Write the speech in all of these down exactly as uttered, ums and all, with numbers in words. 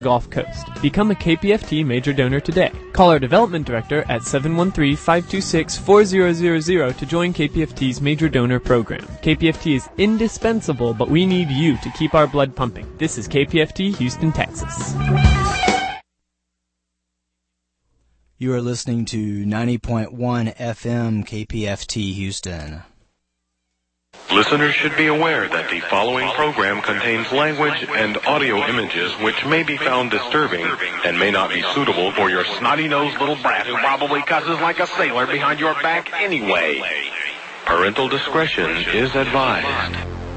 Gulf Coast. Become a K P F T major donor today. Call our development director at seven one three, five two six, four zero zero zero to join K P F T's major donor program. K P F T is indispensable, but we need you to keep our blood pumping. This is K P F T, Houston, Texas. You are listening to ninety point one F M K P F T Houston. Listeners should be aware that the following program contains language and audio images which may be found disturbing and may not be suitable for your snotty-nosed little brat who probably cusses like a sailor behind your back anyway. Parental discretion is advised.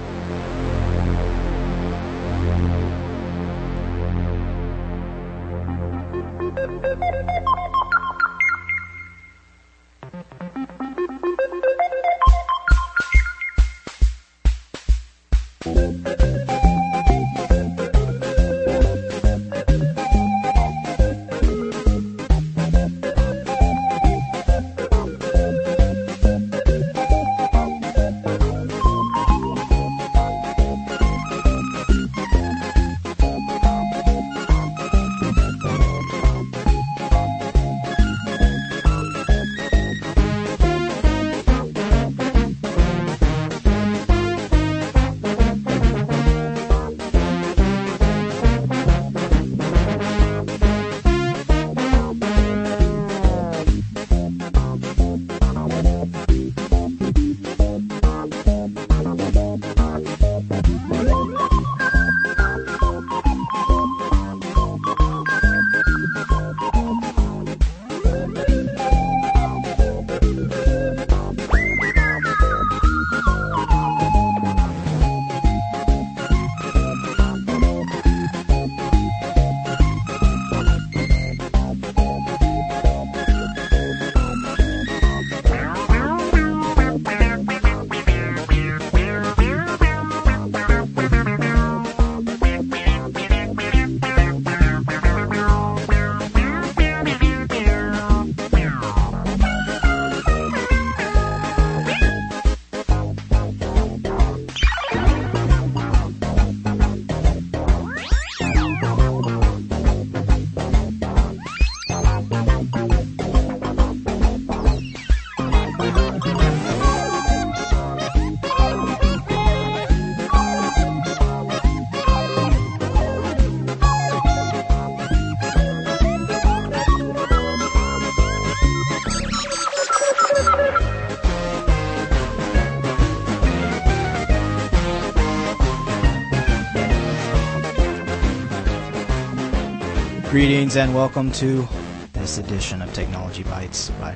Greetings and welcome to this edition of Technology Bites. Bye.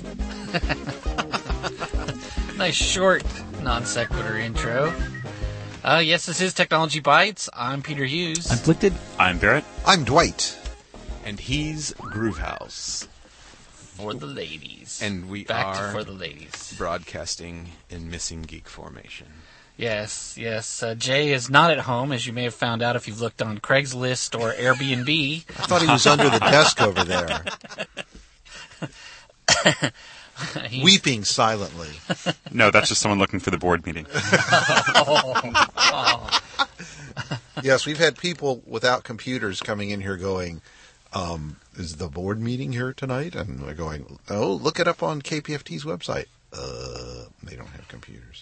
Nice short non sequitur intro. Uh, yes, this is Technology Bites. I'm Peter Hughes. I'm Afflicted. I'm Barrett. I'm Dwight. And he's Groovehouse. For the ladies. And we Back are to for the ladies. broadcasting in Missing Geek formation. Yes, yes. Uh, Jay is not at home, as you may have found out if you've looked on Craigslist or Airbnb. I thought he was under the desk over there. Weeping silently. No, that's just someone looking for the board meeting. oh, oh. Yes, we've had people without computers coming in here going, um, is the board meeting here tonight? And we're going, oh, look it up on K P F T's website. Uh, they don't have computers.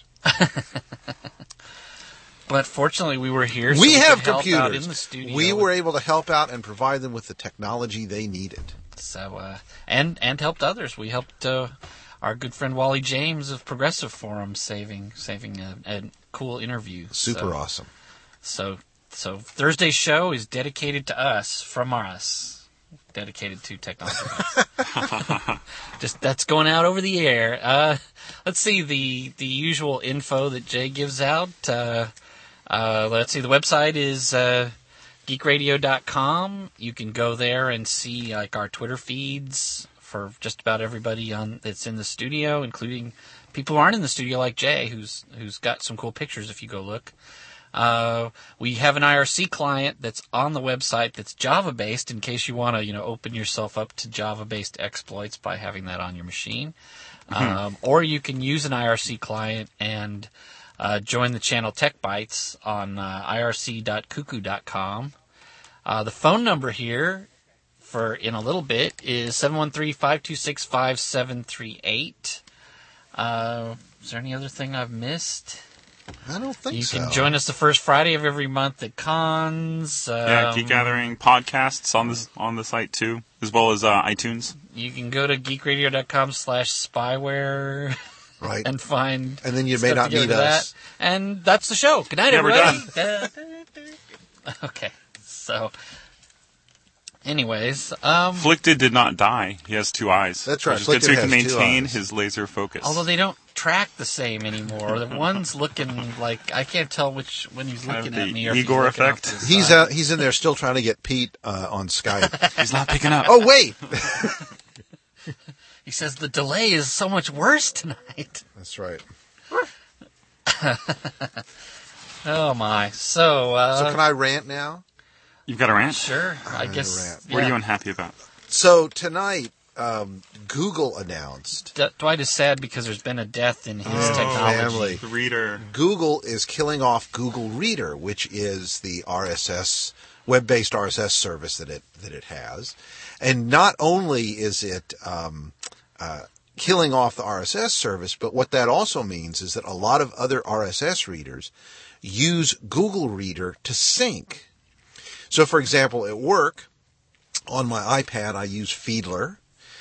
But fortunately, we were here. So we, we have could help computers. out in the studio. We were able to help out and provide them with the technology they needed. So, uh, and and helped others. We helped uh, our good friend Wally James of Progressive Forum saving saving a, a cool interview. Super so, awesome. So so Thursday's show is dedicated to us, from us, dedicated to technology. Just that's going out over the air. Uh, let's see the the usual info that Jay gives out. Uh, uh, let's see. The website is uh, geek radio dot com. You can go there and see like our Twitter feeds for just about everybody on that's in the studio, including people who aren't in the studio, like Jay, who's who's got some cool pictures. If you go look. Uh, we have an I R C client that's on the website that's Java-based in case you want to, you know, open yourself up to Java-based exploits by having that on your machine. Mm-hmm. Um, or you can use an I R C client and uh, join the channel Tech Bytes on uh, I R C dot cuckoo dot com. Uh, the phone number here for in a little bit is seven one three, five two six, five seven three eight. Uh, is there any other thing I've missed? I don't think you so. You can join us the first Friday of every month at cons. Um, yeah, Geek Gathering podcasts on the on the site too, as well as uh, iTunes. You can go to geekradio.com slash spyware right. and find And then you may not need us. That. And that's the show. Good night, yeah, everybody. We're done. Okay, so anyways. Um, Afflicted did not die. He has two eyes. That's right. Which is good, so he can Afflicted has two maintain eyes. his laser focus. although they don't track the same anymore. The one's looking like, I can't tell which when he's Kind of looking the at me or Igor if he's looking effect. off to the He's side. uh, he's in there still trying to get Pete uh, on Skype. He's not picking up. Oh, wait! He says the delay is so much worse tonight. That's right. Oh my. So, uh, So can I rant now? You've got a rant? sure. I I'm guess. gonna rant. What are yeah. you unhappy about? So tonight, um, Google announced D- Dwight is sad because there's been a death in his Oh, technology. family. The reader. Google is killing off Google Reader, which is the R S S web-based R S S service that it that it has. And not only is it um, uh, killing off the R S S service, but what that also means is that a lot of other R S S readers use Google Reader to sync. So, for example, at work, on my iPad, I use Feedler.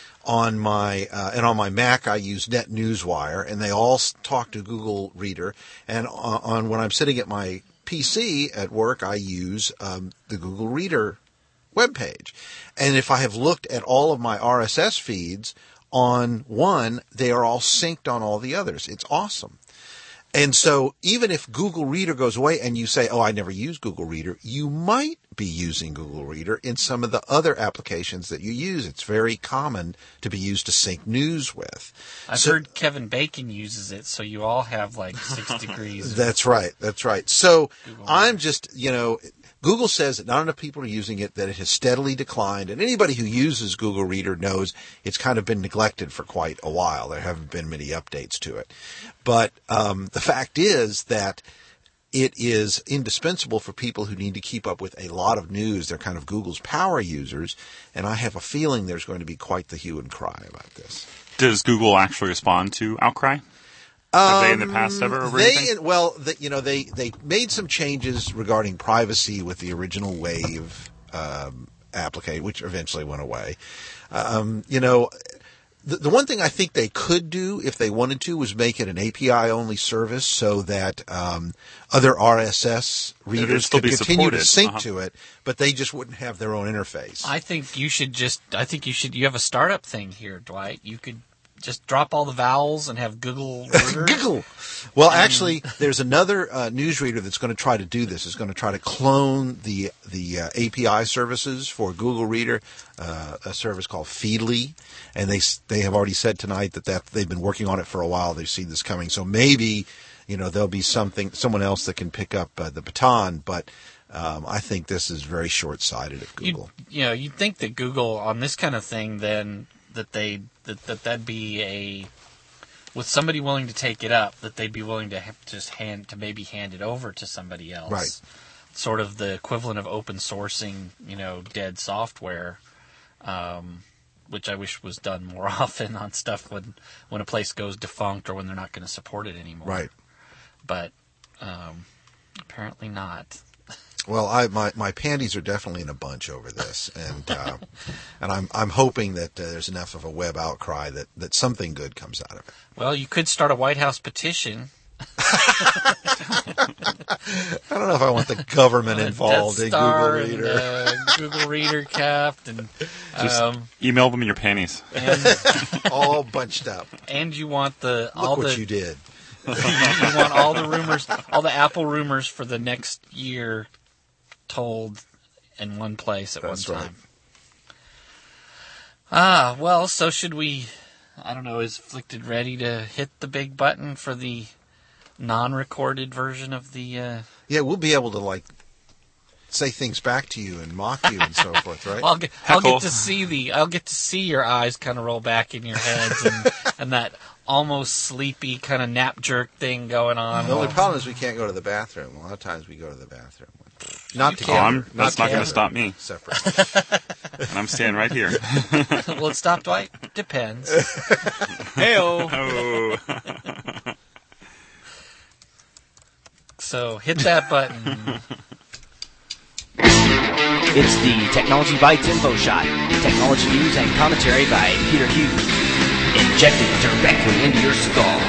On my uh, and on my Mac, I use NetNewsWire, and they all s- talk to Google Reader. And on, on when I'm sitting at my P C at work, I use um, the Google Reader webpage. And if I have looked at all of my R S S feeds on one, they are all synced on all the others. It's awesome. And so even if Google Reader goes away and you say, oh, I never use Google Reader, you might be using Google Reader in some of the other applications that you use. It's very common to be used to sync news with. I've So- heard Kevin Bacon uses it, so you all have like six degrees. That's right. That's right. So Google I'm just, you know, Google says that not enough people are using it, that it has steadily declined. And anybody who uses Google Reader knows it's kind of been neglected for quite a while. There haven't been many updates to it. But um, the fact is that it is indispensable for people who need to keep up with a lot of news. They're kind of Google's power users. And I have a feeling there's going to be quite the hue and cry about this. Does Google actually respond to outcry? Have they in the past ever over They anything? well, the, you know, they they made some changes regarding privacy with the original Wave um, application, which eventually went away. Um, you know, the, the one thing I think they could do if they wanted to was make it an A P I only service, so that um, other R S S readers still could be continue to supported. sync Uh-huh. to it, but they just wouldn't have their own interface. I think you should just. I think you should. You have a startup thing here, Dwight. You could just drop all the vowels and have Google. Reader. Google. Well, actually, there's another uh, newsreader that's going to try to do this. Is going to try to clone the the uh, A P I services for Google Reader, uh, a service called Feedly, and they s- they have already said tonight that, that they've been working on it for a while. They've seen this coming, so maybe you know there'll be something someone else that can pick up uh, the baton. But um, I think this is very short sighted of Google. You, you know, you'd think that Google on this kind of thing, then that they that, that that'd be a with somebody willing to take it up, that they'd be willing to have just hand to maybe hand it over to somebody else. Right. Sort of the equivalent of open sourcing, you know, dead software, um, which I wish was done more often on stuff when when a place goes defunct or when they're not going to support it anymore. Right. But um, apparently not. Well, I my, my panties are definitely in a bunch over this, and uh, and I'm I'm hoping that uh, there's enough of a web outcry that, that something good comes out of it. Well, you could start a White House petition. I don't know if I want the government involved Death in Star Google Reader. And, uh, Google Reader capped, and Just um, email them in your panties. and, All bunched up. and you want the Look all what the you did. you want all the rumors, all the Apple rumors for the next year told in one place at That's one right. time. Ah, well, so should we? I don't know. Is Afflicted ready to hit the big button for the non-recorded version of the? Uh... Yeah, we'll be able to like say things back to you and mock you and so forth, right? I'll get, I'll Heckle. get to see the. I'll get to see your eyes kind of roll back in your heads and and that almost sleepy kind of nap jerk thing going on. the only problem is we can't go to the bathroom. A lot of times we go to the bathroom. Not can. together. Oh, I'm, not that's not going together. to stop me. Separate. And I'm staying right here. Will it stop, Dwight? Depends. Heyo. Oh. So hit that button. It's the Technology Bites Info Shot. Technology news and commentary by Peter Hughes. Injected directly into your skull.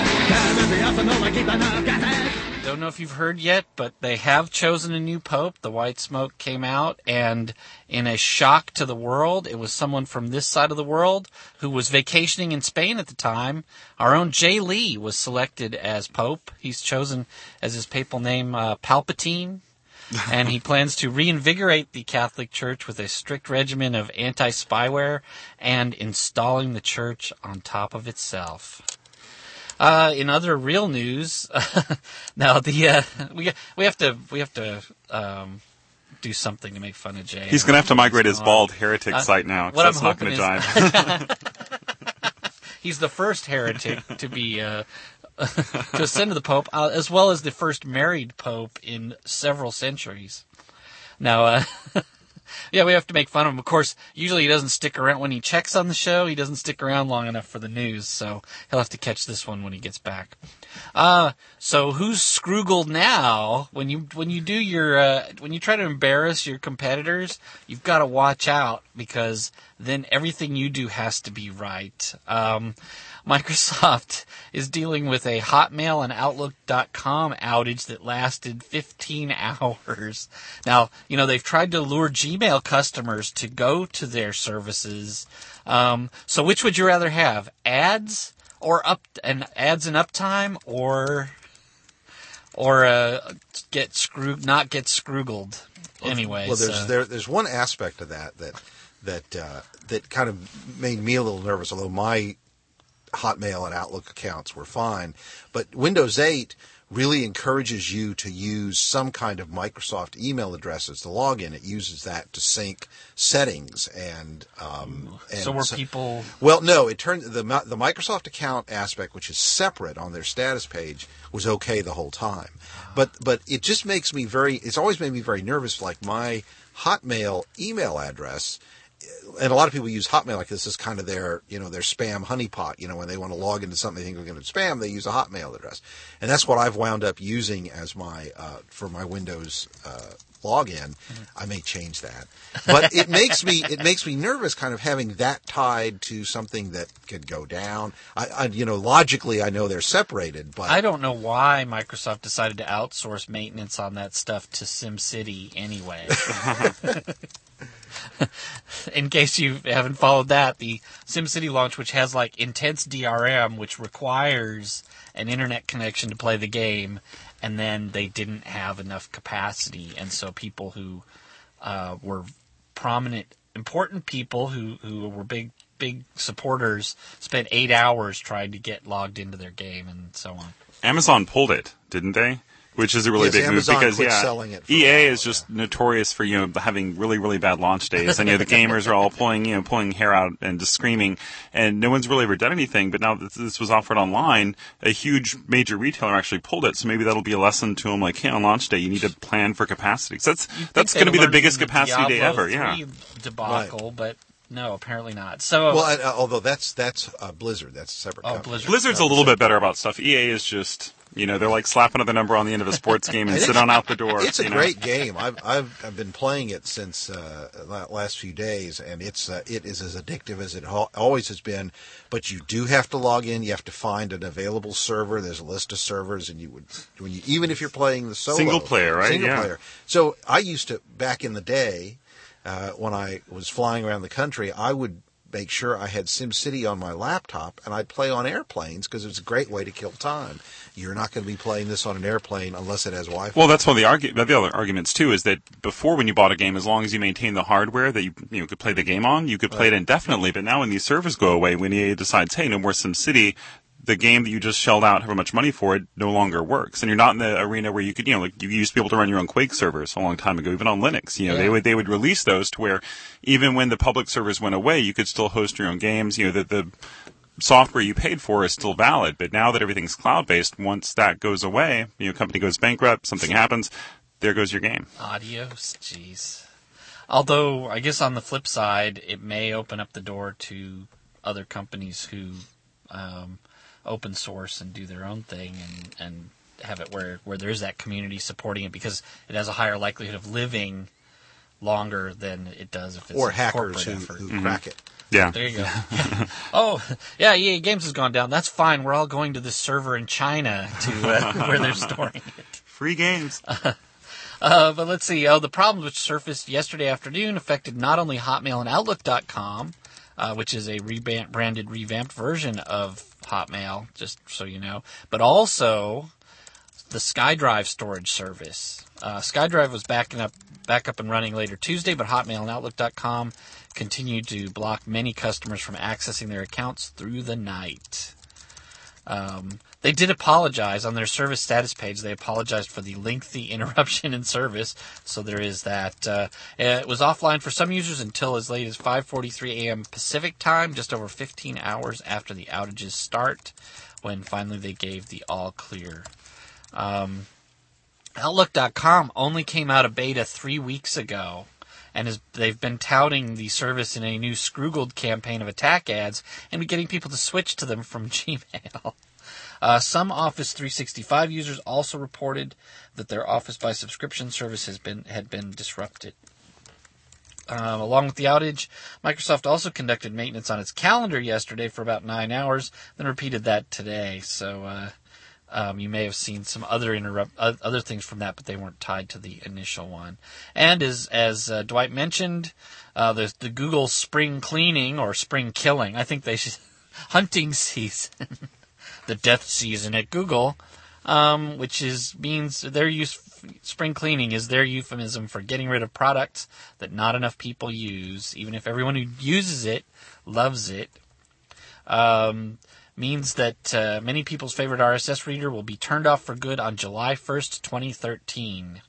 Don't know if you've heard yet, but they have chosen a new pope. The white smoke came out, and in a shock to the world, it was someone from this side of the world who was vacationing in Spain at the time. Our own Jay Lee was selected as pope. He's chosen as his papal name uh, Palpatine. And he plans to reinvigorate the Catholic Church with a strict regimen of anti-spyware and installing the church on top of itself. Uh, in other real news, now the uh, we we have to we have to um, do something to make fun of Jay. He's going to have to migrate his on. bald heretic Uh, site now, 'cause what that's I'm not going to hoping jive. He's the first heretic to be uh, to ascend to the Pope, uh, as well as the first married Pope in several centuries. Now, uh, yeah, we have to make fun of him. Of course, usually he doesn't stick around when he checks on the show. He doesn't stick around long enough for the news, so he'll have to catch this one when he gets back. Uh, so who's Scroogled now? When you when you do your uh, when you try to embarrass your competitors, you've got to watch out, because then everything you do has to be right. Um, Microsoft is dealing with a Hotmail and Outlook dot com outage that lasted fifteen hours. Now, you know, they've tried to lure Gmail customers to go to their services. Um, so which would you rather have? Ads or up and ads and uptime, or or uh, get screwed, not get scroogled? Anyway, well, there's so. there, there's one aspect of that that that uh, that kind of made me a little nervous. Although my Hotmail and Outlook accounts were fine, but Windows eight really encourages you to use some kind of Microsoft email address as the login. It uses that to sync settings and um, and So were people? Well, no. It turned the the Microsoft account aspect, which is separate on their status page, was okay the whole time. But but it just makes me very. It's always made me very nervous. Like my Hotmail email address. And a lot of people use Hotmail like this is kind of their, you know, their spam honeypot. You know, when they want to log into something they think they're going to spam, they use a Hotmail address. And that's what I've wound up using as my, uh, for my Windows, uh, login. Mm-hmm. I may change that. But it makes me, it makes me nervous kind of having that tied to something that could go down. I, I you know, logically I know they're separated, but. I don't know why Microsoft decided to outsource maintenance on that stuff to SimCity anyway. In case you haven't followed that, the SimCity launch, which has like intense D R M, which requires an internet connection to play the game, and then they didn't have enough capacity, and so people who uh, were prominent, important people who, who were big big supporters spent eight hours trying to get logged into their game, and so on. Amazon pulled it, didn't they? Which is a really Yes, big Amazon move because quit yeah, selling it for E A a while, is just notorious for you know having really really bad launch days, and you know the gamers are all pulling you know pulling hair out and just screaming, and no one's really ever done anything. But now that this was offered online, a huge major retailer actually pulled it, so maybe that'll be a lesson to them. Like, hey, on launch day, you need to plan for capacity. So that's that's going to be the biggest capacity day ever. Yeah, debacle, Right. but. No, apparently not. So, Well, and, uh, although that's that's uh, Blizzard, that's a separate. Oh, company. Blizzard. Blizzard's a little bit better about stuff. E A is just, you know, they're like slap another number on the end of a sports game and And sit it's- on out the door. It's a you know? great game. I've I've I've been playing it since uh, la- last few days, and it's uh, it is as addictive as it ho- always has been. But you do have to log in. You have to find an available server. There's a list of servers, and you would when you even if you're playing the solo Single player, right? Single Yeah. player. So I used to back in the day uh, when I was flying around the country, I would make sure I had SimCity on my laptop, and I'd play on airplanes because it's a great way to kill time. You're not going to be playing this on an airplane unless it has Wi-Fi. Well, that's one of the, argu- the other arguments too. Is that before, when you bought a game, as long as you maintained the hardware that you you know, could play the game on, you could play Right. it indefinitely. But now, when these servers go away, when E A decides, hey, no more SimCity, the game that you just shelled out however much money for it no longer works, and you're not in the arena where you could, you know, like you used to be able to run your own Quake servers a long time ago, even on Linux. You know, Yeah. they would they would release those to where even when the public servers went away, you could still host your own games. You know, the the software you paid for is still valid, but now that everything's cloud based, once that goes away, you know, company goes bankrupt, something happens. there goes your game. Adios, jeez. Although, I guess on the flip side, it may open up the door to other companies who um, open source and do their own thing and, and have it where, where there is that community supporting it because it has a higher likelihood of living longer than it does if it's or a hackers corporate who, effort. who Mm-hmm. crack it. Yeah. There you go. Yeah. Oh, yeah, E A Games has gone down. That's fine. We're all going to this server in China to uh, where they're storing it. Free games. Uh, but let's see. Oh, the problems which surfaced yesterday afternoon affected not only Hotmail and Outlook dot com, uh, which is a rebranded, revamped version of Hotmail, just so you know, but also the SkyDrive storage service. Uh, SkyDrive was backing up, back up and running later Tuesday, but Hotmail and Outlook dot com continued to block many customers from accessing their accounts through the night. Um, they did apologize on their service status page. They apologized for the lengthy interruption in service. So there is that. Uh, it was offline for some users until as late as five forty-three a.m. Pacific time, just over fifteen hours after the outages start, when finally they gave the all clear. Um, Outlook dot com only came out of beta three weeks ago. And is, they've been touting the service in a new Scroogled campaign of attack ads and getting people to switch to them from Gmail. Uh, some Office three sixty-five users also reported that their Office by subscription service has been had been disrupted. Um, along with the outage, Microsoft also conducted maintenance on its calendar yesterday for about nine hours, then repeated that today. So uh, um, you may have seen some other interrupt uh, other things from that, but they weren't tied to the initial one. And as as uh, Dwight mentioned, uh, there's the Google spring cleaning or spring killing. I think they should hunting season. The death season at Google, um, which is means their use spring cleaning is their euphemism for getting rid of products that not enough people use, even if everyone who uses it loves it. Um, means that uh, many people's favorite R S S reader will be turned off for good on July first, twenty thirteen.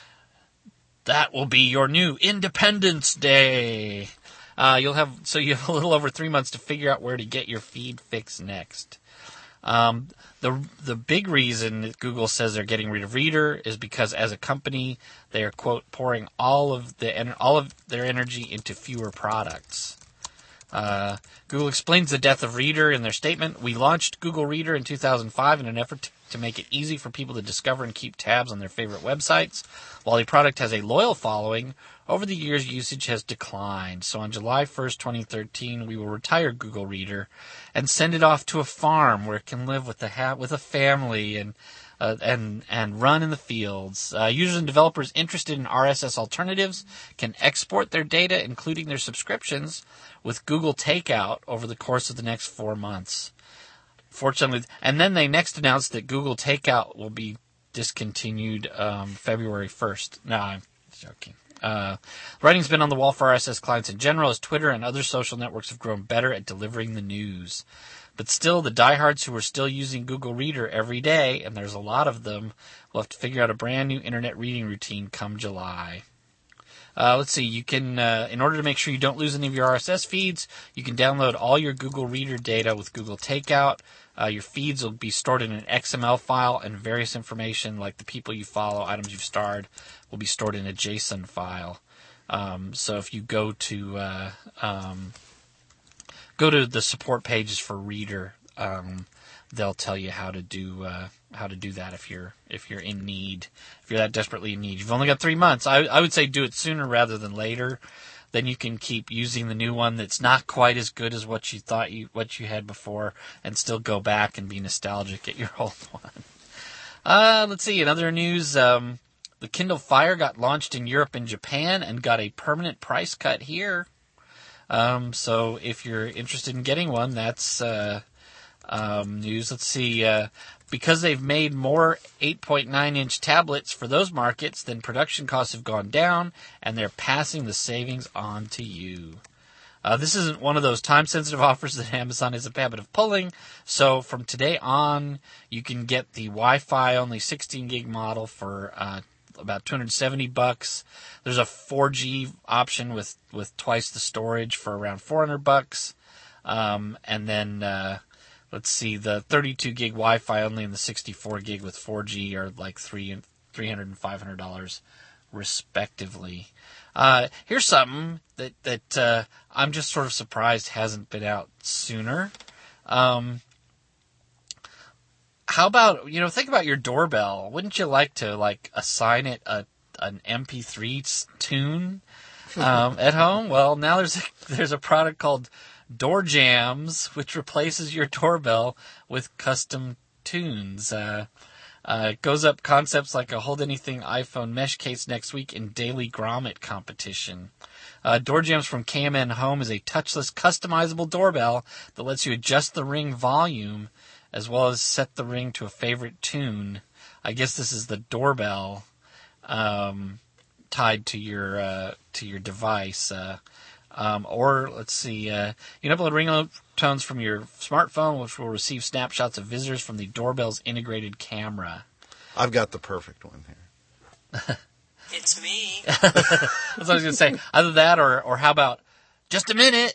That will be your new Independence Day. Uh, you'll have so you have a little over three months to figure out where to get your feed fix next. Um, the the big reason that Google says they're getting rid of Reader is because as a company they are, quote, pouring all of the all of their energy into fewer products. Uh, Google explains the death of Reader in their statement. We launched Google Reader in two thousand five in an effort to make it easy for people to discover and keep tabs on their favorite websites. While the product has a loyal following, over the years usage has declined. So on July first, twenty thirteen, we will retire Google Reader and send it off to a farm where it can live with a ha- with a family and uh, and and run in the fields. Uh, users and developers interested in R S S alternatives can export their data, including their subscriptions, with Google Takeout over the course of the next four months. Fortunately, and then they next announced that Google Takeout will be discontinued um, February first. No, I'm joking. Uh, writing's been on the wall for R S S clients in general as Twitter and other social networks have grown better at delivering the news. But still, the diehards who are still using Google Reader every day, and there's a lot of them, will have to figure out a brand new internet reading routine come July. Uh, let's see, you can, uh, in order to make sure you don't lose any of your R S S feeds, you can download all your Google Reader data with Google Takeout. Uh, your feeds will be stored in an X M L file, and various information like the people you follow, items you've starred, will be stored in a JSON file. Um, so if you go to uh, um, go to the support pages for Reader, um, they'll tell you how to do uh, how to do that if you're if you're in need, if you're that desperately in need. You've only got three months. I, I would say do it sooner rather than later. Then you can keep using the new one that's not quite as good as what you thought you what you had before, and still go back and be nostalgic at your old one. Uh, let's see. In other news, um, the Kindle Fire got launched in Europe and Japan and got a permanent price cut here. Um, so if you're interested in getting one, that's uh, um, news. Let's see. Uh, because they've made more eight point nine inch tablets for those markets, then production costs have gone down, and they're passing the savings on to you. Uh, this isn't one of those time-sensitive offers that Amazon has a habit of pulling. So from today on, you can get the Wi-Fi only sixteen gig model for uh, about two hundred seventy bucks. There's a four G option with, with twice the storage for around four hundred bucks. Um, and then uh, let's see, the thirty-two gig Wi-Fi only and the sixty-four gig with four G are like three three hundred dollars and five hundred dollars respectively. Uh, here's something that, that uh, I'm just sort of surprised hasn't been out sooner. Um, how about, you know, think about your doorbell. Wouldn't you like to, like, assign it a an M P three tune um, at home? Well, now there's a, there's a product called Door Jams, which replaces your doorbell with custom tunes. Uh, uh, it goes up concepts like a Hold Anything iPhone mesh case next week in daily grommet competition. Uh, Door Jams from K M N Home is a touchless, customizable doorbell that lets you adjust the Ring volume as well as set the Ring to a favorite tune. I guess this is the doorbell um, tied to your uh, to your device. Uh, um, or let's see, uh, you can upload ringtones from your smartphone, which will receive snapshots of visitors from the doorbell's integrated camera. I've got the perfect one here. It's me. That's what I was going to say. Either that or, or how about, just a minute?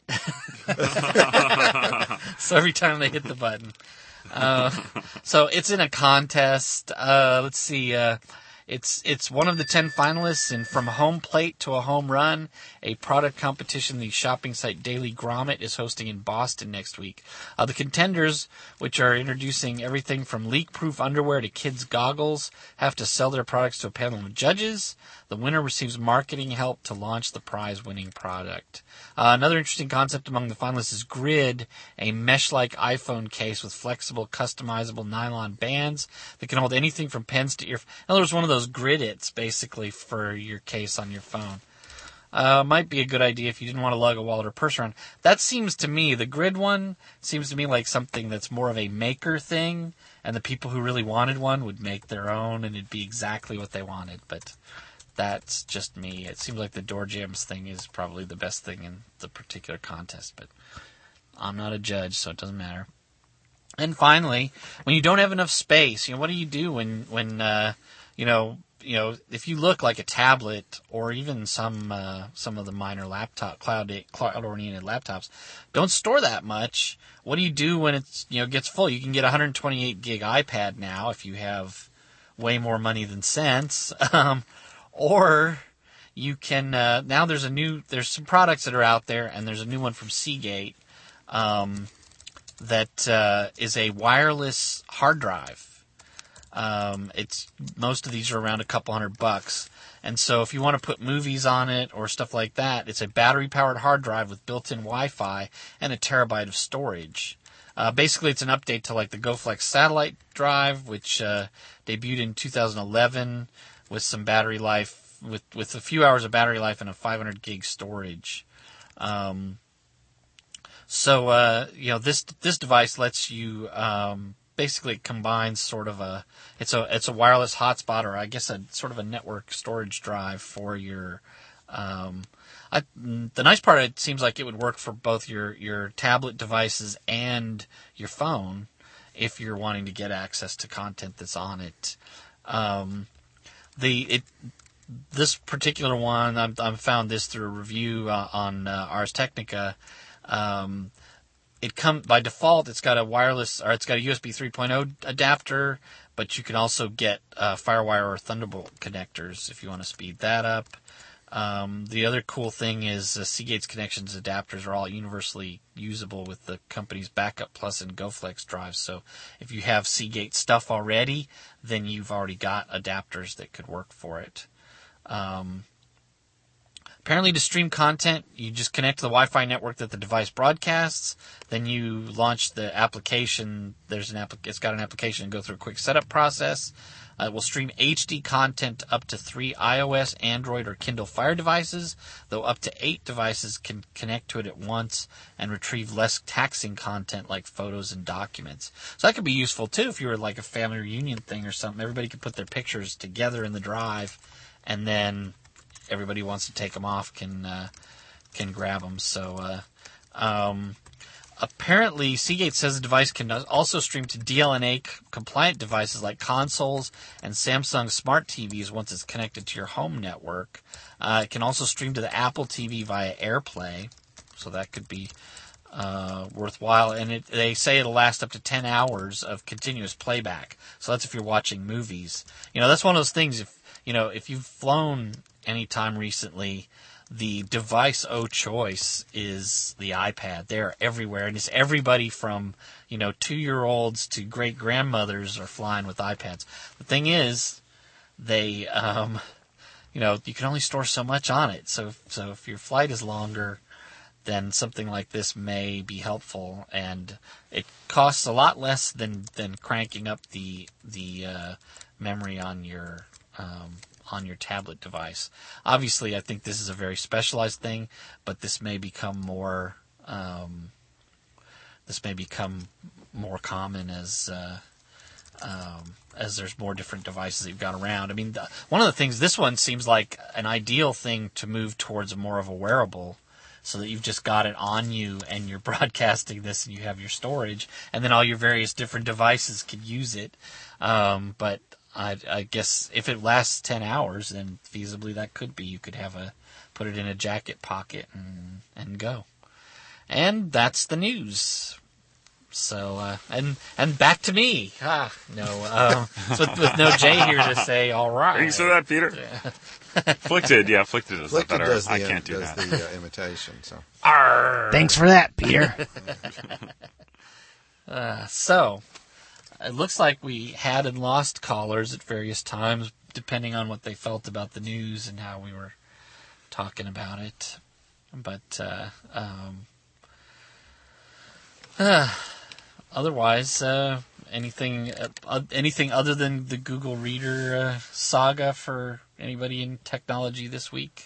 So every time they hit the button. Uh, so it's in a contest. Uh, let's see. Uh, it's it's one of the ten finalists in From Home Plate to a Home Run, a product competition the shopping site Daily Grommet is hosting in Boston next week. Uh, the contenders, which are introducing everything from leak-proof underwear to kids' goggles, have to sell their products to a panel of judges. The winner receives marketing help to launch the prize-winning product. Uh, another interesting concept among the finalists is Grid, a mesh-like iPhone case with flexible, customizable nylon bands that can hold anything from pens to ear. In other words, one of those Grid-its, basically, for your case on your phone. Uh, might be a good idea if you didn't want to lug a wallet or purse around. That seems to me, the Grid one, seems to me like something that's more of a maker thing, and the people who really wanted one would make their own, and it'd be exactly what they wanted, but that's just me. It seems like the Door Jams thing is probably the best thing in the particular contest, but I'm not a judge, so it doesn't matter. And finally, when you don't have enough space, you know, what do you do when, when uh, you know, you know, if you look like a tablet or even some uh, some of the minor laptop cloud cloud oriented laptops don't store that much. What do you do when it's, you know, gets full? You can get a one hundred twenty-eight gig iPad now if you have way more money than sense. Um, Or you can, uh, now there's a new, there's some products that are out there, and there's a new one from Seagate um, that uh, is a wireless hard drive. Um, it's, most of these are around a couple hundred bucks. And so if you want to put movies on it or stuff like that, it's a battery-powered hard drive with built-in Wi-Fi and a terabyte of storage. Uh, basically, it's an update to like the GoFlex satellite drive, which uh, debuted in two thousand eleven. With some battery life, with, with a few hours of battery life and a five hundred gig storage. Um, so, uh, you know, this, this device lets you, um, basically combines sort of a, it's a, it's a wireless hotspot, or I guess a sort of a network storage drive for your, um, I, the nice part, it seems like it would work for both your, your tablet devices and your phone if you're wanting to get access to content that's on it. Um, The it this particular one, I've, I've found this through a review uh, on uh, Ars Technica. Um, it come by default. It's got a wireless, or it's got a U S B three point oh adapter, but you can also get uh, FireWire or Thunderbolt connectors if you want to speed that up. Um, the other cool thing is uh, Seagate's connections adapters are all universally usable with the company's Backup Plus and GoFlex drives. So if you have Seagate stuff already, then you've already got adapters that could work for it. Um, apparently to stream content, you just connect to the Wi-Fi network that the device broadcasts. Then you launch the application. There's an app, it's got an application and go through a quick setup process. Uh, it will stream H D content up to three iOS, Android, or Kindle Fire devices, though up to eight devices can connect to it at once and retrieve less taxing content like photos and documents. So that could be useful, too, if you were like a family reunion thing or something. Everybody could put their pictures together in the drive, and then everybody who wants to take them off can uh, can grab them. So, uh, um... apparently, Seagate says the device can also stream to D L N A-compliant devices like consoles and Samsung Smart T Vs once it's connected to your home network. Uh, it can also stream to the Apple T V via AirPlay, so that could be uh, worthwhile. And it, they say it'll last up to ten hours of continuous playback. So that's if you're watching movies. You know, that's one of those things. If you know, if you've flown any time recently, the device of choice is the iPad. They're everywhere, and it's everybody from, you know, two-year-olds to great-grandmothers are flying with iPads. The thing is, they, um, you know, you can only store so much on it. So, so if your flight is longer, then something like this may be helpful, and it costs a lot less than, than cranking up the the uh, memory on your um, on your tablet device. Obviously, I think this is a very specialized thing, but this may become more um, this may become more common as uh, um, as there's more different devices that you've got around. I mean, the, one of the things, this one seems like an ideal thing to move towards a more of a wearable, so that you've just got it on you and you're broadcasting this and you have your storage, and then all your various different devices could use it. Um, but I, I guess if it lasts ten hours, then feasibly that could be. You could have a put it in a jacket pocket and and go. And that's the news. So uh, and and back to me. Ah, no. Um, so with, with no Jay here to say, all right. Thanks for that, Peter. Yeah. Afflicted, yeah, Afflicted is Afflicted better. does the, I can't do does that. the uh, imitation. So Arr. Thanks for that, Peter. uh, so. It looks like we had and lost callers at various times, depending on what they felt about the news and how we were talking about it. But uh, um, uh, otherwise, uh, anything uh, anything other than the Google Reader uh, saga for anybody in technology this week?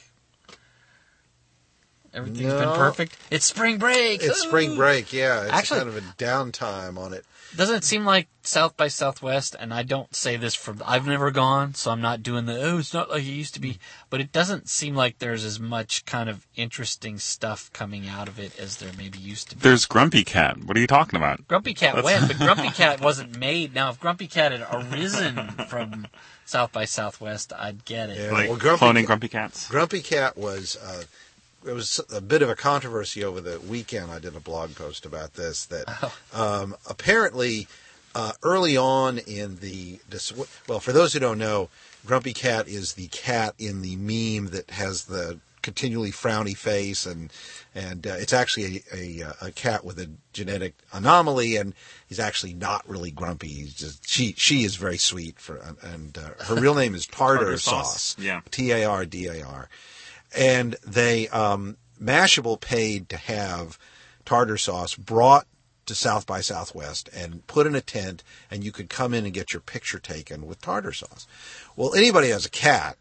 Everything's No. been perfect. It's spring break. it's Ooh. spring break. Yeah, it's Actually- kind of a downtime on it. Doesn't it seem like South by Southwest, and I don't say this from, I've never gone, so I'm not doing the, oh, it's not like it used to be, but it doesn't seem like there's as much kind of interesting stuff coming out of it as there maybe used to be. There's Grumpy Cat. What are you talking about? Grumpy Cat That's- went, but Grumpy Cat wasn't made. Now, if Grumpy Cat had arisen from South by Southwest, I'd get it. Yeah. Like Well, Grumpy cloning Cat- Grumpy Cats? Grumpy Cat was uh, there was a bit of a controversy over the weekend. I did a blog post about this. That um, apparently. Uh, early on in the, well, for those who don't know, Grumpy Cat is the cat in the meme that has the continually frowny face, and and uh, it's actually a, a a cat with a genetic anomaly, and he's actually not really grumpy. He's just she she is very sweet for, and uh, her real name is Tartar, Tartar Sauce. Sauce, yeah. T A R D A R, and they um, Mashable paid to have Tartar Sauce brought to South by Southwest and put in a tent, and you could come in and get your picture taken with Tartar Sauce. Well, anybody who has a cat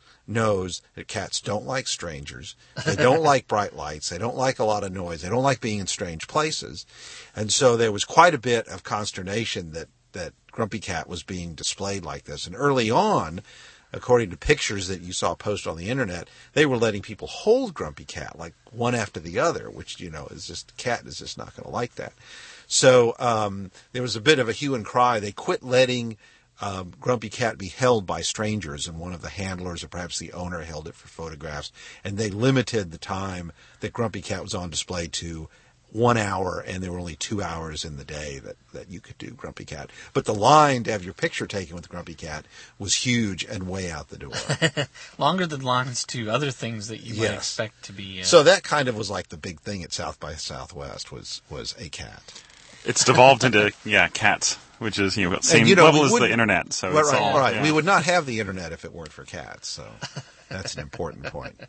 knows that cats don't like strangers. They don't like bright lights. They don't like a lot of noise. They don't like being in strange places. And so there was quite a bit of consternation that, that Grumpy Cat was being displayed like this. And early on, according to pictures that you saw posted on the internet, they were letting people hold Grumpy Cat, like one after the other, which, you know, is just, cat is just not going to like that. So um, there was a bit of a hue and cry. They quit letting um, Grumpy Cat be held by strangers, and one of the handlers or perhaps the owner held it for photographs, and they limited the time that Grumpy Cat was on display to one hour, and there were only two hours in the day that, that you could do Grumpy Cat. But the line to have your picture taken with Grumpy Cat was huge and way out the door. Longer than lines to other things that you might Yes. expect to be. Uh, So that kind of was like the big thing at South by Southwest was, was a cat. It's devolved into, yeah, cats, which is, you know, same you know, level we as the wouldn't- internet. So Right, it's right, all, right. yeah. We would not have the internet if it weren't for cats. So that's an important point.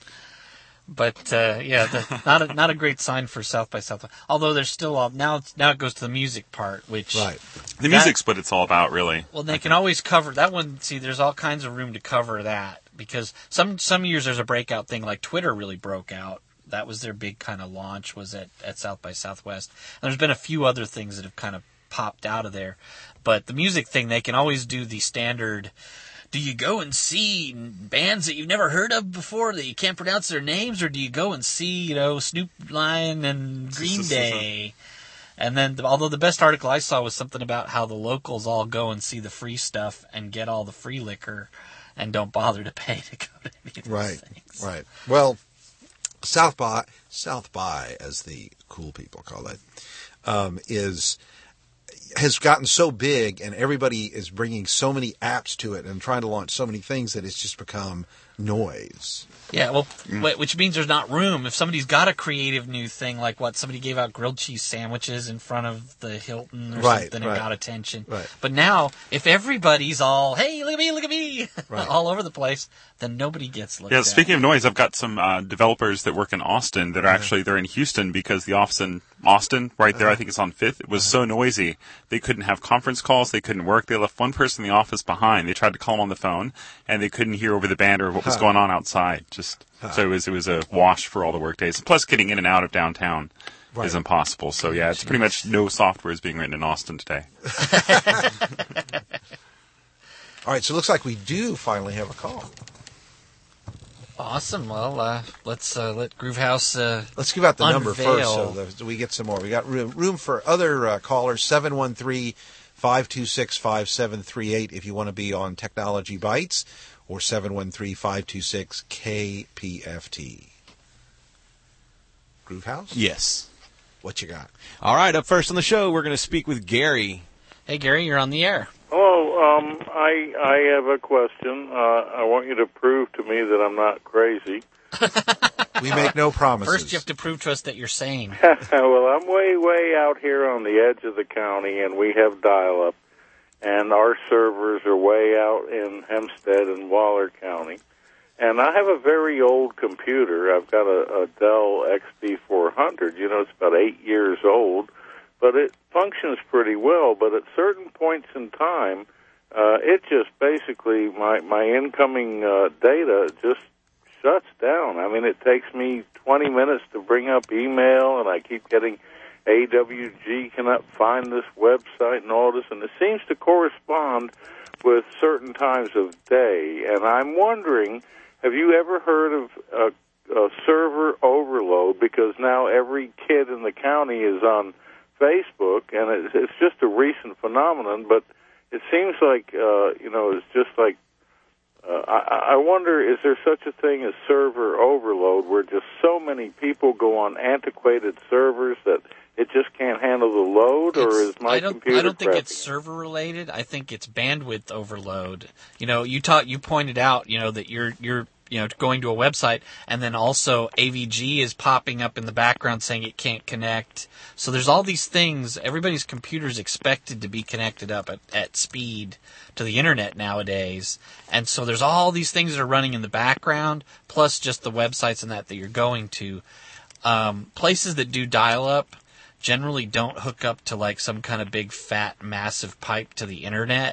But uh, yeah, the, not a, not a great sign for South by Southwest. Although there's still all, now it's, now it goes to the music part, which Right. The music's what it's all about, really. well they can always cover that one. See, there's all kinds of room to cover that because some some years there's a breakout thing like Twitter really broke out. That was their big kind of launch was at, at South by Southwest. And there's been a few other things that have kind of popped out of there, but the music thing they can always do the standard. Do you go and see bands that you've never heard of before that you can't pronounce their names, or do you go and see, you know, Snoop Lion and Green Day? And then, the, although the best article I saw was something about how the locals all go and see the free stuff and get all the free liquor and don't bother to pay to go to any of these Right, things. right. Well, South by, South by, as the cool people call it, um, is has gotten so big, and everybody is bringing so many apps to it and trying to launch so many things that it's just become noise. Yeah, well, mm. which means there's not room. If somebody's got a creative new thing, like what, somebody gave out grilled cheese sandwiches in front of the Hilton or right, something right. and got attention. Right. But now, if everybody's all, hey, look at me, look at me, right. all over the place, then nobody gets looked yeah, at. Yeah, speaking of noise, I've got some uh, developers that work in Austin that are actually, they're in Houston because the office in Austin, right there, uh-huh. I think it's on Fifth, it was uh-huh. so noisy. They couldn't have conference calls, they couldn't work, they left one person in the office behind. They tried to call him on the phone, and they couldn't hear over the banter of what was huh. going on outside. Just huh. So it was, it was a wash for all the work days. Plus, getting in and out of downtown right. is impossible. So, yeah, it's pretty much no software is being written in Austin today. All right, so it looks like we do finally have a call. Awesome. Well, uh, let's uh, let Groovehouse uh, Let's give out the unveil. number first so that we get some more. We got room, room for other uh, callers, seven one three, five two six, five seven three eight if you want to be on Technology Bites, or seven one three, five two six, K P F T. Groovehouse? Yes. What you got? All right, up first on the show, we're going to speak with Gary. Hey, Gary, you're on the air. Hello. Um, I I have a question. Uh, I want you to prove to me that I'm not crazy. We make no promises. First, you have to prove to us that you're sane. Well, I'm way, way out here on the edge of the county, and we have dial-up, and our servers are way out in Hempstead and Waller County. And I have a very old computer. I've got a, a Dell X P four hundred. You know, it's about eight years old, but it functions pretty well. But at certain points in time, uh, it just basically, my, my incoming uh, data just shuts down. I mean, it takes me twenty minutes to bring up email, and I keep getting A W G cannot find this website and all this, and it seems to correspond with certain times of day. And I'm wondering, have you ever heard of a, a server overload? Because now every kid in the county is on Facebook, and it's, it's just a recent phenomenon, but it seems like, uh, you know, it's just like, uh, I, I wonder, is there such a thing as server overload where just so many people go on antiquated servers that it just can't handle the load, or It's, is my I don't, computer I don't think crappy? it's server related. I think it's bandwidth overload. You know, you taught, you pointed out, you know, that you're you're you know going to a website, and then also A V G is popping up in the background saying it can't connect. So there's all these things. Everybody's computer is expected to be connected up at, at speed to the internet nowadays, and so there's all these things that are running in the background, plus just the websites and that that you're going to. Um, places that do dial-up generally don't hook up to like some kind of big fat massive pipe to the internet,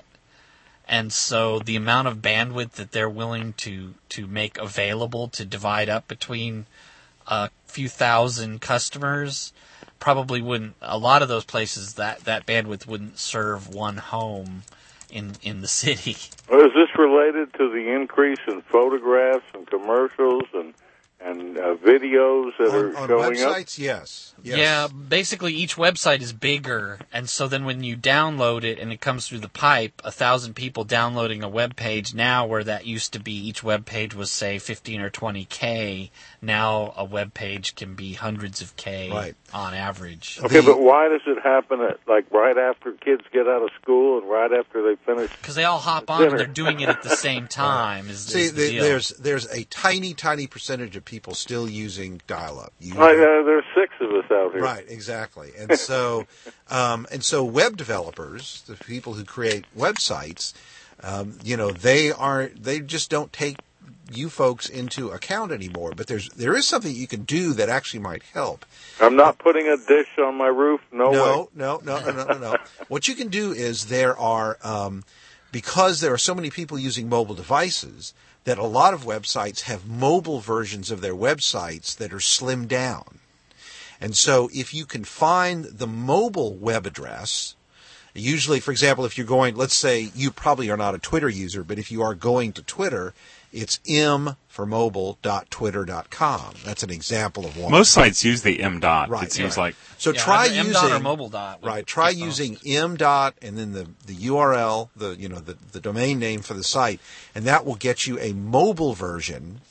and so the amount of bandwidth that they're willing to to make available to divide up between a few thousand customers probably wouldn't, a lot of those places, that that bandwidth wouldn't serve one home in in the city. Well, is this related to the increase in photographs and commercials and and uh, videos that on, are on showing websites, up? yes. yes. Yeah, basically each website is bigger, and so then when you download it and it comes through the pipe, a thousand people downloading a web page now, where that used to be each web page was, say, fifteen or twenty K, now a web page can be hundreds of K right. on average. Okay, The- but why does it happen at, like, right after kids get out of school and right after they finish? Because they all hop on and they're doing it at the same time. Is, See, is the the, deal. there's there's a tiny, tiny percentage of people still using dial-up. You, Oh, yeah, there's six of us out here. Right, exactly. And so, um, and so, web developers, the people who create websites, um, you know, they are they just don't take you folks into account anymore. But there's there is something you can do that actually might help. I'm not putting a dish on my roof. No, No, way. no, no, no, no, no, no. What you can do is there are um, because there are so many people using mobile devices, that a lot of websites have mobile versions of their websites that are slimmed down. And so if you can find the mobile web address, usually, for example, if you're going, let's say you probably are not a Twitter user, but if you are going to Twitter, it's m for mobile dot twitter dot com. That's an example of one. Most sites use the M dot. Right, It seems right. like. So Yeah, try either using M dot or mobile dot. with- right. Try with using most. m dot and then the, the U R L, the you know the, the domain name for the site, and that will get you a mobile version.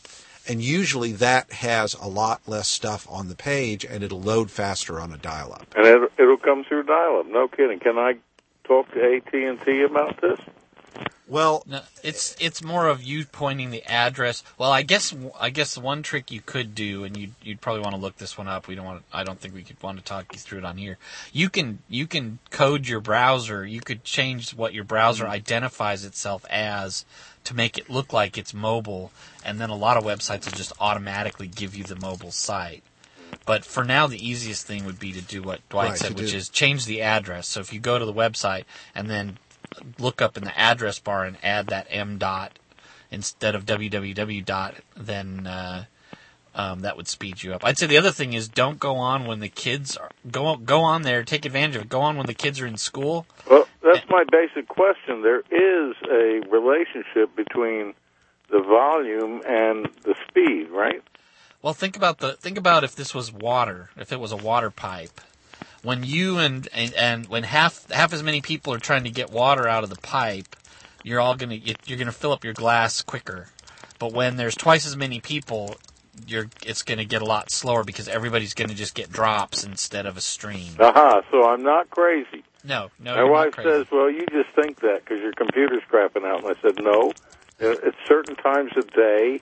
And usually that has a lot less stuff on the page, and it'll load faster on a dial-up. And it'll, it'll come through dial-up. No kidding. Can I talk to A T and T about this? Well, no, it's it's more of you pointing the address. Well, I guess I guess one trick you could do, and you'd you'd probably want to look this one up. We don't want. To, I don't think we could want to talk you through it on here. You can you can code your browser. You could change what your browser mm-hmm. identifies itself as to make it look like it's mobile, and then a lot of websites will just automatically give you the mobile site. But for now, the easiest thing would be to do what Dwight right, said, which do. is change the address. So if you go to the website and then look up in the address bar and add that M dot instead of www dot, then uh, um, that would speed you up. I'd say the other thing is don't go on when the kids are go go on there. Take advantage of it. Go on when the kids are in school. Well, that's my basic question. There is a relationship between the volume and the speed, right? Well, think about the think about if this was water. If it was a water pipe. When you and, and and when half half as many people are trying to get water out of the pipe, you're all gonna you're gonna fill up your glass quicker. But when there's twice as many people, you're it's gonna get a lot slower because everybody's gonna just get drops instead of a stream. Aha! Uh-huh, so I'm not crazy. No, no. My wife says, "Well, you just think that because your computer's crapping out." And I said, "No, at certain times of day."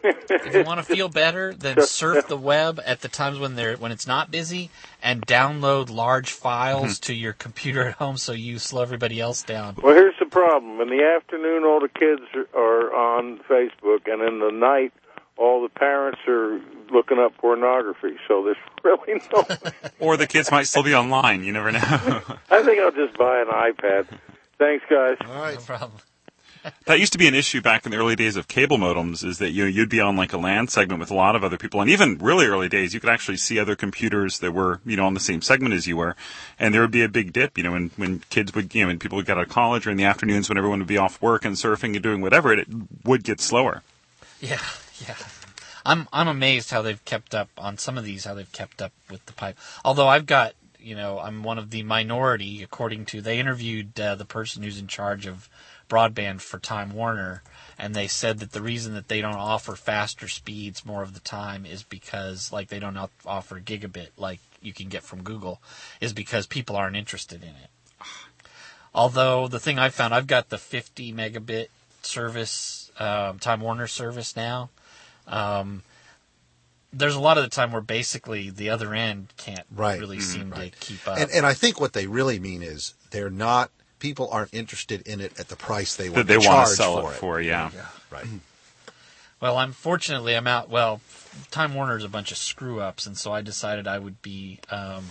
If you want to feel better, then surf the web at the times when they're when it's not busy, and download large files to your computer at home so you slow everybody else down. Well, here's the problem: in the afternoon, all the kids are on Facebook, and in the night, all the parents are looking up pornography. So there's really no. Or the kids might still be online. You never know. I think I'll just buy an iPad. Thanks, guys. All right, no problem. That used to be an issue back in the early days of cable modems, is that you know, you'd be on like a LAN segment with a lot of other people. And even really early days, you could actually see other computers that were, you know, on the same segment as you were. And there would be a big dip, you know, when, when kids would, you know, when people would get out of college or in the afternoons when everyone would be off work and surfing and doing whatever, it, it would get slower. Yeah, yeah. I'm, I'm amazed how they've kept up on some of these, how they've kept up with the pipe. Although I've got, you know, I'm one of the minority, according to, they interviewed uh, the person who's in charge of broadband for Time Warner, and they said that the reason that they don't offer faster speeds more of the time is because, like, they don't offer gigabit like you can get from Google, is because people aren't interested in it. Although the thing I've found, I've got the fifty megabit service, um, Time Warner service now. Um, there's a lot of the time where basically the other end can't right. really mm-hmm. seem right. to keep up. And, and I think what they really mean is they're not. People aren't interested in it at the price they want that they to want charge to sell for it it. for. Yeah, yeah, right. Well, unfortunately, I'm out. Well, Time Warner's a bunch of screw ups, and so I decided I would be um,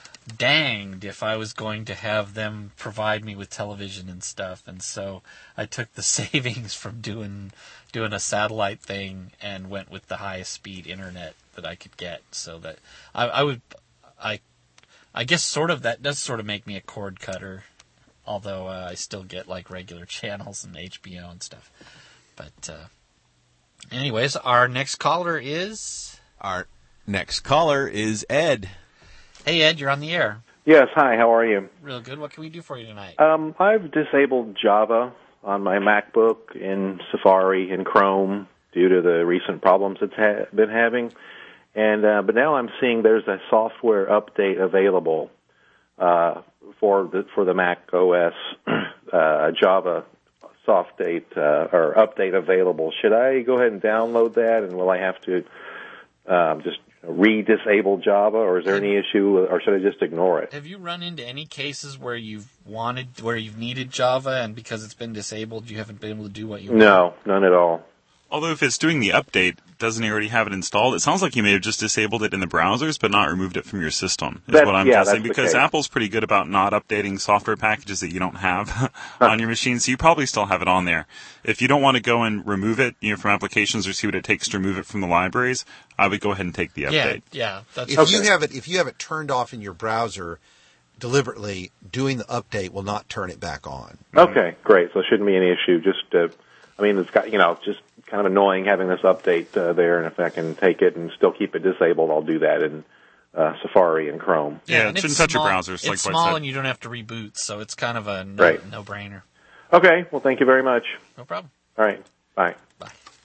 danged if I was going to have them provide me with television and stuff. And so I took the savings from doing doing a satellite thing and went with the highest speed internet that I could get. So that I, I would, I, I guess sort of that does sort of make me a cord cutter. Although uh, I still get like regular channels and H B O and stuff. But uh, anyways, our next caller is... Our next caller is Ed. Hey, Ed, you're on the air. Yes, hi, how are you? Real good. What can we do for you tonight? Um, I've disabled Java on my MacBook in Safari and Chrome due to the recent problems it's ha- been having. And uh, but now I'm seeing there's a software update available uh, for the for the Mac O S uh, Java soft date uh, or update available. Should I go ahead and download that, and will I have to um, just re-disable Java, or is there any issue, or should I just ignore it? Have you run into any cases where you've wanted, where you've needed Java, and because it's been disabled, you haven't been able to do what you want? No, none at all. Although if it's doing the update, doesn't he already have it installed? It sounds like you may have just disabled it in the browsers, but not removed it from your system, is That's, what I'm yeah, guessing. that's Because the case. Apple's pretty good about not updating software packages that you don't have on your machine, so you probably still have it on there. If you don't want to go and remove it, you know, from applications or see what it takes to remove it from the libraries, I would go ahead and take the update. Yeah, yeah. That's If okay. you have it, if you have it turned off in your browser deliberately, doing the update will not turn it back on. Okay, great. So it shouldn't be any issue. Just, uh, I mean, it's got, you know, just kind of annoying having this update uh, there, and if I can take it and still keep it disabled, I'll do that in uh, Safari and Chrome. Yeah, and it it's shouldn't touch small, your browsers, like It's Dwight small, said. and you don't have to reboot, so it's kind of a no, Right. no-brainer. Okay, well, thank you very much. No problem. All right, bye. Bye.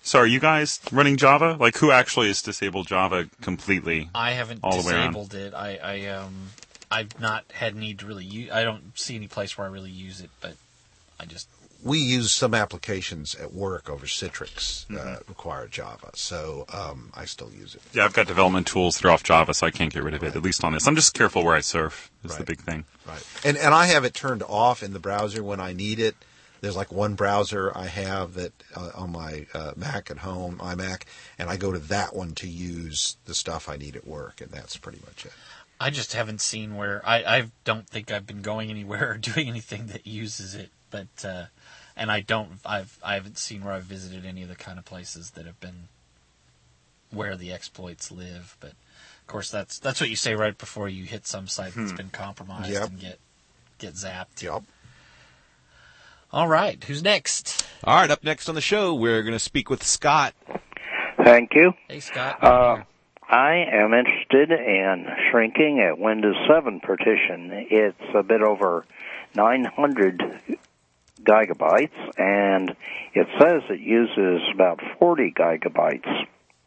So are you guys running Java? Like, who actually has disabled Java completely? I haven't all the way around? disabled it. I, I um I've not had need to really use. I don't see any place where I really use it, but I just we use some applications at work over Citrix uh, Mm-hmm. require Java, so um, I still use it. Yeah, I've got development tools that are off Java, so I can't get rid of it, at least on this. I'm just careful where I surf is Right. the big thing. Right, and and I have it turned off in the browser when I need it. There's like one browser I have that uh, on my uh, Mac at home, iMac, and I go to that one to use the stuff I need at work, and that's pretty much it. I just haven't seen where I, I don't think I've been going anywhere or doing anything that uses it, but uh, and I don't I've I haven't seen where I've visited any of the kind of places that have been where the exploits live. But of course, that's that's what you say right before you hit some site that's Hmm. been compromised Yep. and get get zapped. Yep. All right, who's next? All right, up next on the show, we're going to speak with Scott. Thank you. Hey, Scott. Uh, I am interested in shrinking a Windows seven partition. It's a bit over nine hundred gigabytes, and it says it uses about forty gigabytes.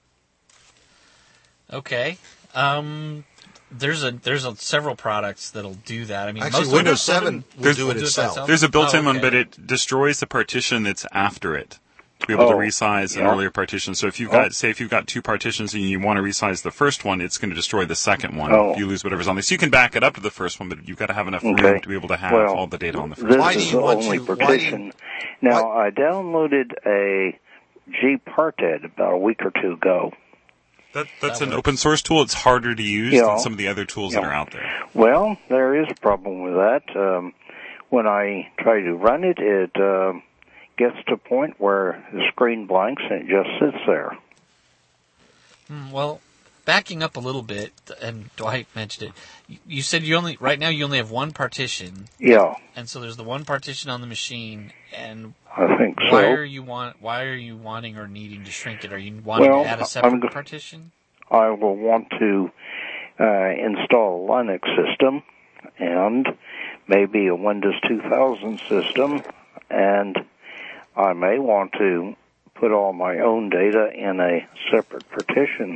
Okay. Um, there's a there's a, several products that'll do that. I mean, Actually, most Windows Windows seven will There's- do it will itself. There's a built-in Oh, one, okay. but it destroys the partition that's after it to be able Oh, to resize an yeah. earlier partition. So if you've Oh. got, say, if you've got two partitions and you want to resize the first one, it's going to destroy the second one. Oh. If you lose whatever's on this, you can back it up to the first one, but you've got to have enough Okay. room to be able to have Well, all the data on the first This one. Why do is you the want only to- why do you- partition. Now, I downloaded a gparted about a week or two ago. That, that's That an works. open source tool. It's harder to use Yeah. than some of the other tools that Yeah. are out there. Well, there is a problem with that. Um, when I try to run it, it uh, gets to a point where the screen blanks and it just sits there. Hmm, well, backing up a little bit, and Dwight mentioned it. You, you said you only right now you only have one partition, Yeah, and so there's the one partition on the machine. And I think so. why are you want why are you wanting or needing to shrink it? Are you wanting Well, to add a I'm separate go- partition? I will want to uh, install a Linux system and maybe a Windows two thousand system, and I may want to put all my own data in a separate partition.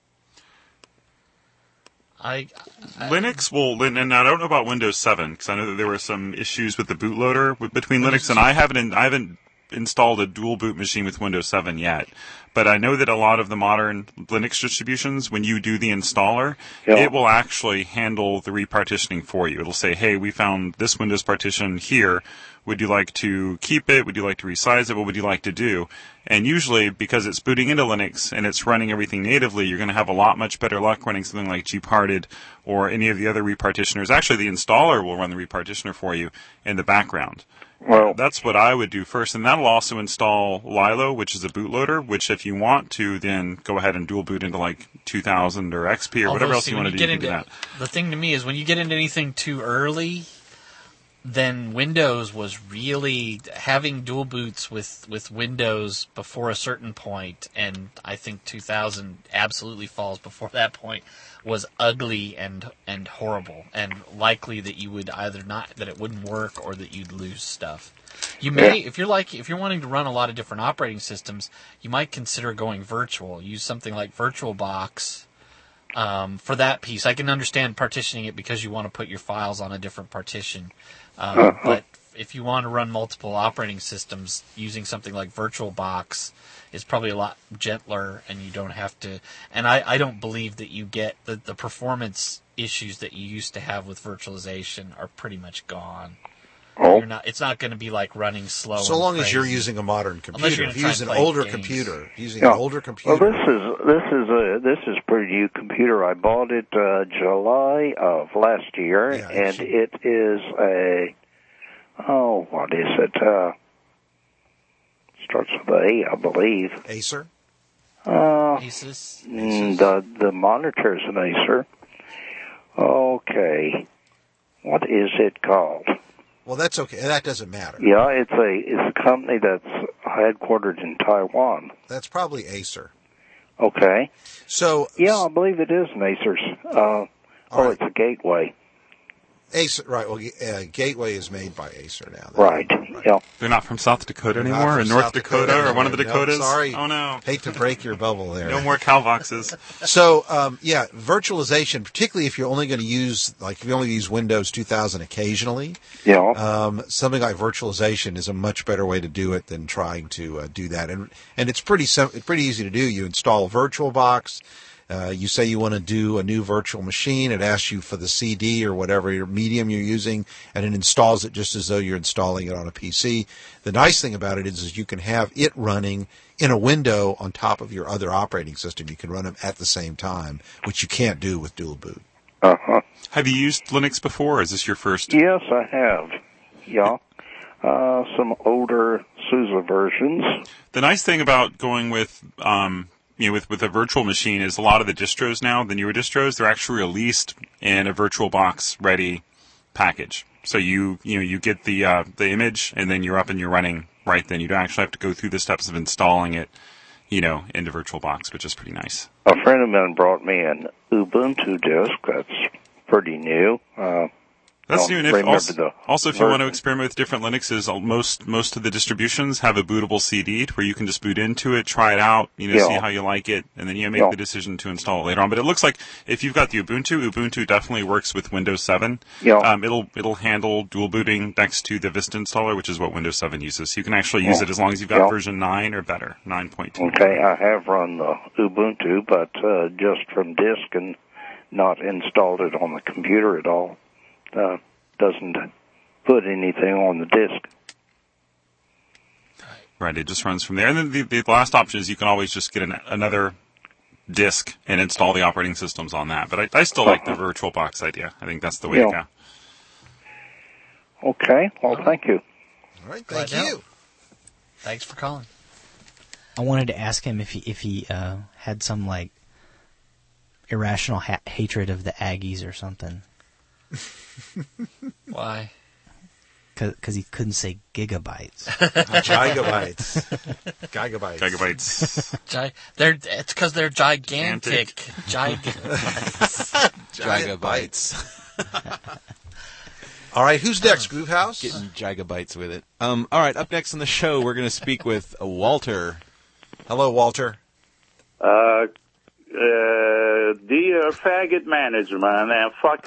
I, I Linux will, and I don't know about Windows seven because I know that there were some issues with the bootloader w- between Linux and I haven't. In, I haven't installed a dual boot machine with Windows seven yet, but I know that a lot of the modern Linux distributions, when you do the installer, Yeah. it will actually handle the repartitioning for you. It'll say, "Hey, we found this Windows partition here. Would you like to keep it? Would you like to resize it? What would you like to do?" And usually, because it's booting into Linux and it's running everything natively, you're going to have a lot much better luck running something like gparted or any of the other repartitioners. Actually, the installer will run the repartitioner for you in the background. Well, That's what I would do first, and that'll also install Lilo, which is a bootloader, which if you want to, then go ahead and dual boot into like two thousand or X P or although, whatever else see, you when want to do, get you can do into, that. The thing to me is when you get into anything too early, then Windows was really having dual boots with, with Windows before a certain point, and I think two thousand absolutely falls before that point, was ugly and and horrible, and likely that you would either not that it wouldn't work or that you'd lose stuff. You may, if you're like if you're wanting to run a lot of different operating systems, you might consider going virtual. Use something like VirtualBox. Um, for that piece, I can understand partitioning it because you want to put your files on a different partition. Um, Uh-huh. But if you want to run multiple operating systems, using something like VirtualBox is probably a lot gentler, and you don't have to. And I, I don't believe that you get the, the performance issues that you used to have with virtualization are pretty much gone. Oh. You're not. It's not going to be like running slow. So and long as you're crazy. using a modern Unless computer. you're If gonna you try use and an play older games. computer, using Yeah. an older Well, computer. this is this is a this is a pretty new computer. I bought it uh, July of last year, Yeah, and it's- it is a oh, what is it? Uh, starts with A, I believe. Acer. Uh, Asus. mm, the the monitor's an Acer. Okay, what is it called? Well, that's okay. That doesn't matter. Yeah, it's a it's a company that's headquartered in Taiwan. That's probably Acer. Okay. So Yeah, I believe it is an Acer's. Uh, oh, right. it's a Gateway. Acer, right. Well, uh, Gateway is made by Acer now. Right. right. Yeah. They're not from South Dakota They're anymore, or North South Dakota, Dakota or one of the no, Dakotas? Sorry. Oh, no. Hate to break your bubble there. No more CalVoxes. So, um, yeah, virtualization, particularly if you're only going to use, like, if you only use Windows two thousand occasionally, yeah. um, something like virtualization is a much better way to do it than trying to uh, do that. And and it's pretty sim- it's pretty easy to do. You install a VirtualBox. Uh, you say you want to do a new virtual machine. It asks you for the C D or whatever your medium you're using, and it installs it just as though you're installing it on a P C. The nice thing about it is, is you can have it running in a window on top of your other operating system. You can run them at the same time, which you can't do with dual boot. Uh-huh. Have you used Linux before, or is this your first? Yes, I have. Yeah. Uh, some older SUSE versions. The nice thing about going with... Um, You know, with, with a virtual machine is a lot of the distros now, the newer distros, they're actually released in a VirtualBox ready package. So you you know you get the uh, the image and then you're up and you're running right then. You don't actually have to go through the steps of installing it, you know, into VirtualBox, which is pretty nice. A friend of mine brought me an Ubuntu disk that's pretty new. Uh, That's new. And if also, the also, if you want to experiment with different Linuxes, most most of the distributions have a bootable C D where you can just boot into it, try it out, you know, yeah. see how you like it, and then you make yeah. the decision to install it later on. But it looks like if you've got the Ubuntu, Ubuntu definitely works with Windows seven. Yeah. Um, it'll it'll handle dual booting next to the Vista installer, which is what Windows seven uses. So you can actually use yeah. it as long as you've got yeah. version nine or better, nine point two. Okay, I have run the Ubuntu, but uh, just from disk and not installed it on the computer at all. Uh, doesn't put anything on the disk. Right, it just runs from there. And then the, the last option is you can always just get an, another disk and install the operating systems on that. But I, I still like the VirtualBox idea. I think that's the way yeah. to go. Okay, well, thank you. All right, thank Glad you. to Thanks for calling. I wanted to ask him if he if he uh, had some like irrational ha- hatred of the Aggies or something. Why? Because he couldn't say gigabytes. Gigabytes. Gigabytes. Gigabytes. Gi- they're, it's because they're gigantic. Gigabytes. Gigabytes. All right, who's next, Groove House? Getting gigabytes with it. Um, all right, up next on the show, we're going to speak with uh, Walter. Hello, Walter. Uh, uh, dear faggot manager, man, and fuck.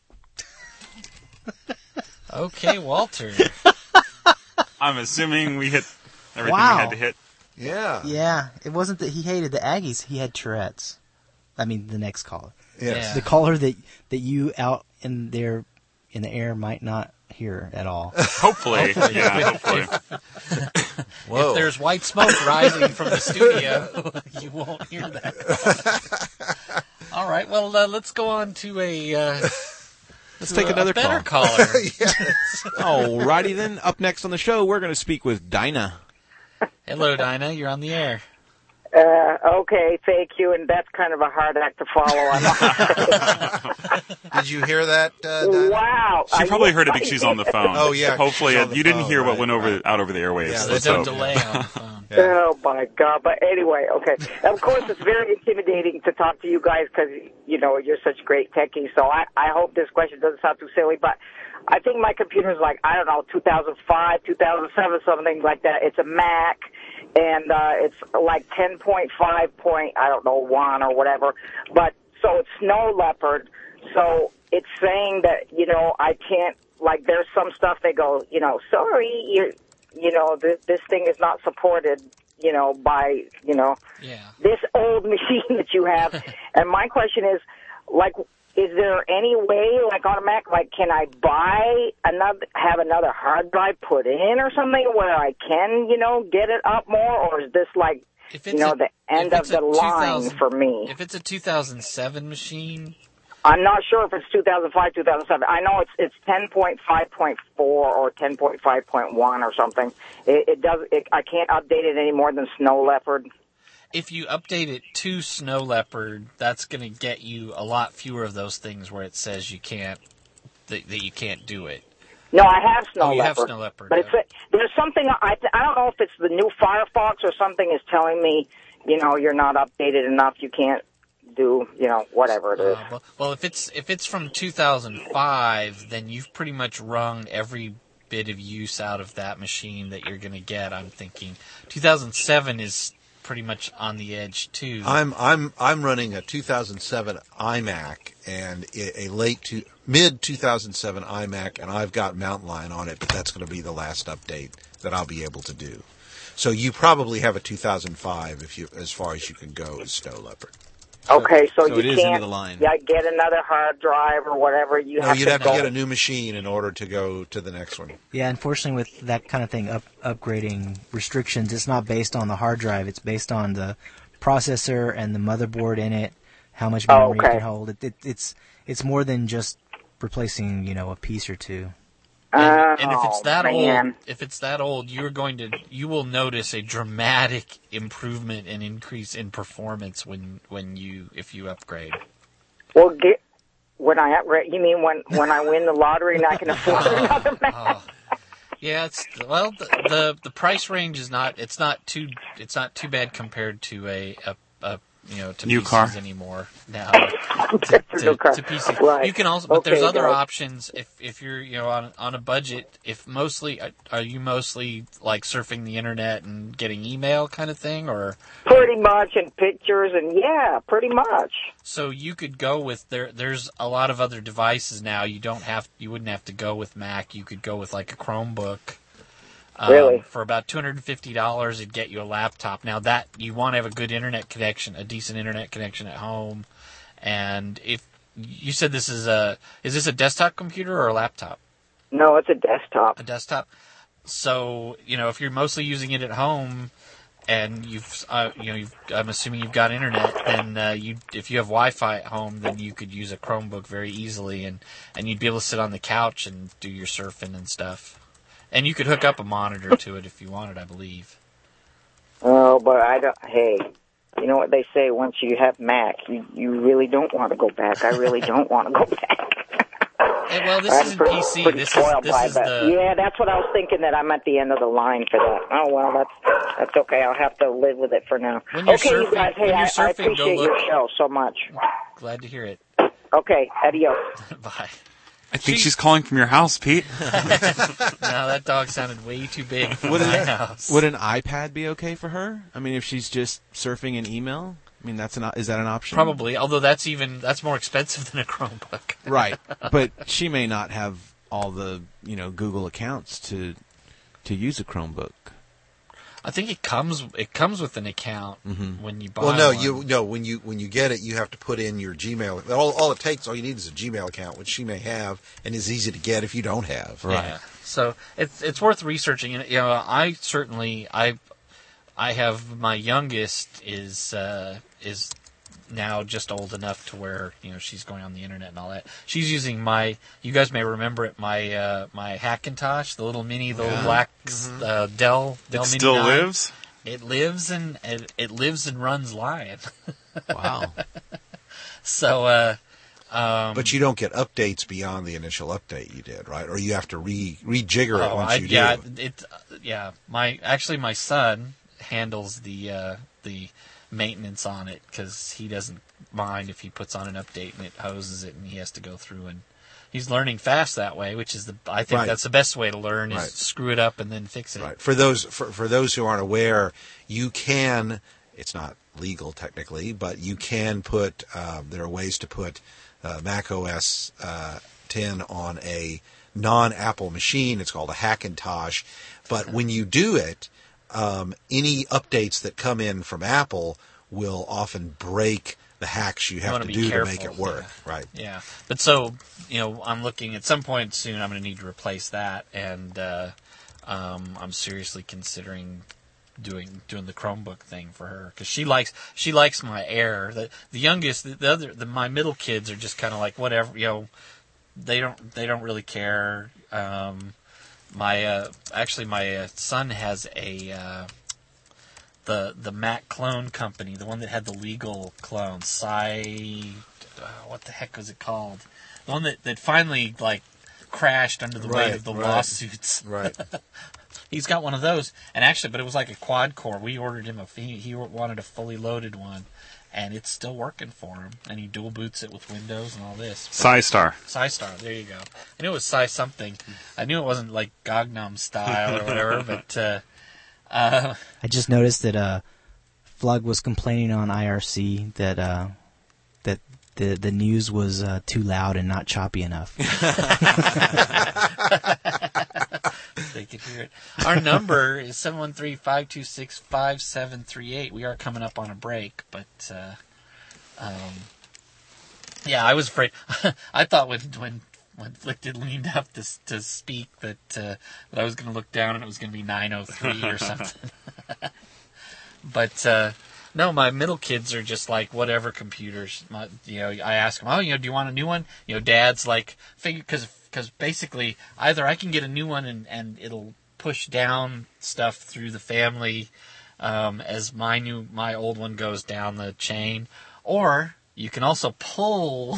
Okay, Walter. I'm assuming we hit everything Wow. we had to hit. Yeah. Yeah, it wasn't that he hated the Aggies. He had Tourette's. I mean, the next caller. Yes. Yeah. The caller that, that you out in there in the air might not hear at all. Hopefully. yeah, hopefully. Whoa. If there's white smoke rising from the studio, you won't hear that. All right, well, uh, let's go on to a... Uh, Let's to take a, another a better call. caller. Alrighty then, up next on the show, we're going to speak with Dinah. Hello, Dinah. You're on the air. Uh, okay, thank you, and that's kind of a hard act to follow. Did you hear that? Uh, Dinah? Wow. She I- probably heard it because she's on the phone. Oh, yeah, Hopefully, she's uh, on the you didn't phone, hear what right, went over right. out over the airwaves. Yeah, There's so, no delay on the phone. Oh, my God. But anyway, okay. Of course, it's very intimidating to talk to you guys because, you know, you're such great techies. So I, I hope this question doesn't sound too silly, but I think my computer's like, I don't know, two thousand five, two thousand seven, something like that. It's a Mac, and uh, it's like ten point five point, I don't know, one or whatever. But so it's Snow Leopard. So it's saying that, you know, I can't, like, there's some stuff they go, you know, sorry, you're, you know, this, this thing is not supported, you know, by, you know, Yeah. this old machine that you have. And my question is, like, is there any way, like on a Mac, like, can I buy another, have another hard drive put in or something where I can, you know, get it up more? Or is this like, If you it's know, a- the end if of it's the a line 2000 for me? If it's a two thousand seven machine, I'm not sure if it's two thousand five, two thousand seven. I know it's it's ten point five point four or ten point five point one or something. It, it does. It, I can't update it any more than Snow Leopard. if you update it to Snow Leopard, that's going to get you a lot fewer of those things where it says you can't that, that you can't do it. No, I have Snow Oh, you have Leopard. Snow Leopard, But it's there's something I I don't know if it's the new Firefox or something is telling me, you know, you're not updated enough. You can't do, you know, whatever it is. Uh, well, well, if it's if it's from two thousand five, then you've pretty much wrung every bit of use out of that machine that you're going to get. I'm thinking two thousand seven is pretty much on the edge too. I'm I'm I'm running a two thousand seven iMac and a, a late to mid two thousand seven iMac, and I've got Mountain Lion on it, but that's going to be the last update that I'll be able to do. So you probably have a two thousand five if you as far as you can go as Snow Leopard. Okay, so, so you it is can't into the line. Yeah, get another hard drive or whatever. You No, have you'd to have go. to get a new machine in order to go to the next one. Yeah, unfortunately, with that kind of thing, up, upgrading restrictions, it's not based on the hard drive. It's based on the processor and the motherboard in it, how much Oh, memory okay. it can hold. It, it, it's it's more than just replacing, you know, a piece or two. And, and if it's that Oh, man. old, if it's that old, you're going to you will notice a dramatic improvement and increase in performance when when you if you upgrade. Well, get when I upgrade. You mean when when I win the lottery and I can afford another Mac? Oh. Yeah, it's well the, the the price range is not it's not too it's not too bad compared to a a, a you know to New P Cs car. anymore now to, to, to P C. Right. You can also but there's Okay, other guys. options if if you're you know on on a budget. If mostly are you mostly like surfing the internet and getting email kind of thing, or Pretty much, and pictures, and yeah, pretty much. so you could go with there. There's a lot of other devices now. You don't have you wouldn't have to go with Mac. You could go with like a Chromebook. Um, Really? For about two hundred fifty dollars, it'd get you a laptop. Now that you want to have a good internet connection, a decent internet connection at home, and if you said this is a is this a desktop computer or a laptop? No, it's a desktop. A desktop. So you know if you're mostly using it at home, and you've uh, you know you've, I'm assuming you've got internet, then uh, you if you have Wi-Fi at home, then you could use a Chromebook very easily, and and you'd be able to sit on the couch and do your surfing and stuff. And you could hook up a monitor to it if you wanted, I believe. Oh, but I don't. Hey, you know what they say? Once you have Mac, you you really don't want to go back. I really don't want to go back. Hey, well, this I'm isn't pretty- P C. pretty This is spoiled this by is that. the Yeah, that's what I was thinking. That I'm at the end of the line for that. Oh well, that's that's okay. I'll have to live with it for now. When you're okay, you surfing- guys. Hey, when I, you're I surfing, go appreciate your look- show so much. glad to hear it. Okay, adios. Bye. I think she's calling from your house, Pete. No, that dog sounded way too big for Would my an, house. would an iPad be okay for her? I mean, if she's just surfing an email, I mean, that's an is that an option? Probably, although that's even that's more expensive than a Chromebook. Right, but she may not have all the you know Google accounts to to use a Chromebook. I think it comes it comes with an account Mhm. when you buy Well, no, one. you no when you when you get it, you have to put in your Gmail. All, all it takes, all you need is a Gmail account, which she may have, and is easy to get if you don't have. Yeah. So it's it's worth researching. And you know, I certainly I I have my youngest is uh, is now just old enough to where you know she's going on the internet and all that. She's using my. You guys may remember it. My uh, my Hackintosh, the little mini, the little Yeah. black Mhm. uh, Dell Dell It Mini still nine. lives? It lives and it, it lives and runs Lion. Wow. So. Uh, Um, But you don't get updates beyond the initial update you did, right? Or you have to re rejigger it Oh, once I, you yeah, do. it, yeah. My actually, my son handles the uh, the maintenance on it because he doesn't mind if he puts on an update and it hoses it, and he has to go through and he's learning fast that way, which is the I think Right. that's the best way to learn is Right. screw it up and then fix it. Right. For those for, for those who aren't aware, you can. It's not legal technically, but you can put. Um, there are ways to put uh, Mac O S uh, ten on a non-Apple machine. It's called a Hackintosh. But when you do it, um, any updates that come in from Apple will often break the hacks you have wanna to be do careful, to make it work. Right. Yeah, but so you know, I'm looking at some point soon. I'm going to need to replace that, and uh, um, I'm seriously considering doing doing the Chromebook thing for her because she likes she likes my Air. The the youngest, the, the other, the, my middle kids are just kind of like whatever. You know, they don't they don't really care. Um, my uh, actually my uh, son has a. Uh, the the Mac clone company, the one that had the legal clone, Sci, uh, what the heck was it called? The one that, that finally like crashed under the weight Right, of the right. lawsuits. Right. He's got one of those, and actually, but it was like a quad core. We ordered him a he, he wanted a fully loaded one, and it's still working for him. And he dual boots it with Windows and all this. SciStar. SciStar, there you go. I knew it was Sci something. I knew it wasn't like Gangnam Style or whatever, but uh, uh, I just noticed that uh, Flug was complaining on I R C that uh, that the the news was uh, too loud and not choppy enough. They could hear it. Our number is seven one three, five two six, five seven three eight. We are coming up on a break, but uh, um, yeah, I was afraid. I thought when when when Flickted leaned up to to speak that uh, that I was going to look down and it was going to be nine oh three or something. But uh, no, my middle kids are just like whatever computers. My, you know, I ask them, oh, you know, do you want a new one? You know, Dad's like figure because. Because basically, either I can get a new one and, and it'll push down stuff through the family um, as my new my old one goes down the chain, or you can also pull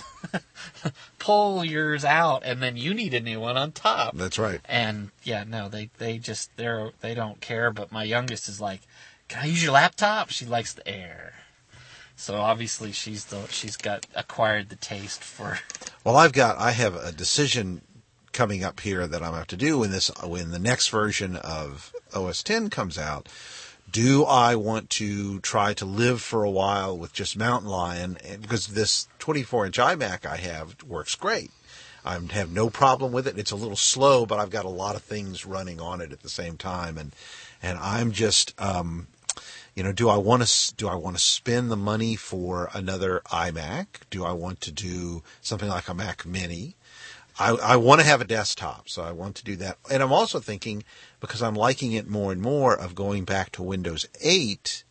pull yours out and then you need a new one on top. That's right. And yeah, no, they they just they're they don't care. But my youngest is like, "Can I use your laptop?" She likes the Air. So obviously she's the she's got acquired the taste for. Well, I've got I have a decision coming up here that I'm going to have to do when this when the next version of O S ten comes out. Do I want to try to live for a while with just Mountain Lion? And because this twenty-four inch iMac I have works great. I have no problem with it. It's a little slow, but I've got a lot of things running on it at the same time, and and I'm just. Um, You know, do I want to do I want to spend the money for another iMac? Do I want to do something like a Mac Mini? I, I want to have a desktop, so I want to do that. And I'm also thinking, because I'm liking it more and more, of going back to Windows eight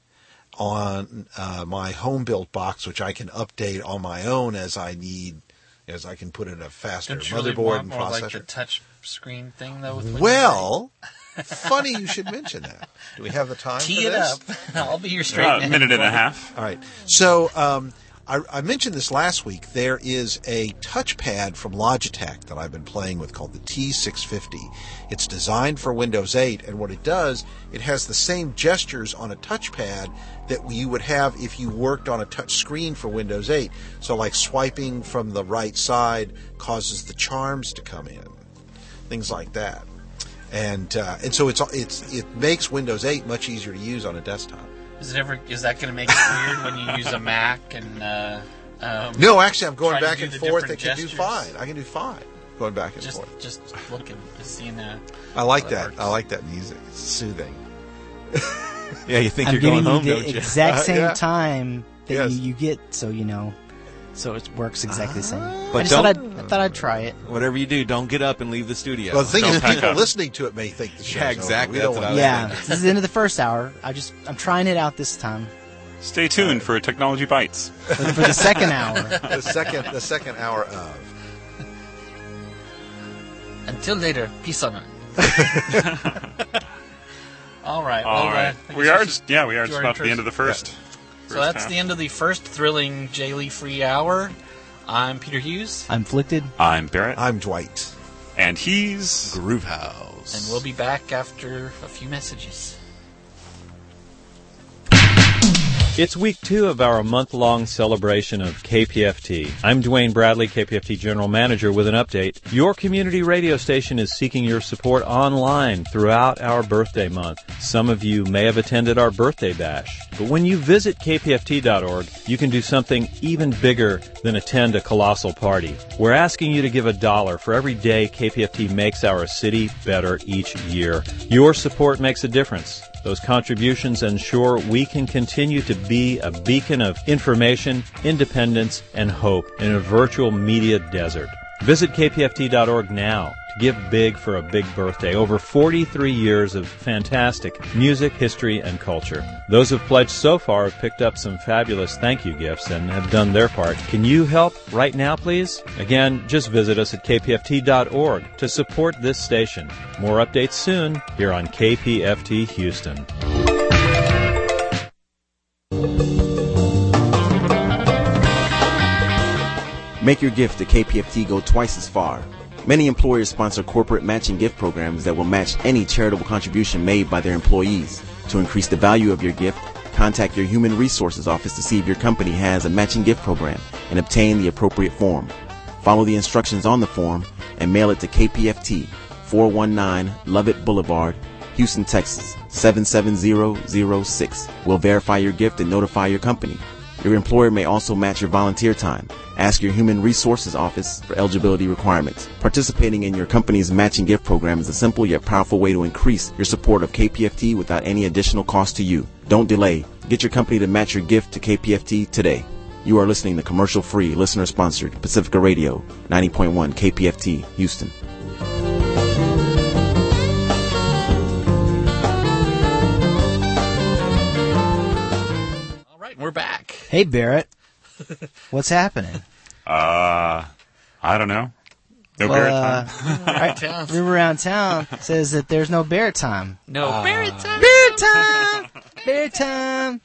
on uh, my home built box, which I can update on my own as I need, as I can put in a faster Don't you motherboard really want and more processor. like the touch screen thing though? With Windows Well. Funny you should mention that. Do we have the time Tee for it this? up. I'll be your straight Uh, man. a minute and a half. All right. So um, I, I mentioned this last week. There is a touchpad from Logitech that I've been playing with called the T six fifty. It's designed for Windows eight, and what it does, it has the same gestures on a touchpad that you would have if you worked on a touch screen for Windows eight. So like swiping from the right side causes the charms to come in. Things like that. And uh, and so it's it's it makes Windows eight much easier to use on a desktop. Is it ever? Is that going to make it weird when you use a Mac and? Uh, um, no, actually, I'm going try to back do and the forth. It different can do gestures? fine. I can do fine going back and Just forth. just looking, just seeing that. I like how that. works. I like that music. It's soothing. Yeah, you think I'm you're giving going home, you don't the you? exact Uh, same yeah. time that Yes. you, you get, so you know, so it works exactly the same. But I just thought I'd, don't- I thought I'd try it. Whatever you do, don't get up and leave the studio. Well, the thing Don't is, pack people up. listening to it may think the show's Yeah, exactly. over. We don't That's want what I was that. Yeah, this is the end of the first hour. I just I'm trying it out this time. Stay tuned for Technology Bites. For, for the second hour. the second the second hour of. Until later, peace on earth. All right. All well, right. Uh, I guess we are should just yeah, we are do just our about at the intros. end of the first. So first that's half. the end of the first thrilling J-Lee free hour. I'm Peter Hughes, I'm Flickted. I'm Barrett, I'm Dwight. and he's Groove House. and we'll be back after a few messages. It's week two of our month-long celebration of K P F T. I'm Dwayne Bradley, K P F T General Manager, with an update. Your community radio station is seeking your support online throughout our birthday month. Some of you may have attended our birthday bash, but when you visit K P F T dot org, you can do something even bigger than attend a colossal party. We're asking you to give a dollar for every day K P F T makes our city better each year. Your support makes a difference. Those contributions ensure we can continue to be a beacon of information, independence, and hope in a virtual media desert. Visit K P F T dot org now to give big for a big birthday. Over forty-three years of fantastic music, history, and culture. Those who've pledged so far have picked up some fabulous thank you gifts and have done their part. Can you help right now, please? Again, just visit us at K P F T dot org to support this station. More updates soon here on K P F T Houston. Make your gift to K P F T go twice as far. Many employers sponsor corporate matching gift programs that will match any charitable contribution made by their employees. To increase the value of your gift, contact contact your Human Resources office to see if your company has a matching gift program and obtain the appropriate form. Follow the instructions on the form and mail it to K P F T, four one nine Lovett Boulevard, Houston, Texas, seven seven zero zero six. We'll verify your gift and notify your company. Your employer may also match your volunteer time. Ask your Human Resources office for eligibility requirements. Participating in your company's matching gift program is a simple yet powerful way to increase your support of K P F T without any additional cost to you. Don't delay. Get your company to match your gift to K P F T today. You are listening to commercial-free, listener-sponsored Pacifica Radio, ninety point one K P F T, Houston. All right, we're back. Hey, Barrett. What's happening? Uh, I don't know. No well, Barrett time. Uh, right, Rumor Around Town says that there's no Barrett time. No uh, Barrett time. Barrett time. Barrett time.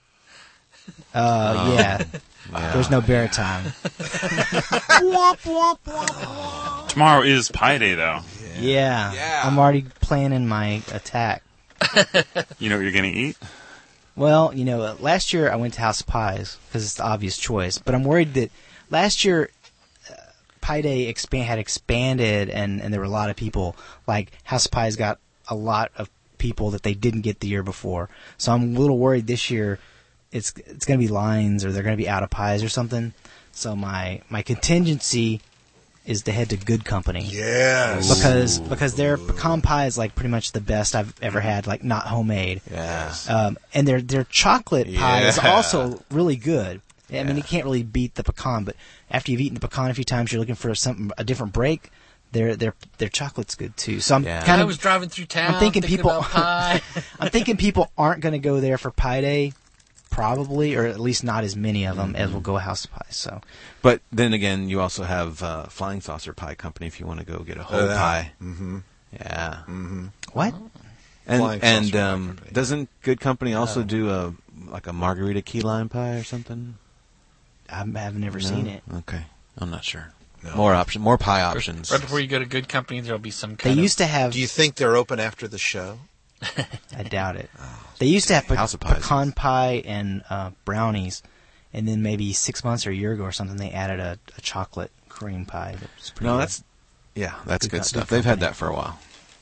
Uh, yeah. yeah. There's no Barrett time. womp, womp, womp, womp. Tomorrow is Pi Day, though. Yeah. yeah. I'm already planning my attack. You know what you're going to eat? Well, you know, last year I went to House of Pies because it's the obvious choice. But I'm worried that last year uh, Pi Day expand, had expanded and, and there were a lot of people. Like House of Pies got a lot of people that they didn't get the year before. So I'm a little worried this year it's it's going to be lines or they're going to be out of pies or something. So my my contingency is to head to Good Company. Yes. Because because their pecan pie is like pretty much the best I've ever had, like not homemade. Yes. Um, and their their chocolate pie yeah. is also really good. I yeah. mean, you can't really beat the pecan, but after you've eaten the pecan a few times, you're looking for something a different break. Their their their chocolate's good too. So I'm yeah. kind I of was driving through town. I'm thinking, thinking people. About pie. I'm thinking people aren't going to go there for Pi Day. Probably, or at least not as many of them mm-hmm. as will go House of Pies. So, but then again, you also have uh, Flying Saucer Pie Company if you want to go get a whole uh, pie. Mm-hmm. Yeah. Mm-hmm. What? And Flying and Saucer um, Pie doesn't Good Company also Oh. do a like a margarita key lime pie or something? I've, I've never no? seen it. Okay, I'm not sure. No. More option, more pie options. Right before you go to Good Company, there'll be some They kind used of... to have. Do you think they're open after the show? I doubt it. Oh, they used to have pe- House of Pies. pecan pie and uh, brownies, and then maybe six months or a year ago or something, they added a, a chocolate cream pie. That was pretty No, good. that's yeah, that's Good good, co- stuff. good They've had company. that for a while.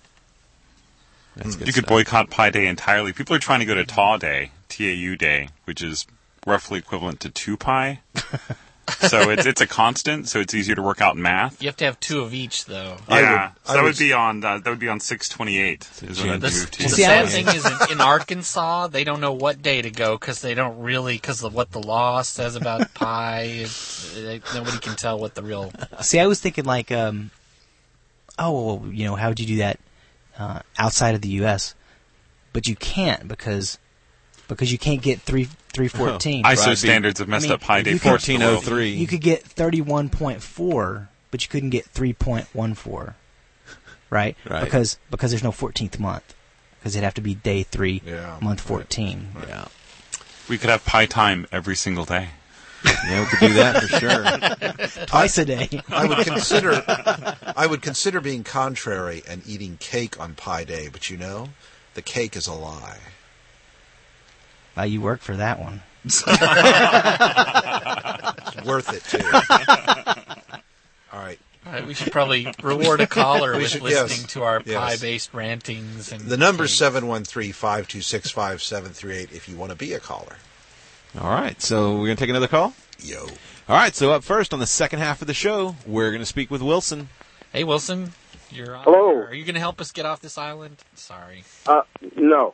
That's You good could stuff. boycott Pi Day entirely. People are trying to go to T A U Day, T A U Day, which is roughly equivalent to two pi. So it's it's a constant, so it's easier to work out in math. You have to have two of each, though. Yeah, I would- so I that would- would be on uh, that would be on six twenty eight. Is when The, I'd the move to. See, I sad was- thing is, in, in Arkansas, they don't know what day to go because they don't really, because of what the law says about pie. It's, they, nobody can tell what the real. See, I was thinking like, um, oh, well, you know, how would you do that uh, outside of the U S? But you can't because because you can't get three three fourteen. I S O Right, standards have messed I mean, up Pi Day you for could- us in the fourteen oh world. three. You could get thirty one point four, but you couldn't get three point one four, right? Right. Because because there's no fourteenth month. Because it'd have to be day three, Yeah. month fourteen. Yeah, We could have Pi time every single day. yeah, we could do that for sure. Twice a day. I would consider I would consider being contrary and eating cake on Pi Day, but you know, the cake is a lie. Uh, you work for that one. It's worth it too. All right. All right, we should probably reward a caller We with should- listening yes, to our yes. pie-based rantings. And The number's things. seven one three, five two six, five seven three eight if you want to be a caller. All right, so we're going to take another call? Yo. All right, so up first on the second half of the show, we're going to speak with Wilson. Hey, Wilson, you're on. Hello. Are you going to help us get off this island? Sorry. Uh, no.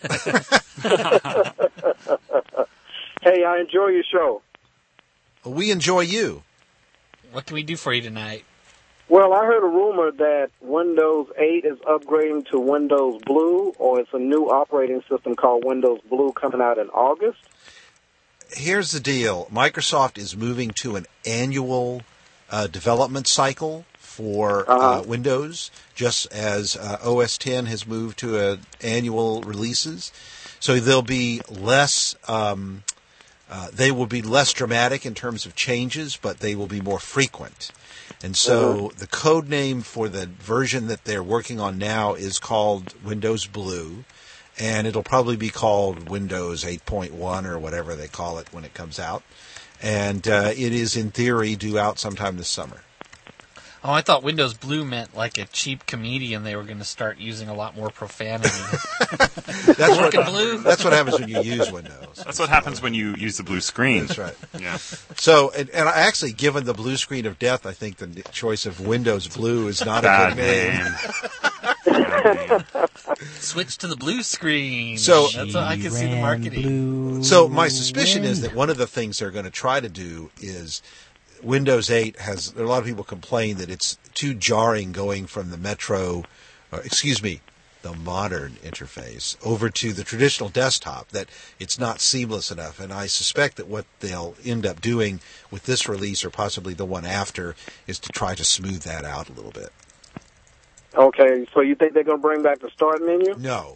Hey, I enjoy your show. We enjoy you. What can we do for you tonight? Well, I heard a rumor that Windows eight is upgrading to Windows Blue, or it's a new operating system called Windows Blue coming out in August. Here's the deal. Microsoft is moving to an annual uh, development cycle for Uh-huh. uh, Windows, just as uh, O S X has moved to uh, annual releases. So there'll be less. Um, uh, they will be less dramatic in terms of changes, but they will be more frequent. And so the code name for the version that they're working on now is called Windows Blue. and it'll probably be called Windows eight point one or whatever they call it when it comes out. And uh, it is, in theory, due out sometime this summer. Oh, I thought Windows Blue meant like a cheap comedian. They were going to start using a lot more profanity. That's what, blue? that's what happens when you use Windows. That's what happens when you use the blue screen. That's right. Yeah. So, and, and actually, given the blue screen of death, I think the choice of Windows Blue is not Bad a good name. name. Switch to the blue screen. So That's what I can see the marketing. So my suspicion is that one of the things they're going to try to do is Windows eight has, a lot of people complain that it's too jarring going from the Metro, or excuse me, the modern interface over to the traditional desktop, that it's not seamless enough. And I suspect that what they'll end up doing with this release, or possibly the one after, is to try to smooth that out a little bit. Okay, so you think they're going to bring back the start menu? No.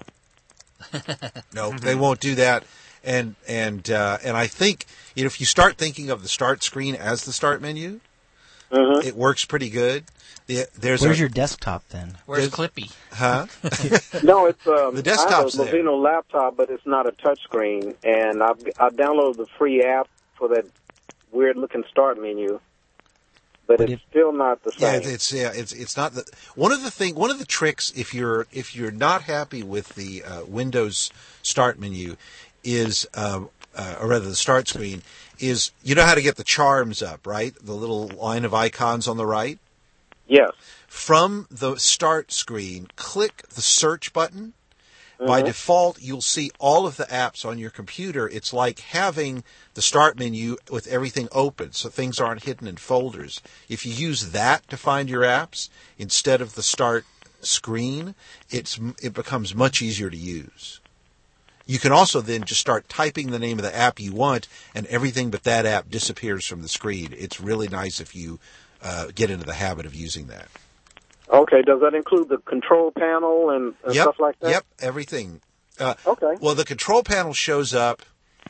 No, they won't do that. And and uh, and I think, you know, if you start thinking of the start screen as the start menu, mm-hmm. it works pretty good. The, there's Where's a, your desktop then? Where's Clippy? Huh? No, it's um, the desktop's I have a there. Vivino laptop, but it's not a touchscreen. And I've I downloaded the free app for that weird looking start menu, but, but it's it, still not the same. Yeah, it's yeah, it's it's not the one of the thing. One of the tricks, if you're if you're not happy with the uh, Windows start menu, is um, uh, or rather the start screen, is, you know how to get the charms up, right? The little line of icons on the right. Yes. From the start screen, click the search button. Mm-hmm. By default, you'll see all of the apps on your computer. It's like having the start menu with everything open, so things aren't hidden in folders. If you use that to find your apps instead of the start screen, it's it becomes much easier to use. You can also then just start typing the name of the app you want, and everything but that app disappears from the screen. It's really nice if you uh, get into the habit of using that. Okay, does that include the control panel and, and yep, stuff like that? Yep, everything. Uh, okay. Well, the control panel shows up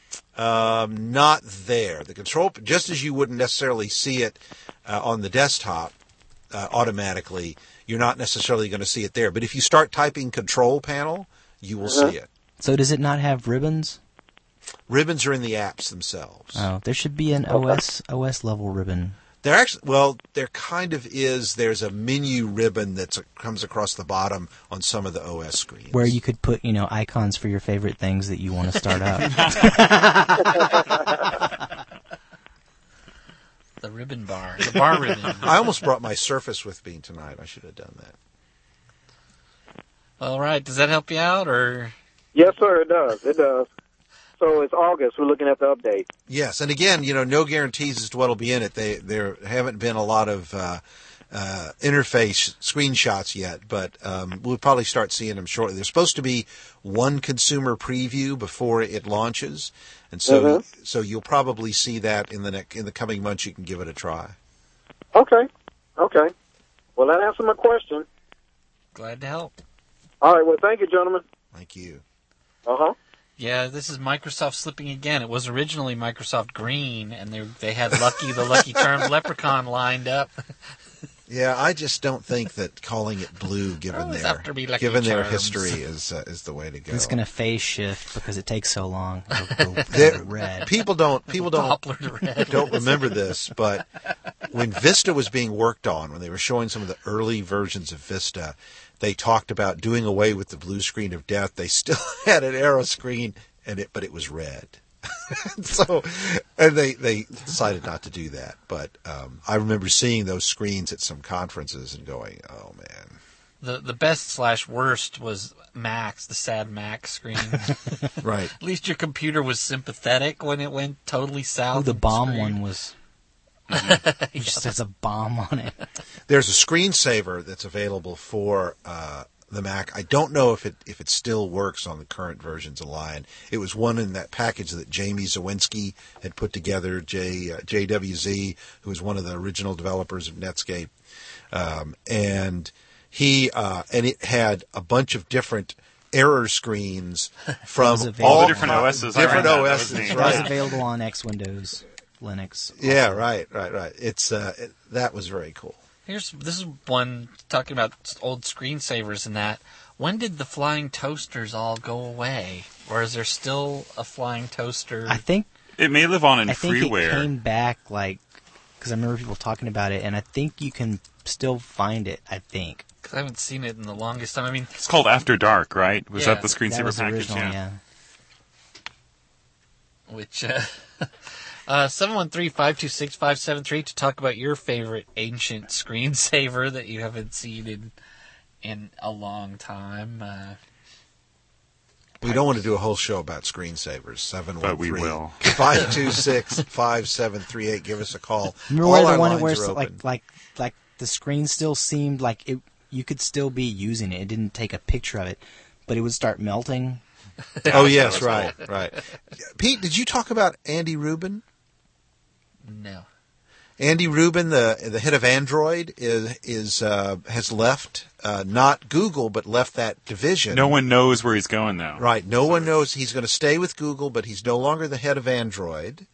um, not there. The control, just as you wouldn't necessarily see it uh, on the desktop uh, automatically, you're not necessarily going to see it there. But if you start typing control panel, you will uh-huh. see it. So does it not have ribbons? Ribbons are in the apps themselves. Oh, there should be an O S O S level ribbon. There actually, well, there kind of is. There's a menu ribbon that comes across the bottom on some of the O S screens, where you could put, you know, icons for your favorite things that you want to start up. The ribbon bar, the bar ribbon. I almost brought my Surface with me tonight. I should have done that. All right, does that help you out, or? Yes, sir, it does. It does. So it's August. We're looking at the update. Yes, and again, you know, no guarantees as to what'll be in it. They there haven't been a lot of uh, uh, interface screenshots yet, but um, we'll probably start seeing them shortly. There's supposed to be one consumer preview before it launches, and so mm-hmm. so you'll probably see that in the ne- in the coming months. You can give it a try. Okay. Okay. Well, that answered my question. Glad to help. All right. Well, thank you, gentlemen. Thank you. Uh huh. Yeah, this is Microsoft slipping again. It was originally Microsoft Green, and they they had Lucky the Lucky Charms Leprechaun lined up. Yeah, I just don't think that calling it blue, given oh, their given their history, is uh, is the way to go. It's going to phase shift because it takes so long. It'll go, it'll red. People don't people don't don't remember this, but when Vista was being worked on, when they were showing some of the early versions of Vista, they talked about doing away with the blue screen of death. They still had an arrow screen, and it but it was red. So, and they, they decided not to do that. But um, I remember seeing those screens at some conferences and going, "Oh man." The the best slash worst was Max, the sad Max screen. Right. At least your computer was sympathetic when it went totally south. Oh, the bomb one was. It just has a bomb on it. There's a screensaver that's available for uh, the Mac. I don't know if it if it still works on the current versions of Lion. It was one in that package that Jamie Zawinski had put together, J, uh, J W Z, who was one of the original developers of Netscape. Um, and he uh, and it had a bunch of different error screens from all the different O Ss. Different O Ss, It right. was available on X Windows, Linux. Yeah, right, right, right. It's uh, it, that was very cool. Here's this is one talking about old screensavers and that. When did the flying toasters all go away? Or is there still a flying toaster? I think it may live on in I think freeware. it came back like because I remember people talking about it, and I think you can still find it. I think because I haven't seen it in the longest time. I mean, it's called After Dark, right? Was yeah, that the screensaver that was the package? original, yeah. yeah. Which uh, uh, seven one three, five two six, five seven three to talk about your favorite ancient screensaver that you haven't seen in in a long time. Uh, We don't want to do a whole show about screensavers. seven one three, But we will. five two six, five seven three eight. Give us a call. Remember All where our the one lines where are open. like like like the screen still seemed like it you could still be using it. It didn't take a picture of it, but it would start melting. Oh yes, right, right. Pete, did you talk about Andy Rubin? no. Andy Rubin, the the head of Android, is is uh, has left uh, not Google, but left that division. No one knows where he's going now. Right. No one knows. He's going to stay with Google, but he's no longer the head of Android.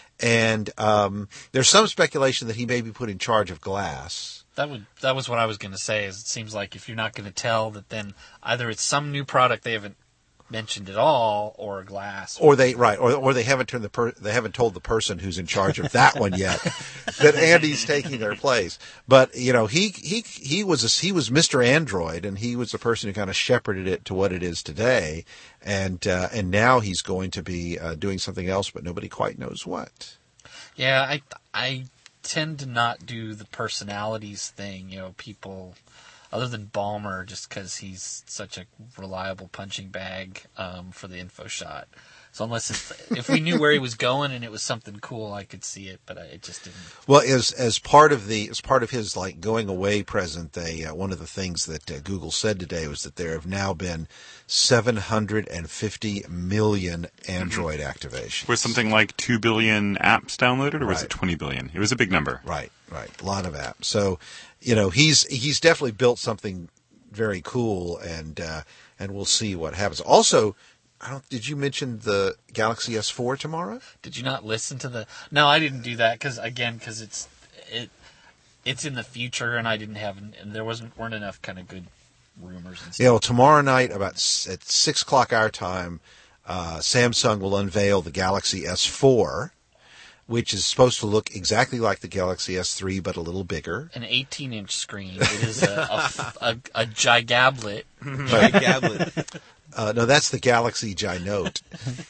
And um, there's some speculation that he may be put in charge of Glass. That would that was what I was going to say. Is it seems like if you're not going to tell that, then either it's some new product they haven't mentioned at all, or Glass, Or they right, or or they haven't turned the per, they haven't told the person who's in charge of that one yet that Andy's taking their place. But you know, he he he was a, he was Mister Android, and he was the person who kind of shepherded it to what it is today. And uh, and now he's going to be uh, doing something else, but nobody quite knows what. Yeah, I I tend to not do the personalities thing. You know, people other than Ballmer, just because he's such a reliable punching bag um, for the info shot. So unless it's, if we knew where he was going and it was something cool, I could see it, but I, it just didn't. Well, as as part of the as part of his like going away present, they uh, one of the things that uh, Google said today was that there have now been seven hundred fifty million Android mm-hmm. activations. Was something like two billion apps downloaded, or was right. it twenty billion? It was a big number. Right, right, a lot of apps. So, you know, he's he's definitely built something very cool, and uh, and we'll see what happens. Also. I don't. Did you mention the Galaxy S four tomorrow? Did you not listen to the? No, I didn't do that because again, because it's it it's in the future, and I didn't have, and there wasn't weren't enough kind of good rumors and stuff. Yeah, well, tomorrow night about at six o'clock our time, uh, Samsung will unveil the Galaxy S four, which is supposed to look exactly like the Galaxy S three, but a little bigger. An eighteen-inch screen. It is a a, a, a gigablet. Gigablet. Uh, no, that's the Galaxy Gynote.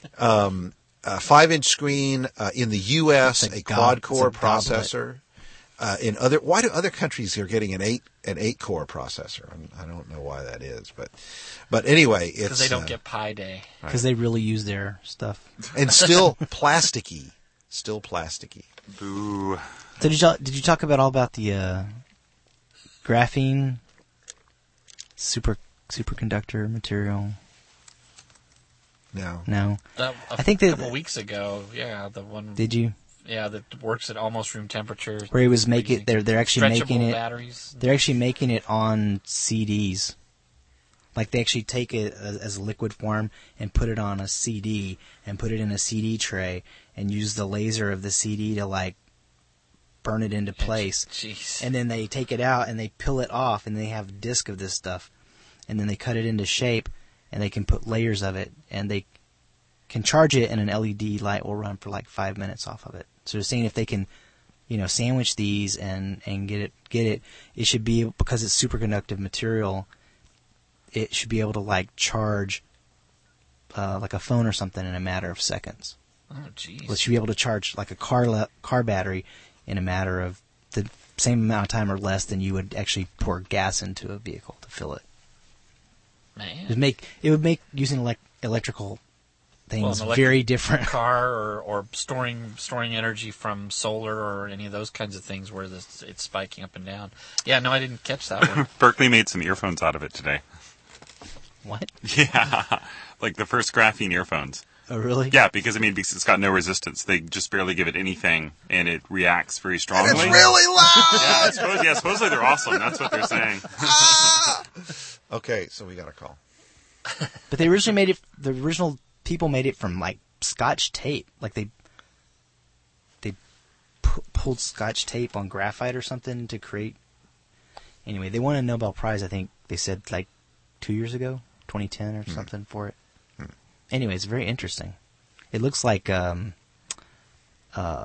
Um, a five-inch screen uh, in the U S, a, a quad-core a processor. Uh, in other, why do other countries are getting an eight an eight-core processor? I don't know why that is, but but anyway, it's because they don't uh, get Pi Day. Because right. they really use their stuff, and still plasticky, still plasticky. Boo. So did you did you talk about all about the uh, graphene super superconductor material? No. No. That, a I think a that, couple weeks ago, yeah, the one. Did you? Yeah, that works at almost room temperature. Where he was making, they're they're actually making it. Batteries. They're actually making it on C Ds. Like they actually take it as, as a liquid form and put it on a C D and put it in a C D tray and use the laser of the C D to like burn it into place. Jeez. And then they take it out and they peel it off and they have a disc of this stuff, and then they cut it into shape. And they can put layers of it, and they can charge it, and an L E D light will run for like five minutes off of it. So they're saying if they can, you know, sandwich these and, and get it, get it, it should be, because it's superconductive material, it should be able to like charge uh, like a phone or something in a matter of seconds. Oh, jeez. Well, it should be able to charge like a car le- car battery in a matter of the same amount of time or less than you would actually pour gas into a vehicle to fill it. Man. It would make it would make using elect, electrical things well, very different. Car or, or storing storing energy from solar or any of those kinds of things where this, it's spiking up and down. Yeah, no, I didn't catch that one. Berkeley made some earphones out of it today. What? Yeah, like the first graphene earphones. Oh, really? Yeah, because I mean, because it's got no resistance. They just barely give it anything, and it reacts very strongly. And it's really loud. Yeah, I suppose, yeah, supposedly they're awesome. That's what they're saying. Ah! Okay, so we got a call. But they originally made it. The original people made it from like Scotch tape. Like they they pu- pulled Scotch tape on graphite or something to create. Anyway, they won a Nobel Prize. I think they said like two years ago, twenty ten or something for it. Anyway, it's very interesting. It looks like um, uh,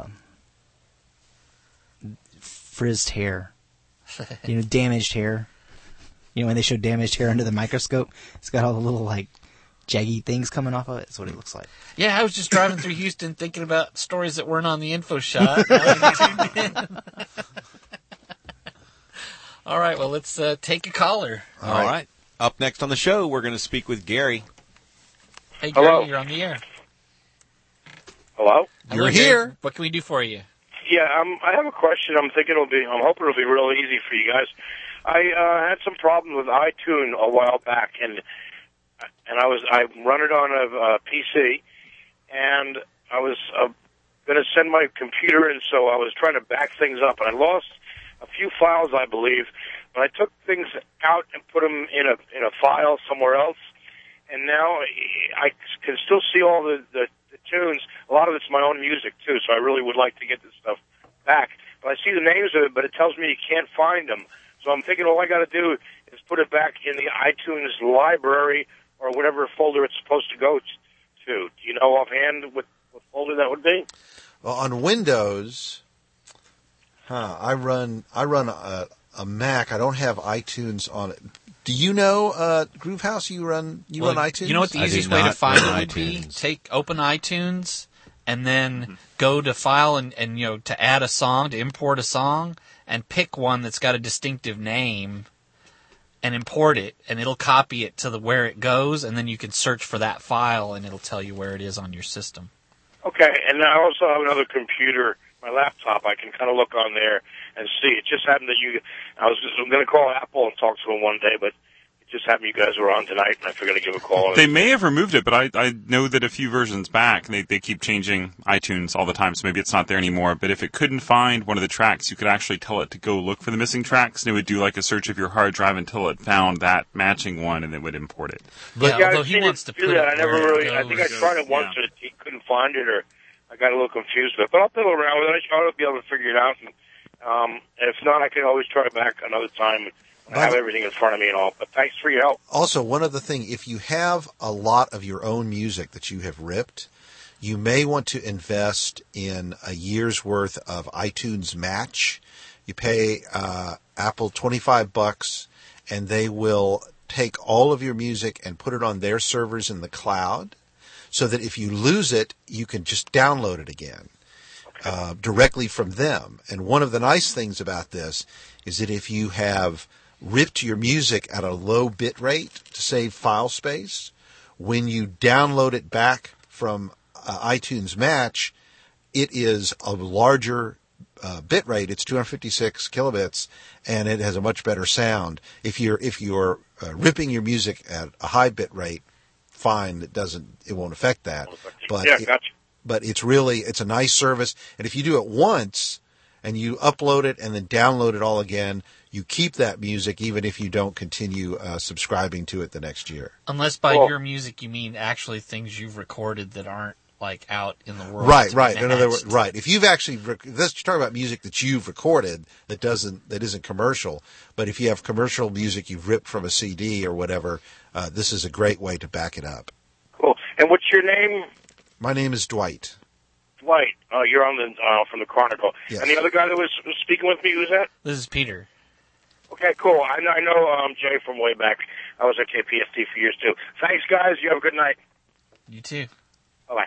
frizzed hair, you know, damaged hair. You know, when they show damaged hair under the microscope, it's got all the little, like, jaggy things coming off of it. That's what it looks like. Yeah, I was just driving through Houston thinking about stories that weren't on the info shot. Now I tuned in. All right, well, let's uh, take a caller. All right. right. Up next on the show, we're going to speak with Gary. Hey, Gary, Hello. You're on the air. Hello? You're Hello, here. Gary. What can we do for you? Yeah, um, I have a question. I'm thinking it'll be, I'm hoping it'll be real easy for you guys. I uh, had some problems with iTunes a while back, and and I was I run it on a, a P C, and I was uh, going to send my computer, and so I was trying to back things up, and I lost a few files, I believe, but I took things out and put them in a in a file somewhere else, and now I can still see all the, the, the tunes. A lot of it's my own music, too, so I really would like to get this stuff back. But I see the names of it, but it tells me you can't find them. So I'm thinking all I got to do is put it back in the iTunes library or whatever folder it's supposed to go to. Do you know offhand what, what folder that would be? Well, on Windows, huh, I run I run a, a Mac. I don't have iTunes on it. Do you know, uh, Groovehouse, you run you Well, run iTunes? You know what the easiest way to find it would be? Take, open iTunes, and then mm-hmm. go to File and, and, you know, to add a song, to import a song, and pick one that's got a distinctive name and import it, and it'll copy it to the where it goes, and then you can search for that file, and it'll tell you where it is on your system. Okay, and I also have another computer, my laptop. I can kind of look on there and see. It just happened that you, I was just going to call Apple and talk to them one day, but it just happened you guys were on tonight, and I figured to give a call. They may have removed it, but I, I know that a few versions back, they, they keep changing iTunes all the time, so maybe it's not there anymore. But if it couldn't find one of the tracks, you could actually tell it to go look for the missing tracks, and it would do like a search of your hard drive until it found that matching one, and it would import it. But yeah, although I've he seen wants it to do put that. it I never where it really, I think I goes. tried it once, Yeah. and he couldn't find it, or I got a little confused with it. But I'll fiddle around with it. I ought to be able to figure it out. And, um, if not, I can always try back another time. I have everything in front of me and all, but thanks for your help. Also, one other thing, if you have a lot of your own music that you have ripped, you may want to invest in a year's worth of iTunes Match. You pay uh, Apple twenty-five bucks, and they will take all of your music and put it on their servers in the cloud, so that if you lose it, you can just download it again. Uh, directly from them. And one of the nice things about this is that if you have ripped your music at a low bit rate to save file space, when you download it back from uh, iTunes Match, it is a larger uh, bit rate. It's two hundred fifty-six kilobits, and it has a much better sound. If you're if you're uh, ripping your music at a high bit rate, fine, it doesn't it won't affect that. But yeah, it, gotcha. But it's really, it's a nice service. And if you do it once and you upload it and then download it all again, you keep that music even if you don't continue uh, subscribing to it the next year. Unless by Well- your music you mean actually things you've recorded that aren't like out in the world. Right, to be right. In other words, matched. right. If you've actually, rec- let's talk about music that you've recorded that doesn't, that isn't commercial. But if you have commercial music you've ripped from a C D or whatever, uh, this is a great way to back it up. Cool. And what's your name? My name is Dwight. Dwight. Uh, you're on the uh, from the Chronicle. Yes. And the other guy that was, was speaking with me, who's that? This is Peter. Okay, cool. I know, I know um, Jay from way back. I was at K P F T for years, too. Thanks, guys. You have a good night. You too. Bye-bye.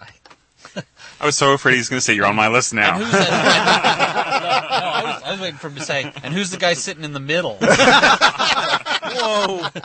Bye. I was so afraid he's going to say, you're on my list now. And who's that? no, no, I was, I was waiting for him to say, and who's the guy sitting in the middle? Whoa.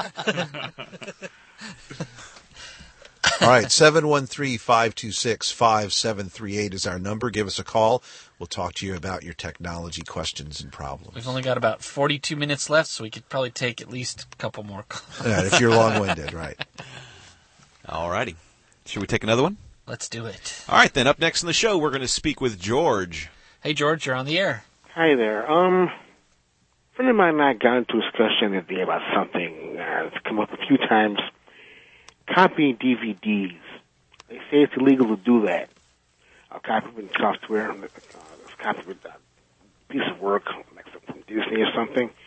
All right, seven one three, five two six, five seven three eight is our number. Give us a call. We'll talk to you about your technology questions and problems. We've only got about forty-two minutes left, so we could probably take at least a couple more calls. Yeah, if you're long-winded, right. All righty. Should we take another one? Let's do it. All right, then. Up next in the show, we're going to speak with George. Hey, George, you're on the air. Hi there. Um, a friend of mine and I got into a discussion the other day about something uh, that's come up a few times. Copying D V Ds. They say it's illegal to do that. A copy of software, uh, a copy of a piece of work, like from Disney or something.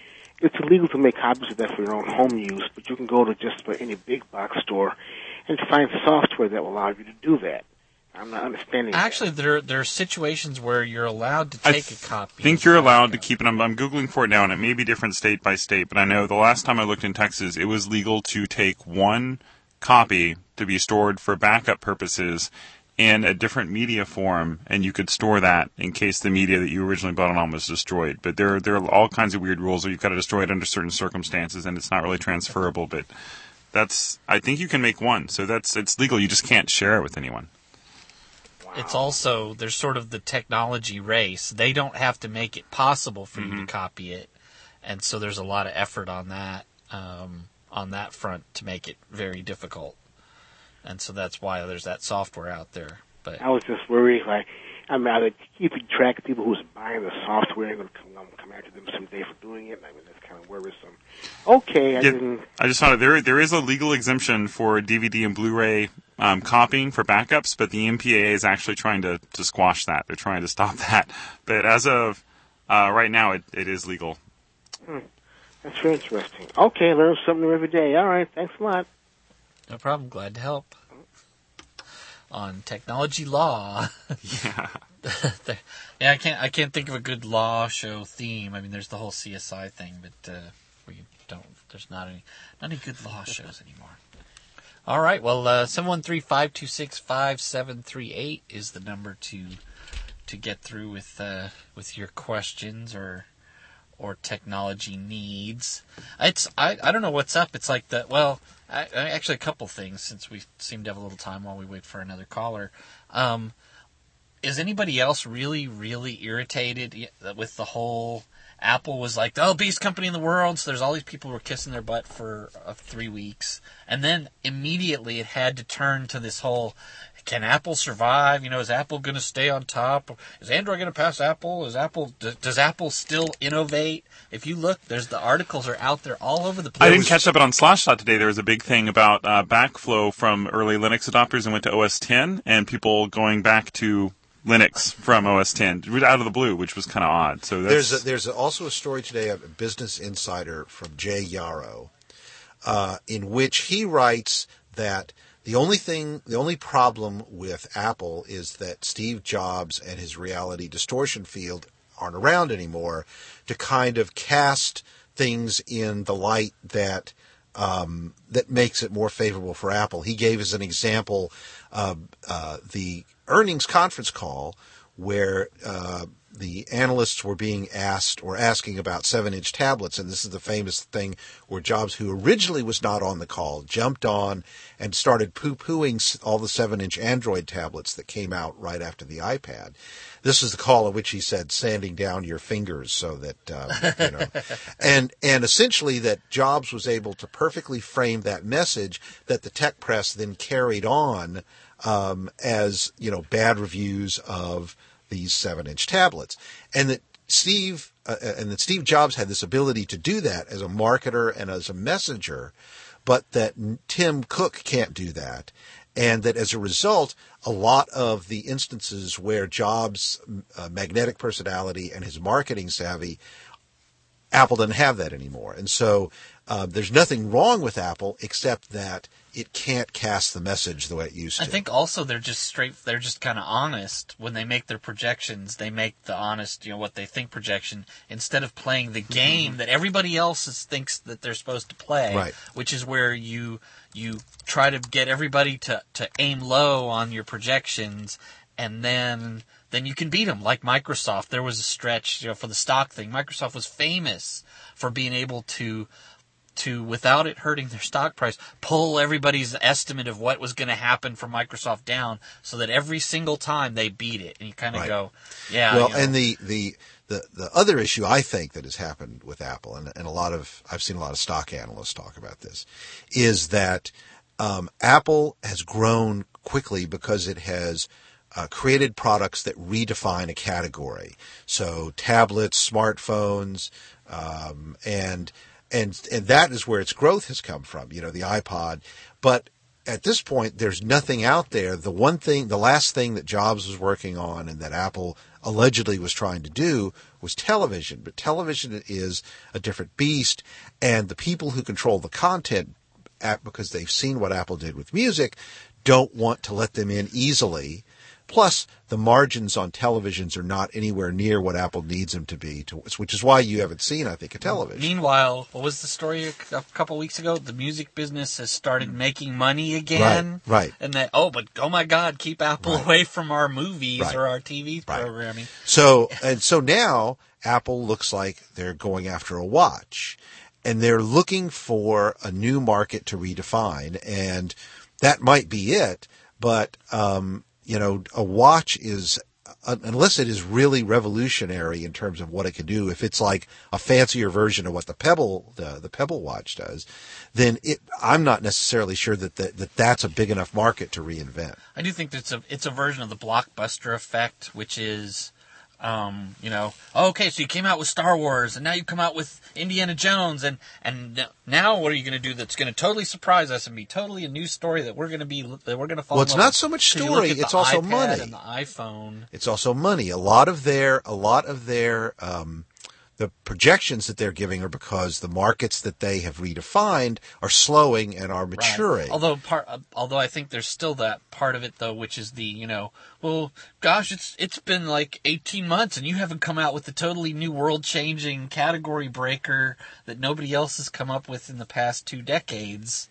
it's illegal to make copies of that for your own home use, but you can go to just about any big box store and find software that will allow you to do that. I'm not understanding. Actually, there there are situations where you're allowed to take a copy. I think you're allowed to keep it. I'm, I'm Googling for it now, and it may be different state by state, but I know the last time I looked in Texas, it was legal to take one copy to be stored for backup purposes in a different media form, and you could store that in case the media that you originally bought it on was destroyed. But there, there are all kinds of weird rules, or you've got to destroy it under certain circumstances, and it's not really transferable. But that's, I think you can make one, so that's it's legal. You just can't share it with anyone. It's also, there's sort of the technology race. They don't have to make it possible for Mm-hmm. you to copy it. And so there's a lot of effort on that, um, on that front to make it very difficult. And so that's why there's that software out there. But I was just worried, like, I mean, are keeping track of people who's buying the software and going to come, come after them someday for doing it? I mean, that's kind of worrisome. Okay, I Yeah, didn't... I just thought there there is a legal exemption for D V D and Blu-ray um, copying for backups, but the M P A A is actually trying to, to squash that. They're trying to stop that. But as of uh, right now, it, it is legal. Hmm. That's very interesting. Okay, learn something new every day. All right, thanks a lot. no problem. Glad to help. On technology law. Yeah. yeah, I can't I can't think of a good law show theme. I mean, there's the whole C S I thing, but uh, we don't. There's not any not any good law shows anymore. All right. Well, uh, seven one three, five two six, five seven three eight is the number to to get through with uh, with your questions or or technology needs. It's I, I don't know what's up. It's like the well, I, I, actually a couple things since we seem to have a little time while we wait for another caller. Um, is anybody else really really irritated with the whole Apple was like the biggest company in the world, so there's all these people who were kissing their butt for uh, three weeks, and then immediately it had to turn to this whole, can Apple survive? You know, is Apple going to stay on top? Is Android going to pass Apple? Is Apple does, does Apple still innovate? If you look, there's the articles are out there all over the place. I didn't catch up on Slashdot today. There was a big thing about uh, backflow from early Linux adopters and went to O S ten, and people going back to Linux from O S ten out of the blue, which was kind of odd. So that's... there's a, there's also a story today of Business Insider from Jay Yarrow, uh, in which he writes that the only thing, the only problem with Apple is that Steve Jobs and his reality distortion field aren't around anymore to kind of cast things in the light that um, that makes it more favorable for Apple. He gave as an example uh, uh, the earnings conference call where uh, the analysts were being asked or asking about seven-inch tablets, and this is the famous thing where Jobs, who originally was not on the call, jumped on and started poo-pooing all the seven-inch Android tablets that came out right after the iPad. This is the call in which he said, sanding down your fingers so that, um, you know, and, and essentially that Jobs was able to perfectly frame that message that the tech press then carried on, um, as, you know, bad reviews of these seven-inch tablets. And that Steve, uh, and that Steve Jobs had this ability to do that as a marketer and as a messenger, but that Tim Cook can't do that. And that as a result, a lot of the instances where Jobs' uh, magnetic personality and his marketing savvy, Apple doesn't have that anymore. And so uh, there's nothing wrong with Apple except that it can't cast the message the way it used to. I think also they're just straight, they're just kind of honest. When they make their projections, they make the honest, you know, what they think projection, instead of playing the game mm-hmm. that everybody else is, thinks that they're supposed to play, right. which is where you you try to get everybody to, to aim low on your projections, and then then you can beat them. Like Microsoft, there was a stretch, you know, for the stock thing. Microsoft was famous for being able to to, without it hurting their stock price, pull everybody's estimate of what was going to happen for Microsoft down so that every single time they beat it. And you kind of right. go, yeah. Well, you know. and the, the, the, the other issue I think that has happened with Apple, and, and a lot of, I've seen a lot of stock analysts talk about this, is that um, Apple has grown quickly because it has uh, created products that redefine a category. So tablets, smartphones, um, and And and that is where its growth has come from, you know, the iPod. But at this point, there's nothing out there. The one thing, the last thing that Jobs was working on and that Apple allegedly was trying to do was television. But television is a different beast, and the people who control the content, because they've seen what Apple did with music, don't want to let them in easily. Plus, the margins on televisions are not anywhere near what Apple needs them to be, to, which is why you haven't seen, I think, a television. Meanwhile, what was the story a couple weeks ago? The music business has started making money again. Right, right. And that, oh, but oh my God, keep Apple Right. away from our movies Right. or our T V Right. programming. So, and so now Apple looks like they're going after a watch, and they're looking for a new market to redefine, and that might be it, but, um, you know, a watch is, uh, unless it is really revolutionary in terms of what it can do, if it's like a fancier version of what the Pebble, the, the Pebble watch does, then it, I'm not necessarily sure that, the, that that's a big enough market to reinvent. I do think that it's a it's a version of the blockbuster effect, which is, um, you know, oh, okay, so you came out with Star Wars, and now you come out with Indiana Jones, and and now what are you going to do that's going to totally surprise us and be totally a new story that we're going to be that we're going to follow? Well, it's not so much story; it's also money. And the iPhone. It's also money. A lot of their, a lot of their, um, the projections that they're giving are because the markets that they have redefined are slowing and are maturing. Right. Although part, uh, although I think there's still that part of it though, which is the, you know, well, gosh, it's it's been like eighteen months and you haven't come out with the totally new world-changing category breaker that nobody else has come up with in the past two decades.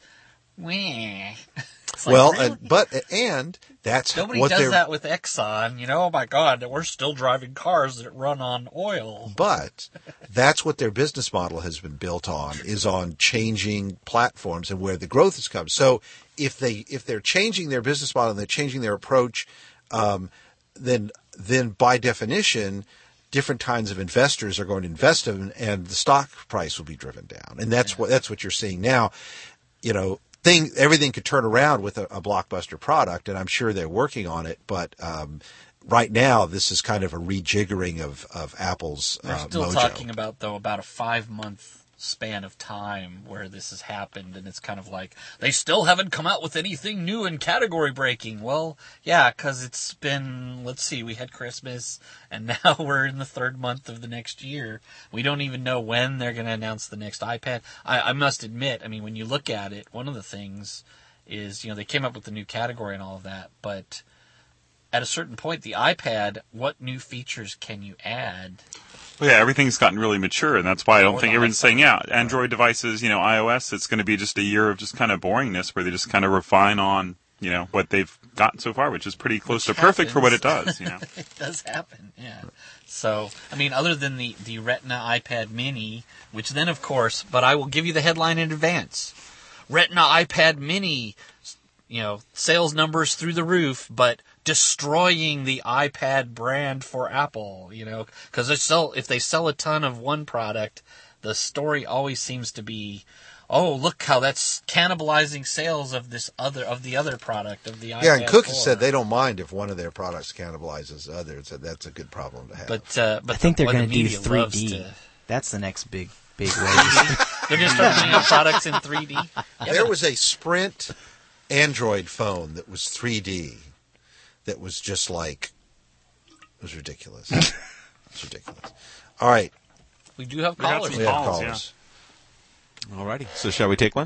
Wah. It's like, well, really? and, but and that's Nobody what does they're. that with Exxon. You know, oh my God, we're still driving cars that run on oil. But that's what their business model has been built on, is on changing platforms and where the growth has come. So if they if they're changing their business model and they're changing their approach, um, then then by definition, different kinds of investors are going to invest in, and the stock price will be driven down. And that's what that's what you're seeing now. You know. Thing, everything could turn around with a, a blockbuster product, and I'm sure they're working on it. But um, right now, this is kind of a rejiggering of, of Apple's uh, We're still mojo. talking about, though, about a five-month span of time where this has happened, and it's kind of like, they still haven't come out with anything new and category-breaking. Well, yeah, because it's been, let's see, we had Christmas, and now we're in the third month of the next year. We don't even know when they're going to announce the next iPad. I, I must admit, I mean, when you look at it, one of the things is, you know, they came up with the new category and all of that, but at a certain point, the iPad, what new features can you add? Well, yeah, everything's gotten really mature, and that's why I don't Or think the everyone's iPhone. saying, yeah, Android devices, you know, iOS, it's going to be just a year of just kind of boringness where they just kind of refine on, you know, what they've gotten so far, which is pretty close Which to perfect for what it happens. does, you know. It does happen, yeah. So, I mean, other than the, the Retina iPad Mini, which then, of course, but I will give you the headline in advance. Retina iPad Mini, you know, sales numbers through the roof, but destroying the iPad brand for Apple, you know, because they sell, if they sell a ton of one product, the story always seems to be, oh, look how that's cannibalizing sales of this other, of the other product, of the iPad Yeah, and Cook has four. said they don't mind if one of their products cannibalizes others. So that's a good problem to have. But, uh, but I think the, they're the going to do media three loves D. to- That's the next big, big wave. They're going to start putting out products in three D. Yeah, there but- was a Sprint Android phone that was three D that was just like, it was ridiculous. It's ridiculous. All right. We do have We got callers. some We have calls, callers. Alrighty. So shall we take one?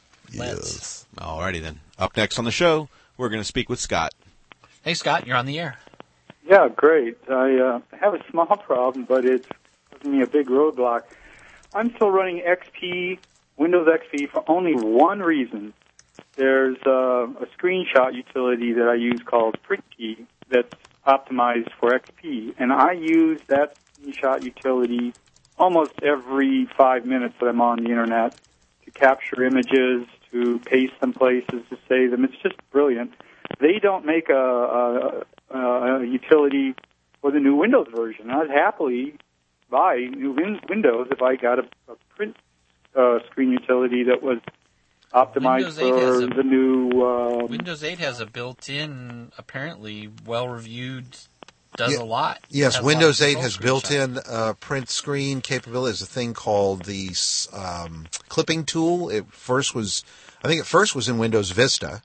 Let's. Alrighty then. Up next on the show, we're going to speak with Scott. Hey, Scott, you're on the air. Yeah, great. I uh, have a small problem, but it's causing me a big roadblock. I'm still running X P, Windows X P, for only one reason. There's uh, a screenshot utility that I use called PrintKey that's optimized for X P, and I use that screenshot utility almost every five minutes that I'm on the Internet to capture images, to paste them places, to save them. It's just brilliant. They don't make a, a, a utility for the new Windows version. I'd happily buy new win- Windows if I got a, a print uh, screen utility that was optimized Windows eight has for a- the new... Um, Windows eight has a built-in, apparently well-reviewed, does Yeah. a lot. Yes, Has a lot Windows of eight control has screenshots. built-in uh, print screen capability. There's a thing called the um, clipping tool. It first was, I think, it first was in Windows Vista,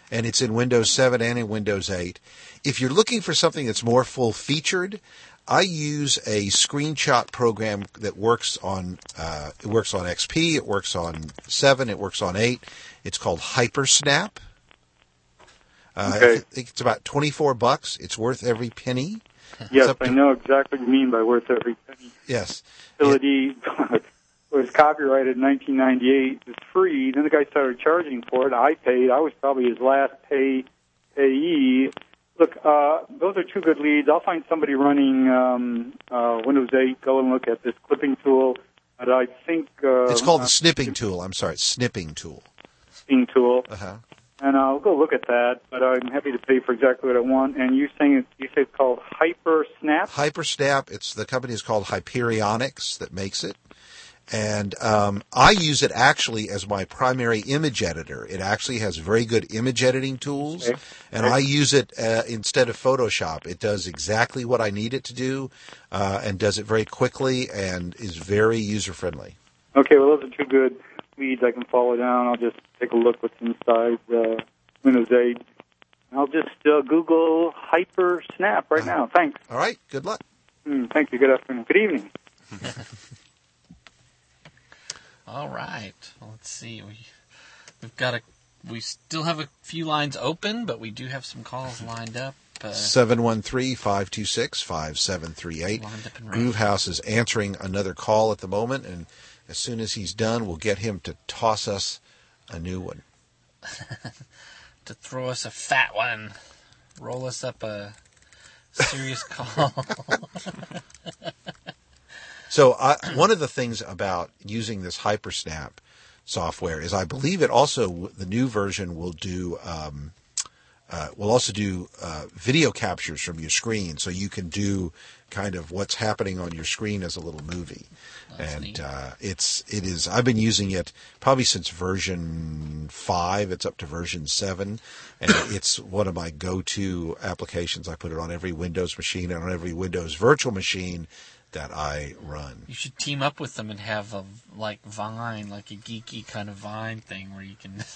and it's in Windows seven and in Windows eight. If you're looking for something that's more full-featured, I use a screenshot program that works on uh, it works on X P, it works on seven, it works on eight. It's called HyperSnap. Uh, Okay. I think it's about twenty-four bucks. It's worth every penny. Yes, It's up I to- know exactly what you mean by worth every penny. Yes. Facility was copyrighted in nineteen ninety-eight. It's free. Then the guy started charging for it. I paid. I was probably his last pay payee. Look, uh, those are two good leads. I'll find somebody running um, uh, Windows eight. Go and look at this clipping tool. But I think uh, It's called the uh, snipping tool. I'm sorry, it's snipping tool. snipping tool. Uh-huh. And I'll go look at that. But I'm happy to pay for exactly what I want. And you're saying it, you say it's called HyperSnap. HyperSnap. It's the company is called Hyperionics that makes it, and um, I use it actually as my primary image editor. It actually has very good image editing tools, Okay. and I use it uh, instead of Photoshop. It does exactly what I need it to do, uh, and does it very quickly and is very user friendly. Okay, well, those are two good leads I can follow down. I'll just take a look what's inside uh, Windows eight. I'll just uh, Google HyperSnap right now. Thanks. All right, good luck. Mm, thank you. Good afternoon. Good evening. All right. Well, let's see. We we've got a we still have a few lines open, but we do have some calls lined up. Uh, seven one three, five two six, five seven three eight. Lined up and ready. Groove House is answering another call at the moment, and as soon as he's done, we'll get him to toss us a new one. to throw us a fat one, roll us up a serious call. So I, one of the things about using this HyperSnap software is I believe it also, the new version will do, um, uh, will also do uh, video captures from your screen, so you can do kind of what's happening on your screen as a little movie. That's and neat. uh, it's it is. I've been using it probably since version five. It's up to version seven, and it's one of my go-to applications. I put it on every Windows machine and on every Windows virtual machine that I run. You should team up with them and have a like Vine, like a geeky kind of Vine thing where you can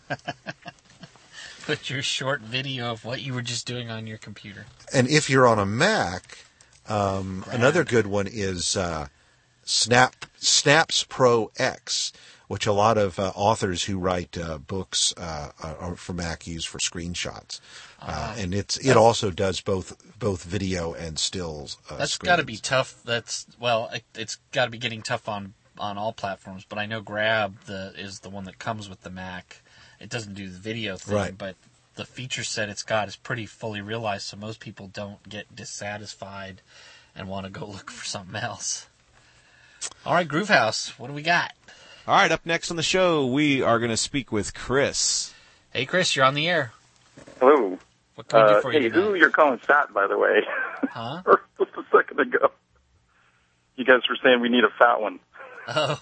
put your short video of what you were just doing on your computer. And if you're on a Mac, um, another good one is uh, Snap Snaps Pro X, which a lot of uh, authors who write uh, books uh, are for Mac use for screenshots. Uh, and it's it also does both both video and stills. Uh, That's screens. got to be tough. That's well, it, it's got to be getting tough on, on all platforms. But I know Grab the is the one that comes with the Mac. It doesn't do the video thing, Right. but the feature set it's got is pretty fully realized. So most people don't get dissatisfied and want to go look for something else. All right, Groove House, what do we got? All right, up next on the show, we are going to speak with Chris. Hey, Chris, you're on the air. Hello. What can we do Uh, for hey, you who tonight? you're calling fat, by the way? Huh? Or just a second ago. You guys were saying we need a fat one. Oh.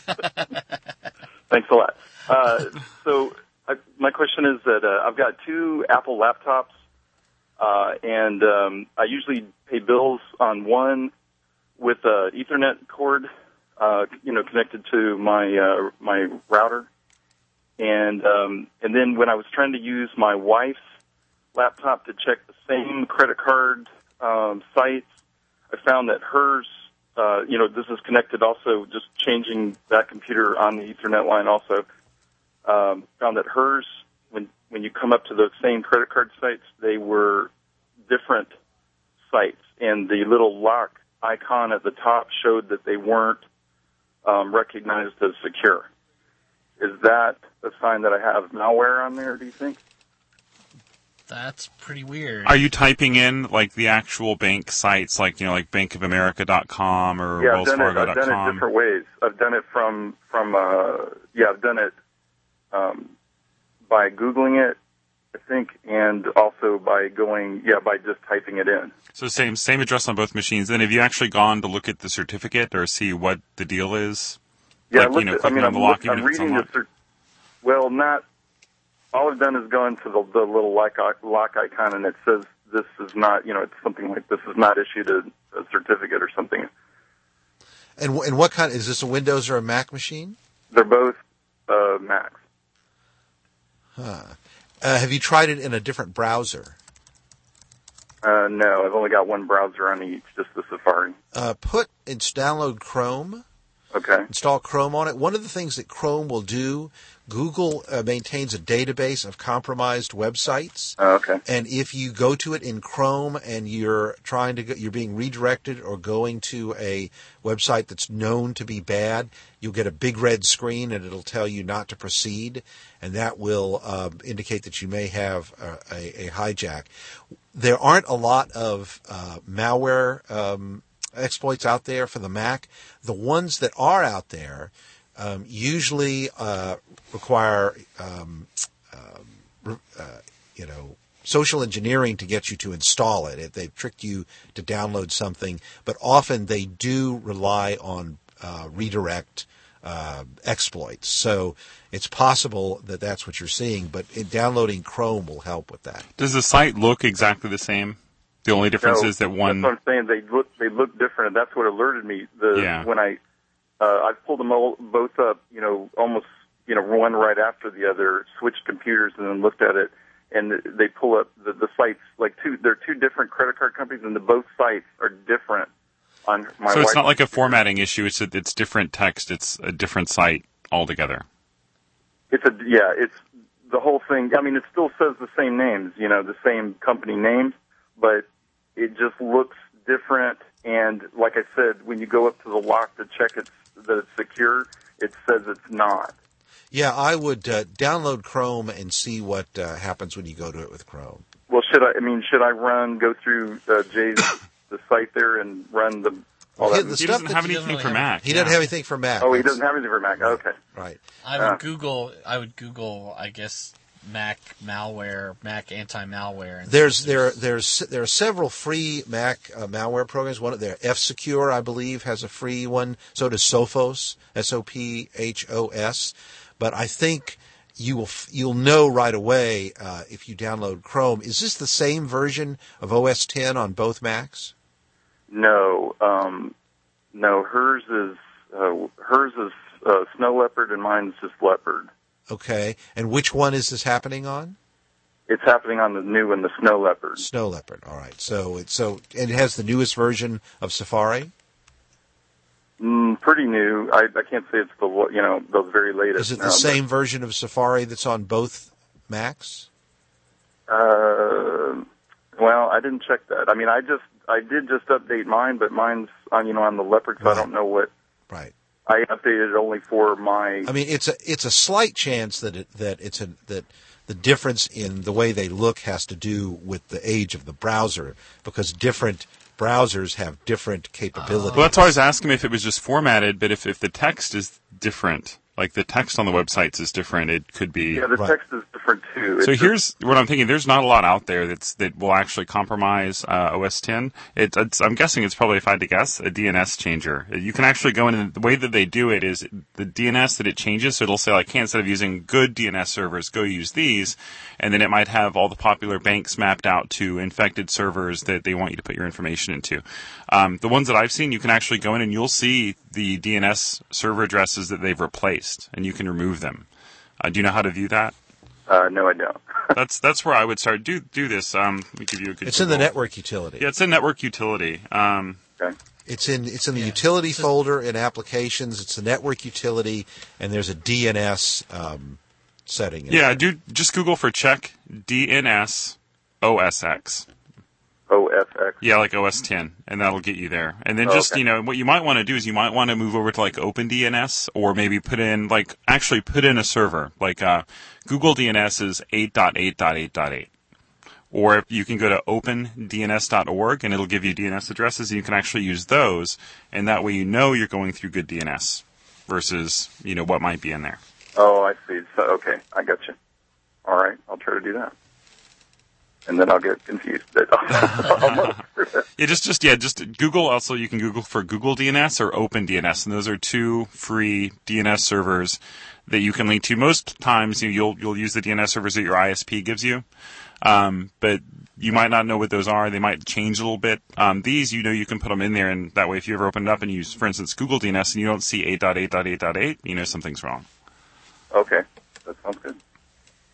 Thanks a lot. Uh, so I, my question is that uh, I've got two Apple laptops, uh, and um, I usually pay bills on one with an Ethernet cord, uh, you know, connected to my uh, my router, and um, and then when I was trying to use my wife's laptop to check the same credit card um, sites, I found that hers, uh, you know, this is connected also, just changing that computer on the Ethernet line also, um, found that hers, when, when you come up to those same credit card sites, they were different sites, and the little lock icon at the top showed that they weren't um, recognized as secure. Is that a sign that I have malware on there, do you think? That's pretty weird. Are you typing in like the actual bank sites, like you know, like bank of america dot com or Yeah, I've wells done it. fargo I've dot done it com? different ways. I've done it from from uh, yeah, I've done it um, by Googling it, I think, and also by going yeah by just typing it in. So same same address on both machines. And have you actually gone to look at the certificate or see what the deal is? Yeah, like I looked you know, at, I clicking mean, on I'm, the lock look, even I'm if it's reading the unlocked? cert- well, not all I've done is gone to the, the little lock, lock icon, and it says this is not, you know, it's something like this is not issued a, a certificate or something. And and what kind is this? A Windows or a Mac machine? They're both uh, Macs. Huh. Uh, have you tried it in a different browser? Uh, no, I've only got one browser on each, just the Safari. Uh, put it's download Chrome. Okay. Install Chrome on it. One of the things that Chrome will do, Google uh, maintains a database of compromised websites. Oh, okay. And if you go to it in Chrome and you're trying to go, you're being redirected or going to a website that's known to be bad, you'll get a big red screen and it'll tell you not to proceed, and that will uh, indicate that you may have a, a, a hijack. There aren't a lot of uh, malware um, exploits out there for the Mac. The ones that are out there um, usually uh, require, um, um, uh, you know, social engineering to get you to install it. They've tricked you to download something, but often they do rely on uh, redirect uh, exploits. So it's possible that that's what you're seeing, but in downloading Chrome will help with that. Does the site look exactly the same? The only difference No, is that one. That's what I'm saying. They look they look different, and that's what alerted me. The Yeah. when I uh, I pulled them all, both up, you know, almost you know one right after the other, switched computers, and then looked at it, and they pull up the, the sites like two. They're two different credit card companies, and the both sites are different. On my So it's wife's not like a formatting issue. It's a, it's different text. It's a different site altogether. It's a yeah. It's the whole thing. I mean, it still says the same names, you know, the same company names, but it just looks different. And like I said, when you go up to the lock to check it's, that it's secure, it says it's not. Yeah, I would uh, download Chrome and see what uh, happens when you go to it with Chrome. Well, should I? I mean, should I run go through uh, Jay's the site there and run the? All He- that? the He stuff doesn't that- have anything really for Mac, He doesn't have anything for Mac. Oh, he That's- doesn't have anything for Mac. Okay. Right. I would Uh, Google. I would Google. I guess Mac malware, Mac anti-malware. And There's there there's there are several free Mac uh, malware programs. One of there, F-Secure, I believe, has a free one. So does Sophos, S O P H O S. But I think you will you'll know right away uh, if you download Chrome. Is this the same version of O S ten on both Macs? No, um, no. Hers is uh, hers is uh, Snow Leopard, and mine's just Leopard. Okay. And which one is this happening on? It's happening on the new one, the Snow Leopard. Snow Leopard. All right. So it's so and it has the newest version of Safari. Mm, pretty new. I, I can't say it's the you know the very latest. Is it the now, same version of Safari that's on both Macs? but, Uh, well, I didn't check that. I mean, I just I did just update mine, but mine's on you know on the Leopard, so I don't know what. Right. I updated it only for my. I mean, it's a it's a slight chance that it, that it's a that the difference in the way they look has to do with the age of the browser, because different browsers have different capabilities. Well, that's why I was asking if it was just formatted, but if, if the text is different, like the text on the websites is different, it could be. Yeah, the text is different too. So It's here's what I'm thinking. There's not a lot out there that's that will actually compromise uh, O S ten. It, it's, I'm guessing it's probably, if I had to guess, a D N S changer. You can actually go in, and the way that they do it is the D N S that it changes. So it'll say, like, hey, instead of using good D N S servers, go use these. And then it might have all the popular banks mapped out to infected servers that they want you to put your information into. Um, the ones that I've seen, you can actually go in and you'll see the D N S server addresses that they've replaced, and you can remove them. Uh, do you know how to view that? Uh, no, I don't. that's that's where I would start. Do do this. Um, let me give you a good. It's in the Google. network utility. Yeah, it's in network utility. Um, okay. It's in it's in the utility folder in applications. It's the network utility, and there's a D N S um, setting. In yeah, there. do just Google for check D N S O S X. O S X. Yeah, like O S ten, and that'll get you there. And then Oh, just, okay. you know, what you might want to do is you might want to move over to like OpenDNS, or maybe put in, like, actually put in a server. Like, uh, Google D N S is eight dot eight dot eight dot eight. Or if you can go to open D N S dot org, and it'll give you D N S addresses, and you can actually use those, and that way you know you're going through good D N S versus, you know, what might be in there. Oh, I see. So, okay, I got you. All right, I'll try to do that. And then I'll get confused. Yeah, just, just, yeah, just Google. Also, you can Google for Google D N S or OpenDNS, and those are two free D N S servers that you can link to. Most times, you, you'll you'll use the D N S servers that your I S P gives you, um, but you might not know what those are. They might change a little bit. Um, these, you know, you can put them in there, and that way, if you ever open it up and use, for instance, Google D N S, and you don't see eight dot eight dot eight dot eight, you know something's wrong. Okay, that sounds good.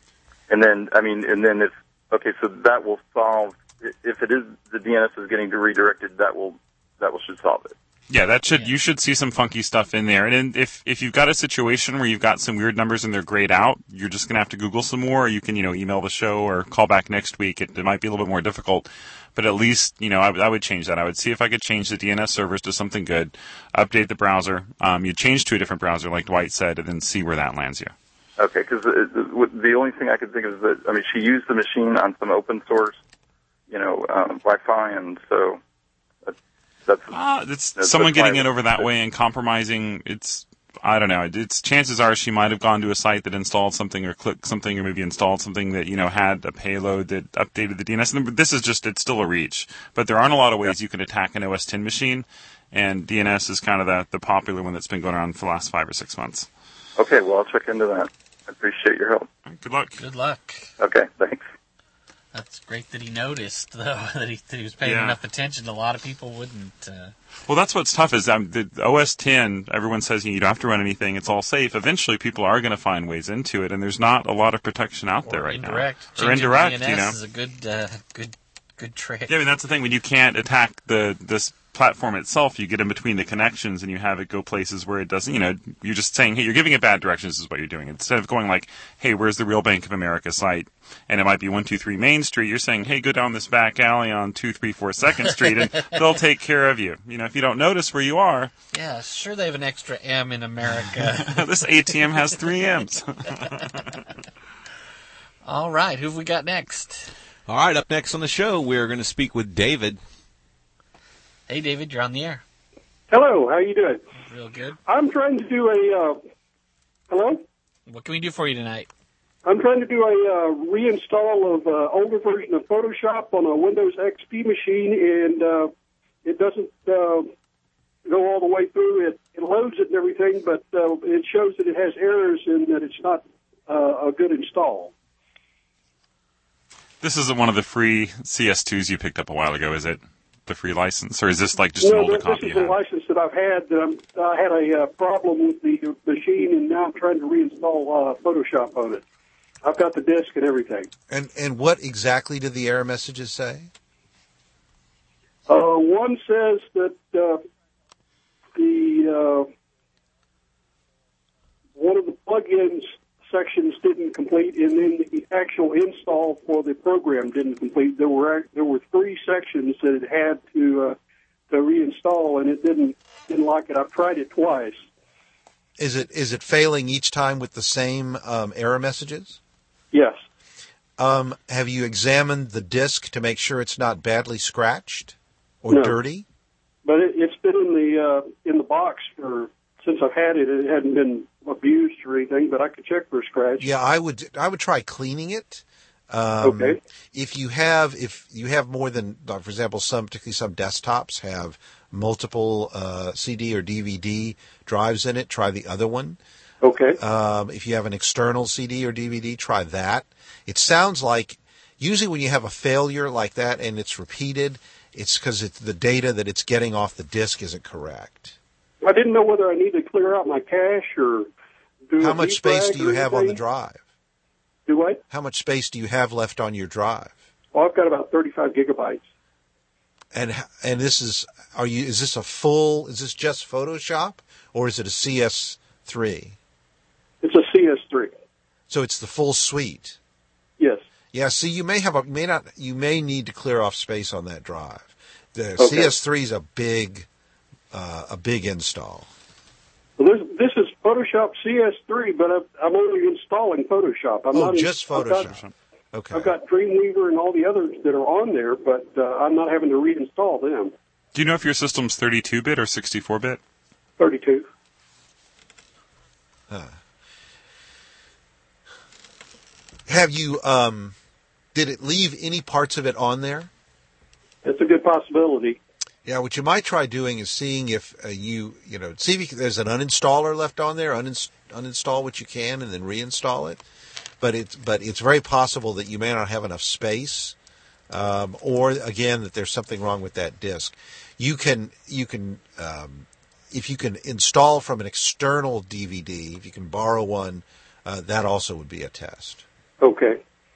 And then, I mean, and then if, okay, so that will solve, if it is, the D N S is getting redirected, that will, that will should solve it. Yeah, that should, you should see some funky stuff in there. And then if, if you've got a situation where you've got some weird numbers and they're grayed out, you're just going to have to Google some more, or you can, you know, email the show or call back next week. It, it might be a little bit more difficult, but at least, you know, I, I would change that. I would see if I could change the D N S servers to something good, update the browser. Um, you change to a different browser, like Dwight said, and then see where that lands you. Okay, because the, the only thing I could think of is that, I mean, she used the machine on some open source, you know, um, Wi-Fi, and so that's, that's, uh, it's that's someone that's getting my, it over that way and compromising. It's, I don't know. It's chances are she might have gone to a site that installed something or clicked something or maybe installed something that, you know, had a payload that updated the D N S. And this is just, it's still a reach, but there aren't a lot of ways you can attack an O S ten machine, and D N S is kind of the, the popular one that's been going around for the last five or six months. Okay, well, I'll check into that. I appreciate your help. Good luck. Good luck. Okay, thanks. That's great that he noticed, though, that he, that he was paying Yeah. enough attention. A lot of people wouldn't. Uh... Well, that's what's tough is um, the O S ten, everyone says you don't have to run anything, it's all safe. Eventually, people are going to find ways into it, and there's not a lot of protection out Or there right indirect. now. Or Changing indirect, D N S you know. is a good, uh, good, good trick. Yeah, I mean, that's the thing. When you can't attack the this platform itself, you get in between the connections and you have it go places where it doesn't, you know, you're just saying, hey, you're giving it bad directions is what you're doing. Instead of going like, hey, where's the real Bank of America site? And it might be one two three Main Street. You're saying, hey, go down this back alley on two three four Second Street and they'll take care of you. You know, if you don't notice where you are. Yeah, sure they have an extra M in America. This A T M has three M's. All right, who have we got next? All right, up next on the show, we're going to speak with David. Hey, David, you're on the air. Hello, how you doing? Real good. I'm trying to do a, uh, hello? What can we do for you tonight? I'm trying to do a uh, reinstall of uh, older version of Photoshop on a Windows X P machine, and uh, it doesn't uh, go all the way through. It, it loads it and everything, but uh, it shows that it has errors and that it's not uh, a good install. This isn't one of the free C S twos you picked up a while ago, is it? The free license, or is this like just no, an older this copy? This is a license that I've had. That I'm, I had a uh, problem with the machine, and now I'm trying to reinstall uh, Photoshop on it. I've got the disk and everything. And and what exactly do the error messages say? Uh, one says that uh, the uh, one of the plugins sections didn't complete, and then the actual install for the program didn't complete. There were there were three sections that it had to uh, to reinstall, and it didn't didn't like it. I've tried it twice. Is it is it failing each time with the same um, error messages? Yes. Um, have you examined the disk to make sure it's not badly scratched or No. dirty? But it, it's been in the uh, in the box for since I've had it. It hadn't been abused or anything, but I could check for a scratch. Yeah, I would. I would try cleaning it. Um, Okay. If you have, if you have more than, like, for example, some particularly some desktops have multiple uh, C D or D V D drives in it. Try the other one. Okay. Um, if you have an external C D or D V D, try that. It sounds like usually when you have a failure like that and it's repeated, it's because it's the data that it's getting off the disk isn't correct. I didn't know whether I need to clear out my cache or do How a much space defrag do you or have on the anything. drive? Do what? How much space do you have left on your drive? Well, I've got about thirty-five gigabytes. And and this is are you is this a full is this just Photoshop or is it a C S three? It's a C S three. So it's the full suite. Yes. Yeah, see you may have a may not you may need to clear off space on that drive. The Okay. C S three is a big uh, a big install. Well, this, this is Photoshop C S three, but I'm, I'm only installing Photoshop. I'm Oh, not just I've got- Photoshop. Okay. I've got Dreamweaver and all the others that are on there, but uh, I'm not having to reinstall them. Do you know if your system's thirty-two bit or sixty-four bit? thirty-two. Huh. Have you um did it leave any parts of it on there? It's a good possibility. Yeah, what you might try doing is seeing if uh, you, you know, see if you, there's an uninstaller left on there, uninst, uninstall what you can and then reinstall it. But it's, but it's very possible that you may not have enough space, um, or again, that there's something wrong with that disk. You can, you can, um, if you can install from an external D V D, if you can borrow one, uh, that also would be a test. Okay.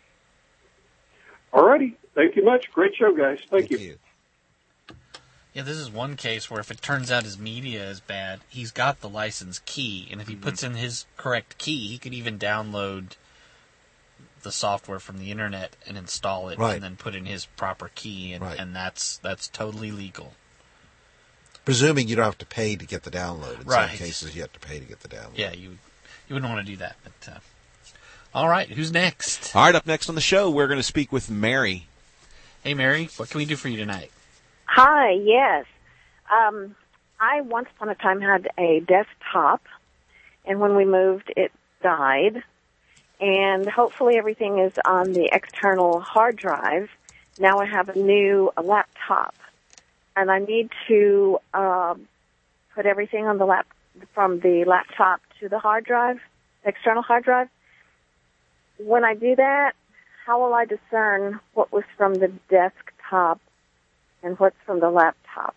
All righty. Thank you much. Great show, guys. Thank, Thank you. you. Yeah, this is one case where if it turns out his media is bad, he's got the license key, and if he puts in his correct key, he could even download the software from the internet and install it, Right. and then put in his proper key, and, Right. and that's that's totally legal. Presuming you don't have to pay to get the download. In Right. some cases, you have to pay to get the download. Yeah, you you wouldn't want to do that. But uh, all right, who's next? All right, up next on the show, we're going to speak with Mary. Hey, Mary, what can we do for you tonight? Hi, yes. Um, I once upon a time had a desktop, and when we moved, it died. And hopefully everything is on the external hard drive. Now I have a new a laptop, and I need to uh, put everything on the lap from the laptop to the hard drive, external hard drive. When I do that, how will I discern what was from the desktop and what's from the laptop?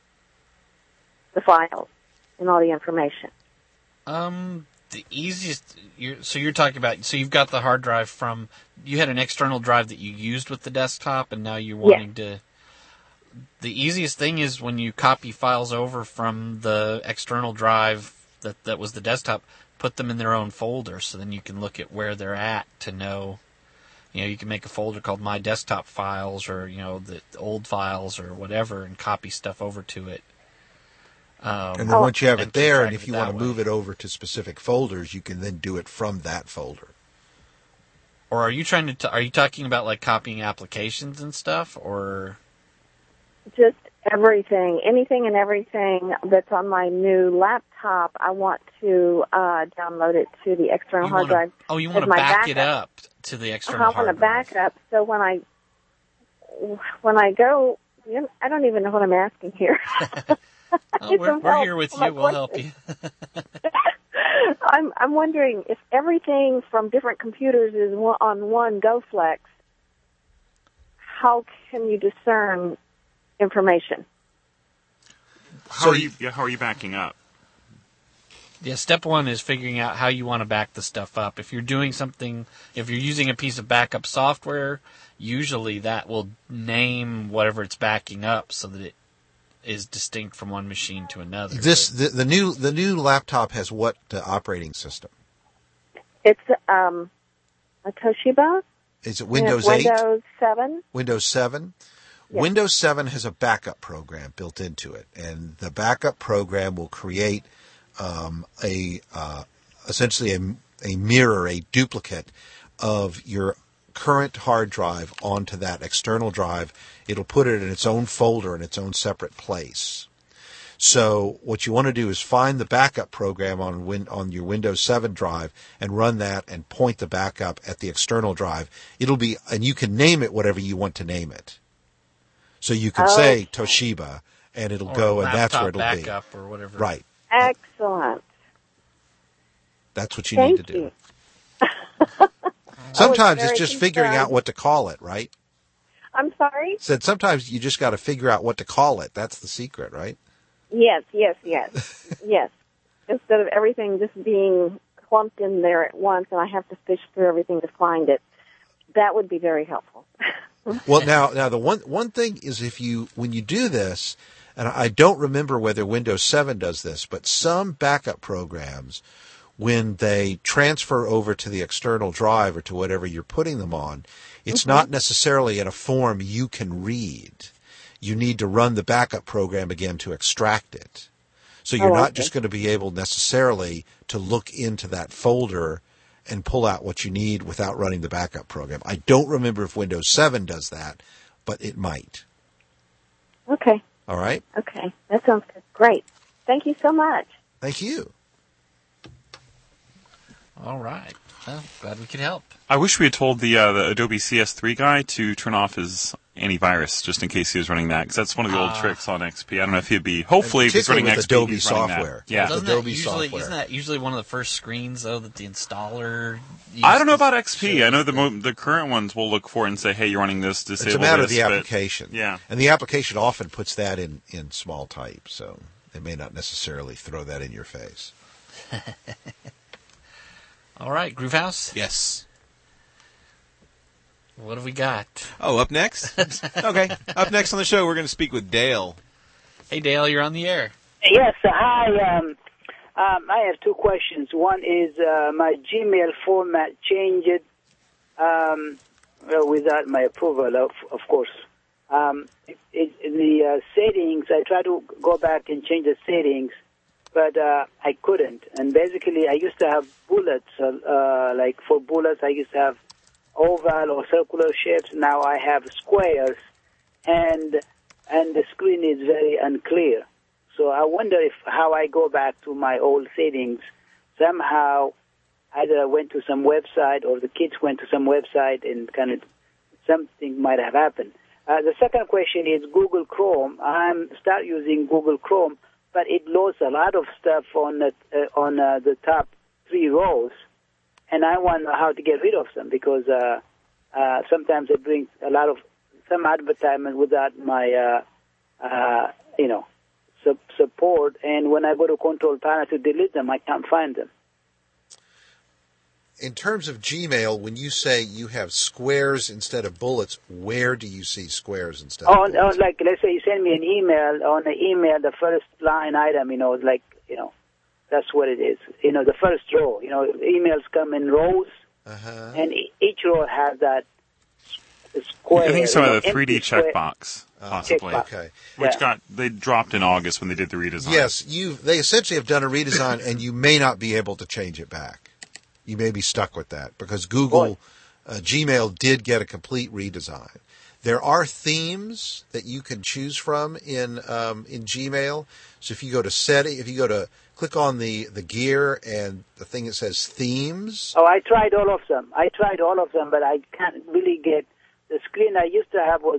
The files and all the information. Um, the easiest. You're, so you're talking about. So you've got the hard drive from. You had an external drive that you used with the desktop, and now you're wanting to. The easiest thing is when you copy files over from the external drive that that was the desktop. Put them in their own folder, so then you can look at where they're at to know. You know, you can make a folder called My Desktop Files, or you know, the, the old files, or whatever, and copy stuff over to it. Um, And then once you have and it keep there, track and of if it you that want to way. move it over to specific folders, you can then do it from that folder. Or are you trying to? T- are you talking about like copying applications and stuff, or Just everything, anything and everything that's on my new laptop, I want to uh, download it to the external you hard wanna, drive. oh, you as want to my back it backup. up to the Uh-huh, external I want hard to drive? back up, so when I when I go, you know, I don't even know what I'm asking here. Oh, we're we're here with you. We'll help you. I'm I'm wondering if everything from different computers is one, on one GoFlex. How can you discern information? How are you? Yeah, how are you backing up? Yeah, step one is figuring out how you want to back the stuff up. If you're doing something, if you're using a piece of backup software, usually that will name whatever it's backing up so that it is distinct from one machine to another. This the, the new the new laptop has what uh, operating system? It's um, a Toshiba. Is it and Windows it's eight? Windows seven. Windows seven? Yes. Windows seven has a backup program built into it, and the backup program will create um, a uh, essentially a, a mirror, a duplicate of your current hard drive onto that external drive. It'll put it in its own folder in its own separate place. So what you want to do is find the backup program on win, on your Windows seven drive and run that and point the backup at the external drive. It'll be, and you can name it whatever you want to name it. So you can Oh. say Toshiba, and it'll Or go, and that's where laptop it'll be. backup or whatever. Right. Excellent. That's what you Thank need to do. you. Sometimes very it's just figuring concerned. out what to call it, right? I'm sorry? Said sometimes you just got to figure out what to call it. That's the secret, right? Yes, yes, yes, yes. Instead of everything just being clumped in there at once and I have to fish through everything to find it, that would be very helpful. Well, now, now the one one thing is if you when you do this, and I don't remember whether Windows seven does this, but some backup programs, when they transfer over to the external drive or to whatever you're putting them on, it's Mhm. not necessarily in a form you can read. You need to run the backup program again to extract it. So you're Oh, not okay. just going to be able necessarily to look into that folder and pull out what you need without running the backup program. I don't remember if Windows seven does that, but it might. Okay, All right? okay. That sounds good. Great. Thank you so much. Thank you. All right. Well, glad we could help. I wish we had told the uh, the Adobe C S three guy to turn off his antivirus just in case he was running that, because that's one of the old Ah. tricks on X P. I don't know if he'd be. Hopefully, if he's particularly running with X P, Adobe he's running that. software. Yeah. Doesn't Adobe that usually, software. Isn't that usually one of the first screens, though, that the installer uses? I don't know about X P. I know the mo- the current ones will look for it and say, "Hey, you're running this. Disable It's a matter this," of the but- application. Yeah. And the application often puts that in, in small type, so they may not necessarily throw that in your face. All right, Groove House? Yes. What have we got? Oh, up next? Okay. Up next on the show, we're going to speak with Dale. Hey, Dale, you're on the air. Yes, uh, hi. Um, um, I have two questions. One is uh, my Gmail format changed um, well, without my approval, of, of course. Um, it, it, the uh, settings, I tried to go back and change the settings, but uh, I couldn't. And basically, I used to have bullets. Uh, uh, like for bullets, I used to have oval or circular shapes. Now I have squares, and and the screen is very unclear. So I wonder if how I go back to my old settings. Somehow, either I went to some website or the kids went to some website and kind of something might have happened. Uh, the second question is Google Chrome. I'm start using Google Chrome, but it loads a lot of stuff on the, uh, on uh, the top three rows, and I want to know how to get rid of them because uh, uh, sometimes it brings a lot of some advertisement without my uh, uh, you know su- support, and when I go to Control Panel to delete them, I can't find them. In terms of Gmail, when you say you have squares instead of bullets, where do you see squares instead of Oh, bullets? oh, like let's say you send me an email. On the email, the first line item, you know, like you know, that's what it is. You know, the first row. You know, emails come in rows, uh-huh. and e- each row has that square. I think some you of know, the three D empty square. checkbox, possibly. checkbox. Okay. Which Yeah. got they dropped in August when they did the redesign. Yes, you. They essentially have done a redesign, and you may not be able to change it back. You may be stuck with that because Google, uh, Gmail did get a complete redesign. There are themes that you can choose from in um, in Gmail. So if you go to setting, if you go to click on the, the gear and the thing that says themes. Oh, I tried all of them. I tried all of them, but I can't really get the screen I used to have was.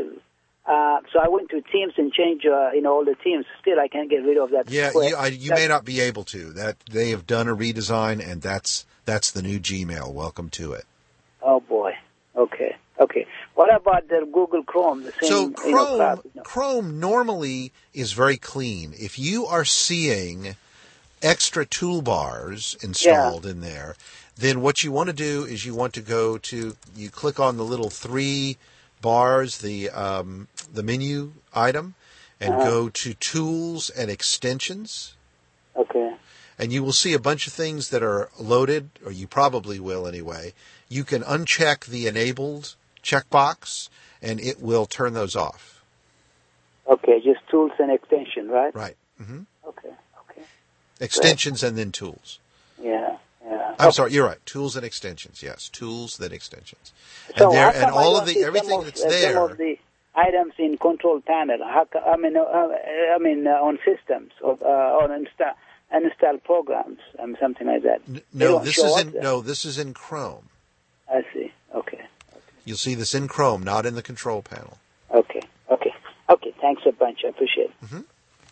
Uh, so I went to Teams and changed, uh, you know, all the themes. Still, I can't get rid of that. Yeah, square. you, I, you may not be able to. That they have done a redesign, and that's that's the new Gmail. Welcome to it. Oh boy. Okay. Okay. What about the Google Chrome? The same, So you know, Chrome, cloud? No. Chrome normally is very clean. If you are seeing extra toolbars installed in there, then what you want to do is you want to go to you click on the little three bars, the um, the menu item, and Uh-huh. go to Tools and Extensions. Okay. And you will see a bunch of things that are loaded, or you probably will anyway. You can uncheck the enabled checkbox, and it will turn those off. Okay, just tools and extension, right? Right. Mm-hmm. Okay. Okay. Extensions and then tools. Yeah. Yeah. I'm Okay. sorry, you're right. Tools and extensions. Yes, tools then extensions. So and there, how and come I all don't of the see everything some of, that's uh, there. Some of the items in Control Panel. How co- I mean, uh, I mean, uh, on systems or uh, on install uninstall programs, um, something like that. They No, don't this show is up in there. no, this is in Chrome. I see. Okay. You'll see this in Chrome, not in the control panel. Okay. Okay. Okay. Thanks a bunch. I appreciate it. Mm-hmm.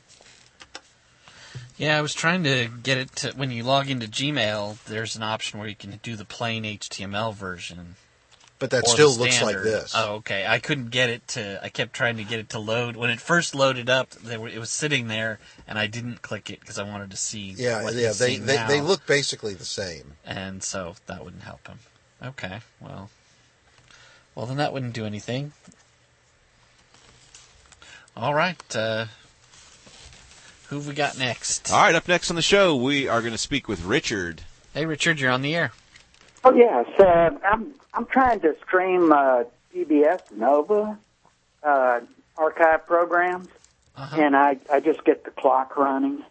Yeah, I was trying to get it to, when you log into Gmail, there's an option where you can do the plain H T M L version. But that or still the looks like standard. this. Oh, okay. I couldn't get it to, I kept trying to get it to load. When it first loaded up, they were, it was sitting there, and I didn't click it because I wanted to see Yeah, what yeah, he's they, seeing they now. they look basically the same. And so that wouldn't help him. Okay, well. Well, then that wouldn't do anything. All right. Uh, who have we got next? All right, up next on the show, we are going to speak with Richard. Hey, Richard, you're on the air. Oh yes, uh, I'm I'm trying to stream uh, P B S Nova uh, archive programs, uh-huh. and I I just get the clock running.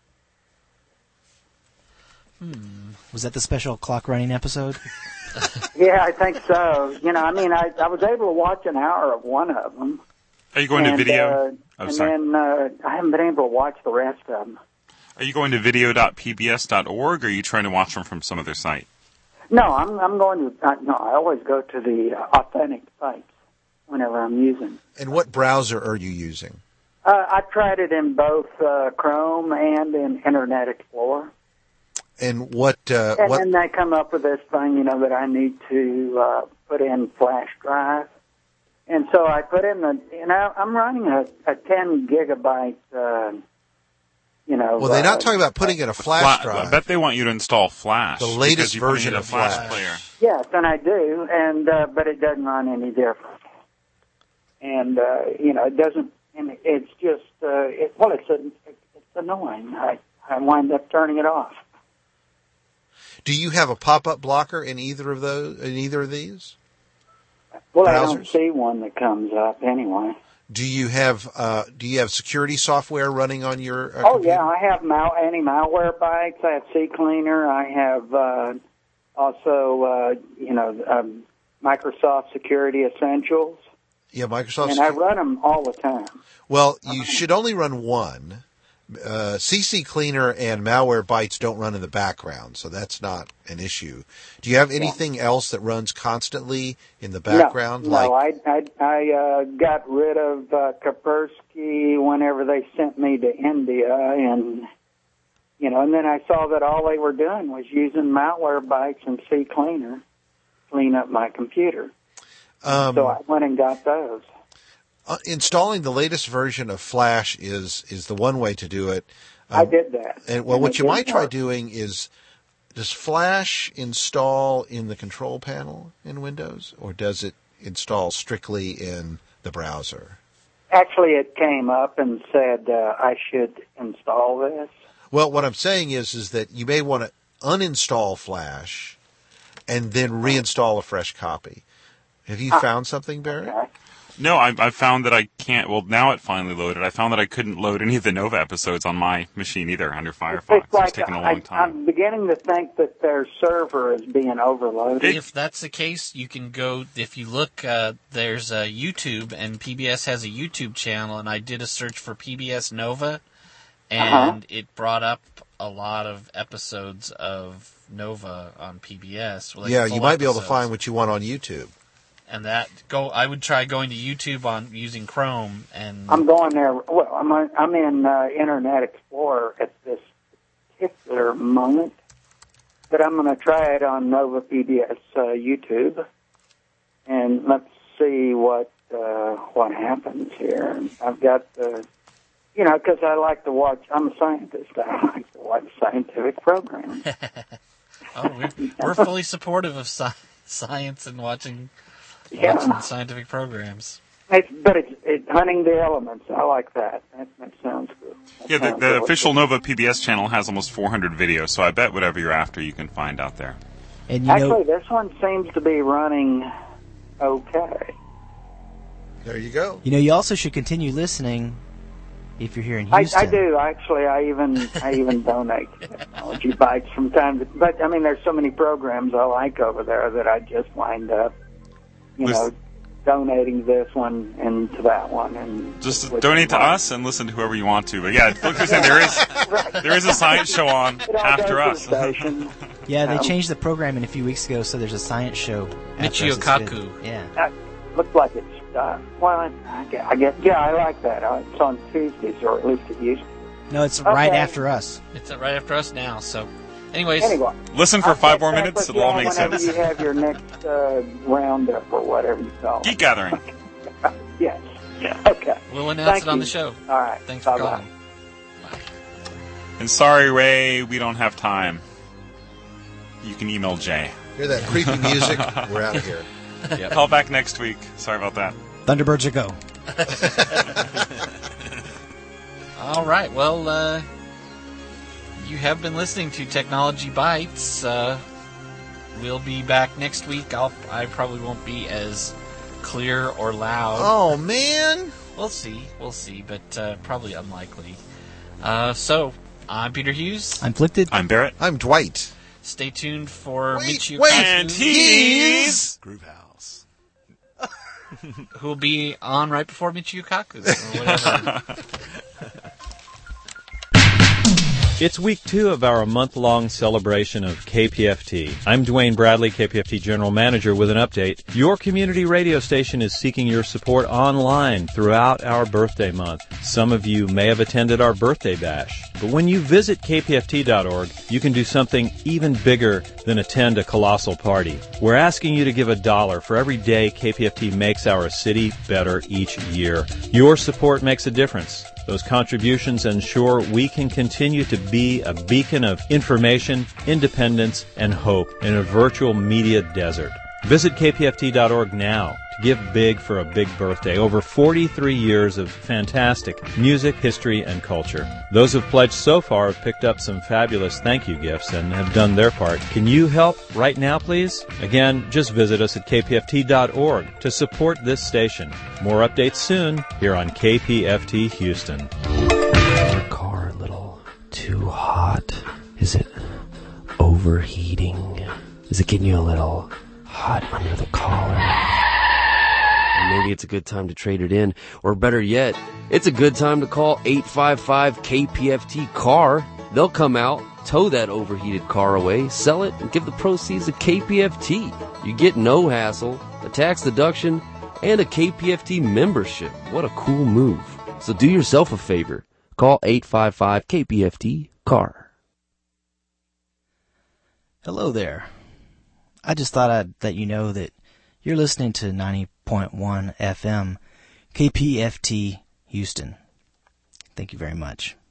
Hmm. Was that the special clock running episode? Yeah, I think so. You know, I mean, I I was able to watch an hour of one of them. Are you going and, to video? Uh, oh, and sorry. then uh, I haven't been able to watch the rest of them. Are you going to video dot p b s dot org, or are you trying to watch them from some other site? No, I'm I'm going to. Uh, no, I always go to the uh, authentic sites whenever I'm using. And what browser are you using? Uh, I tried it in both uh, Chrome and in Internet Explorer. And what uh, And what then they come up with this thing, you know, that I need to uh, put in flash drive. And so I put in the, you know, I'm running a, a ten gigabyte uh, you know. Well, they're not uh, talking about putting in a flash Fla- drive. I bet they want you to install Flash. The latest because you probably version need a of Flash, Flash. player. Yes, and I do, and uh, but it doesn't run any different. And uh, you know, it doesn't. And it's just uh, it, well, it's a, it's annoying. I I wind up turning it off. Do you have a pop-up blocker in either of those? In either of these? Well, Browsers? I don't see one that comes up anyway. Do you have uh, Do you have security software running on your? Uh, Oh computer? yeah, I have mal- anti-malware bytes. I have CCleaner. I have uh, also uh, you know um, Microsoft Security Essentials. Yeah, Microsoft. And I run them all the time. Well, you should only run one. Uh, C C Cleaner and Malware Bytes don't run in the background, so that's not an issue. Do you have anything else that runs constantly in the background? No, like no I I, I uh, got rid of uh, Kaspersky whenever they sent me to India, and you know, and then I saw that all they were doing was using Malware Bytes and C Cleaner to clean up my computer. Um, so I went and got those. Uh, installing the latest version of Flash is is the one way to do it. Um, I did that. And well, and what it you might didn't try work. doing is, does Flash install in the control panel in Windows, or does it install strictly in the browser? Actually, it came up and said uh, I should install this. Well, what I'm saying is, is that you may want to uninstall Flash and then reinstall a fresh copy. Have you Ah. found something, Barry? No, I, I found that I can't. Well, now it finally loaded. I found that I couldn't load any of the Nova episodes on my machine either under Firefox. It's like It's taking a I, long time. I'm beginning to think that their server is being overloaded. If that's the case, you can go, if you look, uh, there's uh, YouTube, and P B S has a YouTube channel, and I did a search for P B S Nova, and Uh-huh. it brought up a lot of episodes of Nova on P B S. like yeah, full you might be able to episodes. find what you want on YouTube. And that, go. I would try going to YouTube on using Chrome, and I'm going there. Well, I'm on, I'm in uh, Internet Explorer at this particular moment, but I'm going to try it on Nova P B S uh, YouTube, and let's see what uh, what happens here. I've got the, you know, because I like to watch. I'm a scientist. I like to watch scientific programs. oh, we, we're fully supportive of sci- science and watching. Yeah. Watching scientific programs. It's, but it's, it's hunting the elements. I like that. That, that sounds good. That Yeah, the, sounds the good. official Nova P B S channel has almost four hundred videos, so I bet whatever you're after you can find out there. And you Actually, know, this one seems to be running okay. There you go. you know, you also should continue listening if you're here in I, Houston. I do actually. I even I even donate to Technology Bytes from time to. But I mean, there's so many programs I like over there that I just wind up, you know, donating this one and to that one, and Just which donate to one. us and listen to whoever you want to. But yeah, like you're saying, there is there is a science show on It all after goes us. to the station. Yeah, they Um, changed the programming a few weeks ago, so there's a science show. after us. It's Michio good. Kaku. Yeah. Uh, looks like it's uh, well. I, I guess, I guess yeah, I like that. Uh, it's on Tuesdays, or at least it used to. No, it's right Okay. after us. It's uh, right after us now. So, anyways, Anyway, Listen for I'll five check more back minutes. with It'll all y'all make whenever sense. you have your next uh, roundup or whatever you call it. Geek Gathering. Yes. Yeah. Okay. we'll announce Thank it on you. the show. All right. Thanks for Bye-bye. calling. And sorry, Ray, we don't have time. You can email Jay. Hear that creepy music? We're out of here. Yeah, call back next week. Sorry about that. Thunderbirds are go. All right. Well, uh, you have been listening to Technology Bytes. Uh, we'll be back next week. I'll, I probably won't be as clear or loud. Oh, man. We'll see. We'll see, but uh, probably unlikely. Uh, so, I'm Peter Hughes. I'm Flicked. I'm Barrett. I'm Dwight. Stay tuned for Michio wait, Kaku, And he's Groove House. who will be on right before Michio Kaku or whatever. It's week two of our month-long celebration of K P F T. I'm Dwayne Bradley, K P F T General Manager, with an update. Your community radio station is seeking your support online throughout our birthday month. Some of you may have attended our birthday bash, but when you visit K P F T dot org, you can do something even bigger than attend a colossal party. We're asking you to give a dollar for every day K P F T makes our city better each year. Your support makes a difference. Those contributions ensure we can continue to be a beacon of information, independence, and hope in a virtual media desert. Visit K P F T dot org now to give big for a big birthday. Over forty-three years of fantastic music, history, and culture. Those who've pledged so far have picked up some fabulous thank you gifts and have done their part. Can you help right now, please? Again, just visit us at K P F T dot org to support this station. More updates soon here on K P F T Houston. Your car a little too hot? Is it overheating? Is it getting you a little hot under the collar? Maybe it's a good time to trade it in. Or better yet, it's a good time to call eight five five K P F T car. They'll come out, tow that overheated car away, sell it, and give the proceeds to K P F T. You get no hassle, a tax deduction, and a K P F T membership. What a cool move. So do yourself a favor. Call eight five five K P F T car. Hello there. I just thought I'd let you know that you're listening to ninety point one F M, K P F T Houston. Thank you very much.